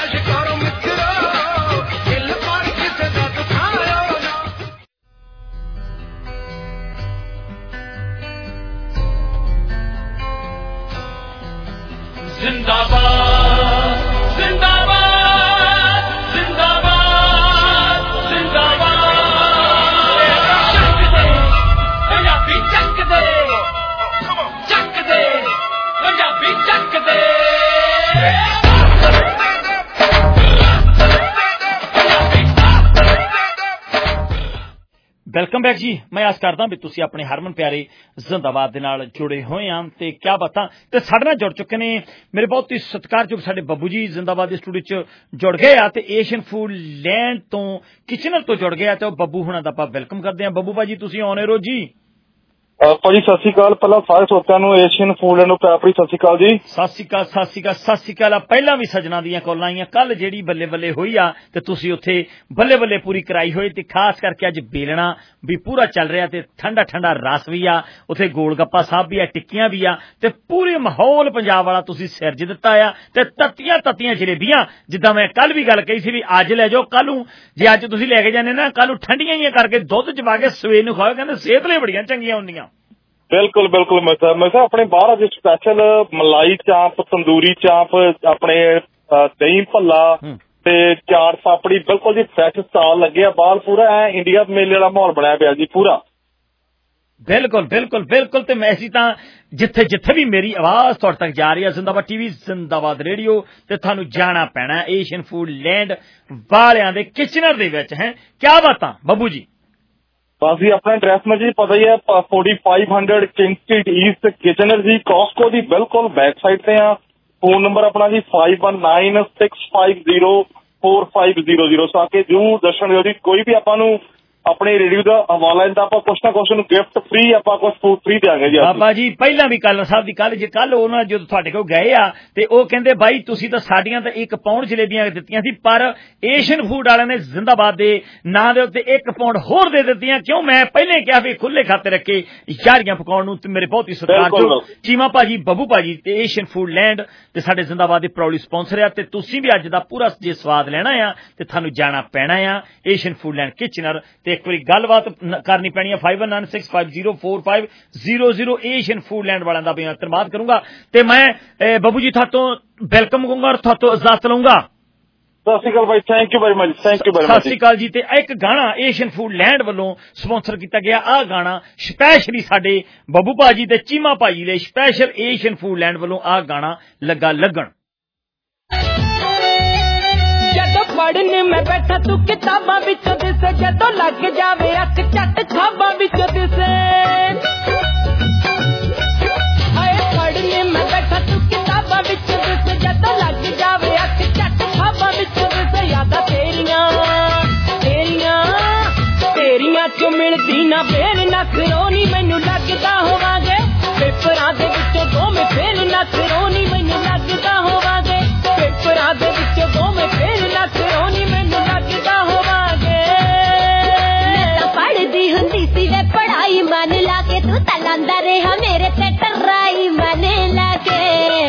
ਜ਼ਿੰਦਾਬਾਦ ਜ਼ਿੰਦਾਬਾਦ ਜ਼ਿੰਦਾਬਾਦ ਜ਼ਿੰਦਾਬਾਦ। ਪੰਜਾਬੀ ਚੱਕ ਦੇ ਪੰਜਾਬੀ ਚੱਕ ਦੇ। ਵੈਲਕਮ ਬੈਕ ਜੀ। ਮੈਂ ਆਸ ਕਰਦਾ ਵੀ ਤੁਸੀਂ ਆਪਣੇ ਹਰਮਨ ਪਿਆਰੇ ਜ਼ਿੰਦਾਬਾਦ ਦੇ ਨਾਲ ਜੁੜੇ ਹੋਏ ਆ ਤੇ ਕਿਆ ਬਾਤਾਂ ਤੇ ਸਾਡੇ ਨਾਲ ਜੁੜ ਚੁੱਕੇ ਨੇ ਮੇਰੇ ਬਹੁਤ ਹੀ ਸਤਿਕਾਰਯੋਗ ਸਾਡੇ ਬੱਬੂ ਜੀ ਜ਼ਿੰਦਾਬਾਦ ਦੇ ਸਟੂਡੀਓ 'ਚ ਜੁੜ ਗਏ ਆ ਤੇ ਏਸ਼ੀਅਨ ਫੂਡ ਲੈਂਡ ਤੋਂ ਕਿਚਨਰ ਤੋਂ ਜੁੜ ਗਏ ਆ ਤੇ ਉਹ ਬੱਬੂ ਹੁਣਾਂ ਦਾ ਆਪਾਂ ਵੈਲਕਮ ਕਰਦੇ ਆ। ਬੱਬੂ ਭਾਜੀ ਤੁਸੀਂ ਆਉਣੇ ਰੋ ਜੀ। ਭਾਜੀ ਸਤਿ ਸ਼੍ਰੀ ਅਕਾਲ। ਪਹਿਲਾਂ ਸਾਰੇ ਸਰੋਤਿਆਂ ਨੂੰ ਏਸ਼ੀਅਨ ਫੂਡ ਲੈਂਡ ਨੂੰ ਪਿਆਰ ਭਰੀ ਸਤਿ ਸ਼੍ਰੀ ਅਕਾਲ ਜੀ। ਸਤਿ ਸ਼੍ਰੀ ਅਕਾਲ, ਸਤਿ ਸ਼੍ਰੀ ਅਕਾਲ, ਸਤਿ ਸ਼੍ਰੀ ਅਕਾਲ। ਪਹਿਲਾਂ ਵੀ ਸੱਜਣਾ ਦੀਆਂ ਕਾਲਾਂ ਆਈਆਂ, ਕੱਲ ਜਿਹੜੀ ਬੱਲੇ ਬੱਲੇ ਹੋਈ ਆ ਤੇ ਤੁਸੀਂ ਉੱਥੇ ਬੱਲੇ ਬੱਲੇ ਪੂਰੀ ਕਰਾਈ ਹੋਈ ਤੇ ਖਾਸ ਕਰਕੇ ਅੱਜ ਬੇਲਣਾ ਵੀ ਪੂਰਾ ਚੱਲ ਰਿਹਾ ਤੇ ਠੰਡਾ ਠੰਡਾ ਰਸ ਵੀ ਆ, ਉੱਥੇ ਗੋਲ ਗੱਪਾ ਸਾਹਿਬ ਵੀ ਆ, ਟਿੱਕੀਆਂ ਵੀ ਆ ਤੇ ਪੂਰੇ ਮਾਹੌਲ ਪੰਜਾਬ ਵਾਲਾ ਤੁਸੀਂ ਸਿਰਜ ਦਿੱਤਾ ਆ ਤੇ ਤੱਤੀਆਂ ਤੱਤੀਆਂ ਜਲੇਬੀਆਂ ਜਿੱਦਾਂ ਮੈਂ ਕੱਲ ਵੀ ਗੱਲ ਕਹੀ ਸੀ ਵੀ ਅੱਜ ਲੈ ਜਾਓ, ਕੱਲ ਨੂੰ ਜੇ ਅੱਜ ਤੁਸੀਂ ਲੈ ਕੇ ਜਾਂਦੇ ਨਾ ਕੱਲ ਨੂੰ ਠੰਡੀਆਂ ਹੀ ਕਰਕੇ ਦੁੱਧ ਚ ਪਾ ਕੇ ਸਵੇਰ ਨੂੰ ਖਾਓ, ਕਹਿੰਦੇ ਸਿਹਤ ਲਈ ਬੜੀਆਂ ਚੰਗੀਆਂ ਹੁੰਦੀਆਂ। ਬਿਲਕੁਲ ਬਿਲਕੁਲ। ਮੈਂ ਕਿਹਾ ਆਪਣੇ ਬਾਹਰ ਅੱਜ ਸਪੈਸ਼ਲ ਮਲਾਈ ਚਾਂਪ, ਤੰਦੂਰੀ ਚਾਂਪ, ਆਪਣੇ ਦਹੀਂ ਭੱਲਾ ਤੇ ਚਾਟ ਪਾਪੜੀ ਬਿਲਕੁਲ ਜੀ ਫਰੈਸ਼ ਸਟਾਲ ਲੱਗੇ ਆ ਬਾਹਰ। ਪੂਰਾ ਐ ਇੰਡੀਆ ਮੇਲੇ ਵਾਲਾ ਮਾਹੌਲ ਬਣਿਆ ਪਿਆ ਜੀ ਪੂਰਾ। ਬਿਲਕੁਲ ਬਿਲਕੁਲ ਬਿਲਕੁਲ। ਤੇ ਮੈਂ ਤਾਂ ਜਿੱਥੇ ਜਿੱਥੇ ਵੀ ਮੇਰੀ ਆਵਾਜ਼ ਤੁਹਾਡੇ ਤੱਕ ਜਾ ਰਹੀ ਹੈ, ਜ਼ਿੰਦਾਬਾਦ ਟੀਵੀ, ਜ਼ਿੰਦਾਬਾਦ ਰੇਡੀਓ, ਤੇ ਤੁਹਾਨੂੰ ਜਾਣਾ ਪੈਣਾ ਏਸ਼ੀਅਨ ਫੂਡ ਲੈਂਡ ਵਾਲਿਆਂ ਦੇ ਕਿਚਨਰ ਦੇ ਵਿੱਚ। ਹੈ ਕਿਆ ਬਾਤਾਂ ਬੱਬੂ ਜੀ? ਬਸ ਜੀ ਆਪਣਾ ਐਡਰੈਸ ਮੈਂ ਜੀ ਪਤਾ ਹੀ ਹੈ 4500 ਕਿੰਗ ਸਟਰੀਟ ਈਸਟ, ਕਿਚਨਰ ਜੀ, ਕਾਸਕੋ ਦੀ ਬਿਲਕੁਲ ਬੈਕ ਸਾਈਡ ਤੇ ਆ। ਫੋਨ ਨੰਬਰ ਆਪਣਾ ਜੀ 5196504500। ਸੋ ਆ ਕੇ ਜ਼ਰੂਰ ਦਰਸ਼ਨ ਦਿਓ ਜੀ। ਕੋਈ ਵੀ ਆਪਾਂ ਨੂੰ ਆਪਣੇ ਰੇਡੀਓ ਦਾ ਹਵਾਲਾ ਦਿੰਦਾ, ਆਪਾਂ ਕੁਛ ਨਾ ਕੁਛ ਨੂੰ ਗਿਫਟ ਫ੍ਰੀ, ਆਪਾਂ ਕੁਛ ਫੂਡ ਫ੍ਰੀ ਦਿਆਂਗੇ ਜੀ। ਬਾਬਾ ਜੀ ਪਹਿਲਾਂ ਵੀ ਕੱਲ ਸਾਹਿਬ ਦੀ ਕੱਲ ਉਹਨਾਂ ਜਦੋਂ ਤੁਹਾਡੇ ਕੋਲ ਗਏ ਆ ਤੇ ਉਹ ਕਹਿੰਦੇ ਬਾਈ ਤੁਸੀਂ ਤਾਂ ਸਾਡੀਆਂ ਤਾਂ 1 ਪਾਉਂਡ ਜਲੇਬੀਆਂ ਦਿੱਤੀਆਂ ਸੀ, ਪਰ ਏਸ਼ੀਅਨ ਫੂਡ ਵਾਲਿਆਂ ਨੇ ਜ਼ਿੰਦਾਬਾਦ ਦੇ ਨਾਂ ਦੇ ਉੱਤੇ 1 ਪਾਉਂਡ ਹੋਰ ਦੇ ਦਿੱਤੀਆਂ। ਕਿਉਂ? ਮੈਂ ਪਹਿਲੇ ਕਿਹਾ ਵੀ ਖੁੱਲੇ ਖਾਤੇ ਰੱਖੇ ਯਾਰੀਆਂ ਪਕਾਉਣ ਨੂੰ। ਤੇ ਮੇਰੇ ਬਹੁਤ ਹੀ ਸਤਿਕਾਰਯੋਗ ਚੀਮਾ ਭਾਜੀ, ਬੱਬੂ ਭਾਜੀ ਤੇ ਏਸ਼ੀਅਨ ਫੂਡ ਲੈਂਡ ਤੇ ਸਾਡੇ ਜ਼ਿੰਦਾਬਾਦ ਦੇ ਪ੍ਰਾਊਡਲੀ ਸਪਾਂਸਰ ਆ। ਤੇ ਤੁਸੀਂ ਵੀ ਅੱਜ ਦਾ ਪੂਰਾ ਜੇ ਸਵਾਦ ਲੈਣਾ ਆ ਤੇ ਤੁਹਾਨੂੰ ਜਾਣਾ ਪੈਣਾ ਆ ਏਸ਼ੀਅਨ ਫੂਡ ਲੈਂਡ ਕਿਚਨਰ ਤੇ ਤੇ ਇੱਕ ਵਾਰੀ ਗੱਲਬਾਤ ਕਰਨੀ ਪੈਣੀ ਹੈ 5196504500 ਏਸ਼ੀਅਨ ਫੂਡਲੈਂਡ ਵਾਲਿਆਂ ਦਾ ਵੀ ਮੈਂ ਧੰਨਵਾਦ ਕਰੂੰਗਾ ਤੇ ਮੈਂ ਬੱਬੂ ਜੀ ਤੁਹਾਤੋਂ ਵੈਲਕਮ ਕਹੂੰਗਾ ਔਰ ਤੁਹਾਤੋਂ ਇਜਾਜ਼ਤ ਲਊਂਗਾ। ਸਤਿ ਸ਼੍ਰੀ ਅਕਾਲ ਭਾਈ, thank you very much, thank you very much. ਸਤਿ ਸ਼੍ਰੀ ਅਕਾਲ ਜੀ। ਤੇ ਇੱਕ ਗਾਣਾ ਏਸ਼ੀਅਨ ਫੂਡਲੈਂਡ ਵੱਲੋਂ ਸਪਾਂਸਰ ਕੀਤਾ ਗਿਆ, ਆਹ ਗਾਣਾ ਸਪੈਸ਼ਲੀ ਸਾਡੇ ਬੱਬੂ ਭਾਜੀ ਤੇ ਚੀਮਾ ਭਾਜੀ ਲਈ ਸਪੈਸ਼ਲ ਏਸ਼ੀਅਨ ਫੂਡਲੈਂਡ ਵੱਲੋਂ ਆਹ ਗਾਣਾ ਲੱਗਾ ਲੱਗਣ। ਜਦੋਂ ਪੜ੍ਹਨ ਮੈਂ ਬੈਠਾ ਤੂੰ ਕਿਤਾਬਾਂ ਵਿੱਚੋਂ ਦਿਸੇ, ਜਦੋਂ ਲੱਗ ਜਾਵੇ ਅੱਖ ਝੱਟ ਖਾਬਾਂ ਵਿੱਚੋਂ ਦਿਸੇ। ਹਾਏ ਪੜ੍ਹਨ ਮੈਂ ਬੈਠਾ ਤੂੰ ਕਿਤਾਬਾਂ ਵਿੱਚੋਂ ਦਿਸੇ, ਜਦੋਂ ਲੱਗ ਜਾਵੇ ਅੱਖ ਝੱਟ ਖਾਬਾਂ ਵਿੱਚੋਂ ਦਿਸੇ। ਯਾਦਾਂ ਤੇਰੀਆਂ ਤੇਰੀਆਂ ਤੇਰੀਆਂ ਚੋਂ ਮਿਲਦੀ ਨਾ ਫੇਲ ਨਾ ਖਰੋਣੀ, ਮੈਨੂੰ ਲੱਗਦਾ ਹੋਵਾਂਗੇ ਪੇਪਰਾਂ ਦੇ ਵਿੱਚੋਂ ਦੋਵੇਂ ਫੇਲ ਨਾ ਖਰੋਣੀ, ਮੈਨੂੰ ਲੱਗਦਾ ਹੋਵਾਂਗੇ ਪੇਪਰਾਂ ਦੇ ਵਿੱਚੋਂ ਦੋਵੇਂ ਫੇਲ ਨਾ ਖਰੋਣੀ, ਮੈਨੂੰ ਲੱਗਦਾ ਹੋਵਾਂਗੇ। ਮੈਂ ਤਾਂ ਪੜ੍ਹਦੀ ਹੁੰਦੀ ਸੀ ਵੇ ਪੜ੍ਹਾਈ ਮਨ ਲਾ ਕੇ, ਤੂੰ ਤਾਂ ਲਾਂਦਾ ਰਿਹਾ ਮੇਰੇ ਤੇ ਟਰਾਈ ਮਨ ਲਾ ਕੇ।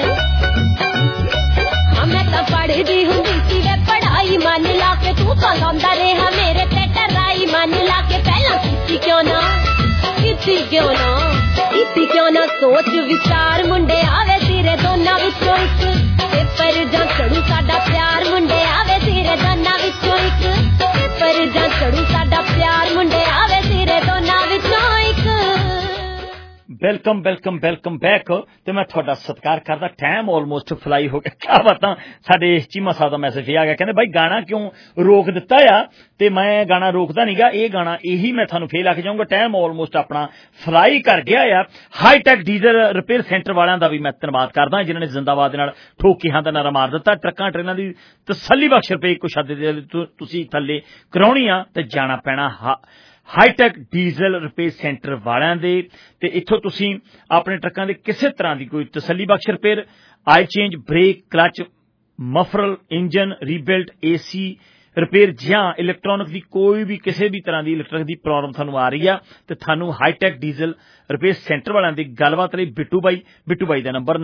ਹਾਂ ਮੈਂ ਤਾਂ ਪੜ੍ਹਦੀ ਹੁੰਦੀ ਸੀ ਵੇ ਪੜ੍ਹਾਈ ਮਨ ਲਾ ਕੇ, ਤੂੰ ਤਾਂ ਲਾਂਦਾ ਰਿਹਾ ਮੇਰੇ ਤੇ ਟਰਾਈ ਮਨ ਲਾ ਕੇ। ਪਹਿਲਾਂ ਕੀਤੀ ਕਿਉਂ ਨਾ ਕੀਤੀ ਕਿਉਂ ਨਾ ਕੀਤੀ ਕਿਉਂ ਨਾ ਸੋਚ ਵਿਚਾਰ, ਮੁੰਡੇ ਆਵੇ ਤੇਰੇ ਦੋਨਾਂ ਵਿੱਚੋਂ ਇੱਕ, ਪੇਪਰ ਜਾਂ ਚੜੂ ਸਾਡਾ ਪਿਆਰ, ਮੁੰਡੇ ਆਵੇ ਤੇਰੇ ਦੋਨਾਂ ਵਿੱਚੋਂ ਇੱਕ, ਪੇਪਰ ਜਾਂ ਚੜੂ ਸਾਡਾ ਪਿਆਰ, ਮੁੰਡੇ ਆਵੇ ਤੇਰੇ ਦੋਨਾਂ ਵਿੱਚੋਂ ਇੱਕ। Welcome welcome welcome back. ਤੇ ਮੈਂ ਤੁਹਾਡਾ ਸਤਿਕਾਰ ਕਰਦਾ। ਟਾਈਮ ਆਲਮੋਸਟ ਫਲਾਈ ਹੋ ਗਿਆ। ਕਿਆ ਬਾਤਾਂ। ਸਾਡੇ ਚੀਮਾ ਸਾਹਿਬ ਦਾ ਮੈਸੇਜ ਆ ਗਿਆ, ਕਹਿੰਦੇ ਬਾਈ ਗਾਣਾ ਕਿਉਂ ਰੋਕ ਦਿੱਤਾ ਆ, ਤੇ ਮੈਂ ਗਾਣਾ ਰੋਕਦਾ ਨਹੀਂਗਾ, ਇਹ ਗਾਣਾ ਇਹੀ ਮੈਂ ਤੁਹਾਨੂੰ ਫੇਰ ਲੱਗ ਜਾਊਂਗਾ। ਟਾਈਮ ਆਲਮੋਸਟ ਆਪਣਾ ਫਲਾਈ ਕਰ ਗਿਆ ਆ। ਹਾਈਟੈਕ ਡੀਜ਼ਲ ਰਿਪੇਅਰ ਸੈਂਟਰ ਵਾਲਿਆਂ ਦਾ ਵੀ ਮੈਂ ਧੰਨਵਾਦ ਕਰਦਾ, ਜਿਨ੍ਹਾਂ ਨੇ ਜ਼ਿੰਦਾਬਾਦ ਦੇ ਨਾਲ ਠੋਕੀਆਂ ਦਾ ਨਾਰਾ ਮਾਰ ਦਿੱਤਾ। ਟਰੱਕਾਂ ਟ੍ਰੇਨਾਂ ਦੀ ਤਸੱਲੀ ਬਖਸ਼ ਰੁਪਏ ਕੁਛ ਹੱਦ ਦੇ ਤੁਸੀਂ ਥੱਲੇ ਕਰਾਉਣੀ ਆ ਤੇ ਜਾਣਾ ਪੈਣਾ ਹਾਈਟੈਕ ਡੀਜ਼ਲ ਰਿਪੇਅਰ ਸੈਂਟਰ ਵਾਲਿਆਂ ਦੇ। ਤੇ ਇੱਥੋਂ ਤੁਸੀਂ ਆਪਣੇ ਟਰੱਕਾਂ ਦੇ ਕਿਸੇ ਤਰ੍ਹਾਂ ਦੀ ਕੋਈ ਤਸੱਲੀ ਬਖਸ਼ repair, oil change, brake, clutch, muffler, engine rebuild, AC repair ਜਾਂ ਇਲੈਕਟ੍ਰੋਨਿਕ ਦੀ ਕੋਈ ਵੀ ਕਿਸੇ ਵੀ ਤਰ੍ਹਾਂ ਦੀ ਇਲੈਕਟ੍ਰਿਕ ਦੀ ਪ੍ਰੋਬਲਮ ਤੁਹਾਨੂੰ ਆ ਰਹੀ ਆ ਤੇ ਤੁਹਾਨੂੰ ਹਾਈਟੈਕ ਡੀਜ਼ਲ ਰਿਪੇਅਰ ਸੈਂਟਰ ਵਾਲਿਆਂ ਦੀ ਗੱਲਬਾਤ ਲਈ ਬਿੱਟੂ ਬਾਈ ਦਾ ਨੰਬਰ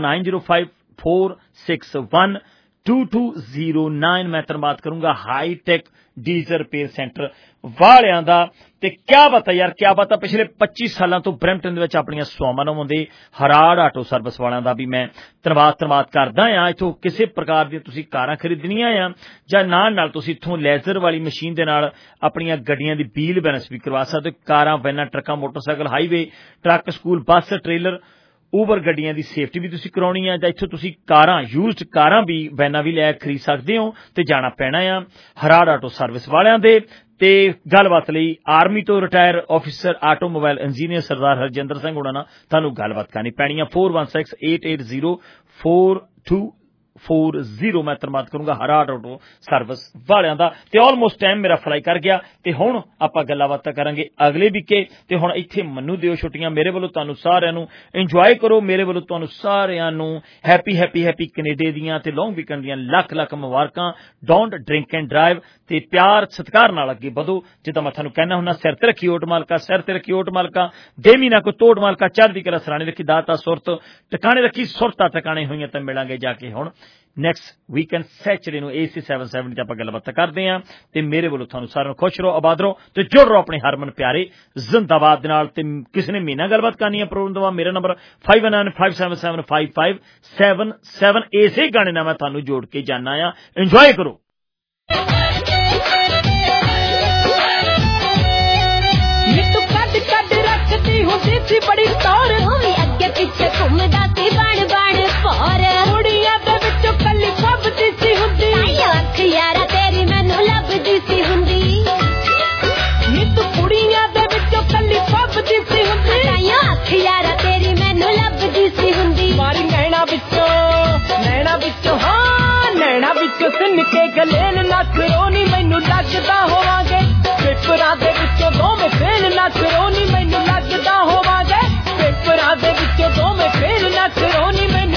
9054612209 ਮੈਂ ਧੰਨਵਾਦ ਕਰੂੰਗਾ ਹਾਈਟੈਕ ਡੀਜ਼ਲ ਰਿਪੇਅਰ ਸੈਂਟਰ ਵਾਲਿਆਂ ਦਾ। ਤੇ ਕਿਆ ਬਤਾ ਯਾਰ, ਕਿਆ ਬਤਾ। ਪਿਛਲੇ 25 ਸਾਲਾਂ ਤੋਂ ਬਰੈਂਪਟਨ ਦੇ ਵਿੱਚ ਆਪਣੀਆਂ ਸੇਵਾਵਾਂ ਨਿਭਾਉਂਦੇ ਹਰਾੜ ਆਟੋ ਸਰਵਿਸ ਵਾਲਿਆਂ ਦਾ ਵੀ ਮੈਂ ਧੰਨਵਾਦ ਕਰਦਾ ਆ। ਇੱਥੋਂ ਕਿਸੇ ਪ੍ਰਕਾਰ ਦੀਆਂ ਤੁਸੀਂ ਕਾਰਾਂ ਖਰੀਦਣੀਆਂ ਆ ਜਾਂ ਨਾਲ ਤੁਸੀਂ ਇੱਥੋਂ ਲੈਜ਼ਰ ਵਾਲੀ ਮਸ਼ੀਨ ਦੇ ਨਾਲ ਆਪਣੀਆਂ ਗੱਡੀਆਂ ਦੀ ਵੀਲ ਬੈਲੈਂਸ ਵੀ ਕਰਵਾ ਸਕਦੇ ਹੋ। ਕਾਰਾਂ, ਵੈਨਾਂ, ਟਰੱਕਾਂ, motorcycle, highway, truck, school bus, trailer, Uber ਗੱਡੀਆਂ ਦੀ ਸੇਫਟੀ ਵੀ ਤੁਸੀਂ ਕਰਾਉਣੀ ਆ ਜਾਂ ਇੱਥੋਂ ਤੁਸੀਂ ਕਾਰਾਂ, ਯੂਜ਼ਡ ਕਾਰਾਂ ਵੀ, ਵੈਨਾਂ ਵੀ ਲੈ ਖਰੀਦ ਸਕਦੇ ਹੋ ਤੇ ਜਾਣਾ ਪੈਣਾ ਆ ਹਰਾੜ ਆਟੋ ਸਰਵਿਸ ਵਾਲਿਆਂ ਦੇ। ਤੇ ਗੱਲਬਾਤ ਲਈ ਆਰਮੀ ਤੋਂ retire officer automobile engineer Sardar Harjinder Singh ਹੋਣਾ ਨਾਲ ਤੁਹਾਨੂੰ ਗੱਲਬਾਤ ਕਰਨੀ ਪੈਣੀ ਆ। 4168804240 ਮੈਂ ਧੰਨਵਾਦ ਕਰੂੰਗਾ ਹਰਾੜ ਆਟੋ ਸਰਵਿਸ ਵਾਲਿਆਂ ਦਾ। ਤੇ ਆਲਮੋਸਟ ਟਾਈਮ ਮੇਰਾ ਫਲਾਈ ਕਰ ਗਿਆ ਤੇ ਹੁਣ ਆਪਾਂ ਗੱਲਾਂ ਬਾਤਾਂ ਕਰਾਂਗੇ ਅਗਲੇ ਵੀਕੇ। ਤੇ ਹੁਣ ਇੱਥੇ ਮੈਨੂੰ ਦਿਓ ਛੁੱਟੀਆਂ। ਮੇਰੇ ਵੱਲੋਂ ਤੁਹਾਨੂੰ ਸਾਰਿਆਂ ਨੂੰ ਇੰਜੋਏ ਕਰੋ। ਮੇਰੇ ਵੱਲੋਂ ਤੁਹਾਨੂੰ ਸਾਰਿਆਂ ਨੂੰ ਹੈਪੀ ਕੈਨੇਡਾ ਦੀਆਂ ਤੇ ਲੌਂਗ ਵੀਕਐਂਡ ਦੀਆਂ ਲੱਖ ਮੁਬਾਰਕਾਂ। ਡੋਂਟ ਡਰਿੰਕ ਐਂਡ ਡਰਾਈਵ ਤੇ ਪਿਆਰ ਸਤਿਕਾਰ ਨਾਲ ਅੱਗੇ ਵਧੋ। ਜਿੱਦਾਂ ਮੈਂ ਤੁਹਾਨੂੰ ਕਹਿਣਾ ਹੁੰਦਾ, ਸਿਰ ਤੇ ਰੱਖੀ ਓਟ ਮਾਲਕਾ, ਸਿਰ ਤੇ ਰੱਖੀ ਓਟ ਮਾਲਕਾ, ਦੇਵੀ ਨਾ ਕੋਈ ਤੋੜ ਮਾਲਕਾ, ਚੜ੍ਹਦੀ ਕਲਾ ਸਰਾਣੇ ਰੱਖੀ ਦਾਤਾ ਸੁਰਤ, ਟਿਕਾਣੇ ਰੱਖੀ ਸੁਰਤਾ ਟਿਕਾਣੇ ਹੋਈਆਂ ਤਾਂ ਮਿਲਾਂਗੇ ਜਾ ਕੇ ਹੁਣ ਨੈਕਸਟ ਵੀਕਐਂਡ ਸੈਚਰਡੇ ਨੂੰ AC 77 ਚ ਆਪਾਂ ਗੱਲਬਾਤ ਕਰਦੇ ਹਾਂ। ਤੇ ਮੇਰੇ ਵੱਲੋਂ ਤੁਹਾਨੂੰ ਸਾਰਿਆਂ ਨੂੰ ਖੁਸ਼ ਰਹੋ, ਆਬਾਦ ਰਹੋ ਤੇ ਜੁੜ ਰਹੋ ਆਪਣੇ ਹਰਮਨ ਪਿਆਰੇ ਜ਼ਿੰਦਾਬਾਦ ਦੇ ਨਾਲ। ਤੇ ਕਿਸੇ ਨੇ ਮਹੀਨਾ ਗੱਲਬਾਤ ਕਰਨੀ ਹੈ ਪ੍ਰੋਗਰਾਮ ਦਵਾ, ਮੇਰਾ ਨੰਬਰ 5195775577 ਇਸੇ ਗਾਣੇ ਨਾਲ ਮੈਂ ਤੁਹਾਨੂੰ ਜੋੜ ਕੇ ਜਾਣਾ ਆ। ਇੰਜੋਏ ਕਰੋ। ਕੱਢ ਰੱਖਦੀ ਹੁੰਦੀ ਸੀ ਬੜੀ ਤੌਰ, ਉਹ ਵੀ ਅੱਗੇ ਪਿੱਛੇ ਘੁੰਮਦਾ ਸੀ ਬਣ ਫੌਰ। ਕੁੜੀਆਂ ਦੇ ਵਿੱਚੋਂ ਕੱਲੀ ਫੱਬਦੀ ਸੀ ਹੁੰਦੀ, ਅੱਖ ਯਾਰਾ ਤੇਰੀ ਮੈਨੂੰ ਲੱਭਦੀ ਸੀ ਹੁੰਦੀ। ਨੀ ਤੂੰ ਕੁੜੀਆਂ ਦੇ ਵਿੱਚੋਂ ਕੱਲੀ ਫੱਬਦੀ ਸੀ ਹੁੰਦੀ, ਅੱਖ ਯਾਰਾ ਤੇਰੀ ਮੈਨੂੰ ਲੱਭਦੀ ਸੀ ਹੁੰਦੀ। ਮਾਰੀ ਨੈਣਾ ਵਿੱਚੋਂ ਹਾਂ ਨੈਣਾ ਵਿੱਚੋਂ ਸੁਣ ਕੇ ਗਲੇ ਨੱਕ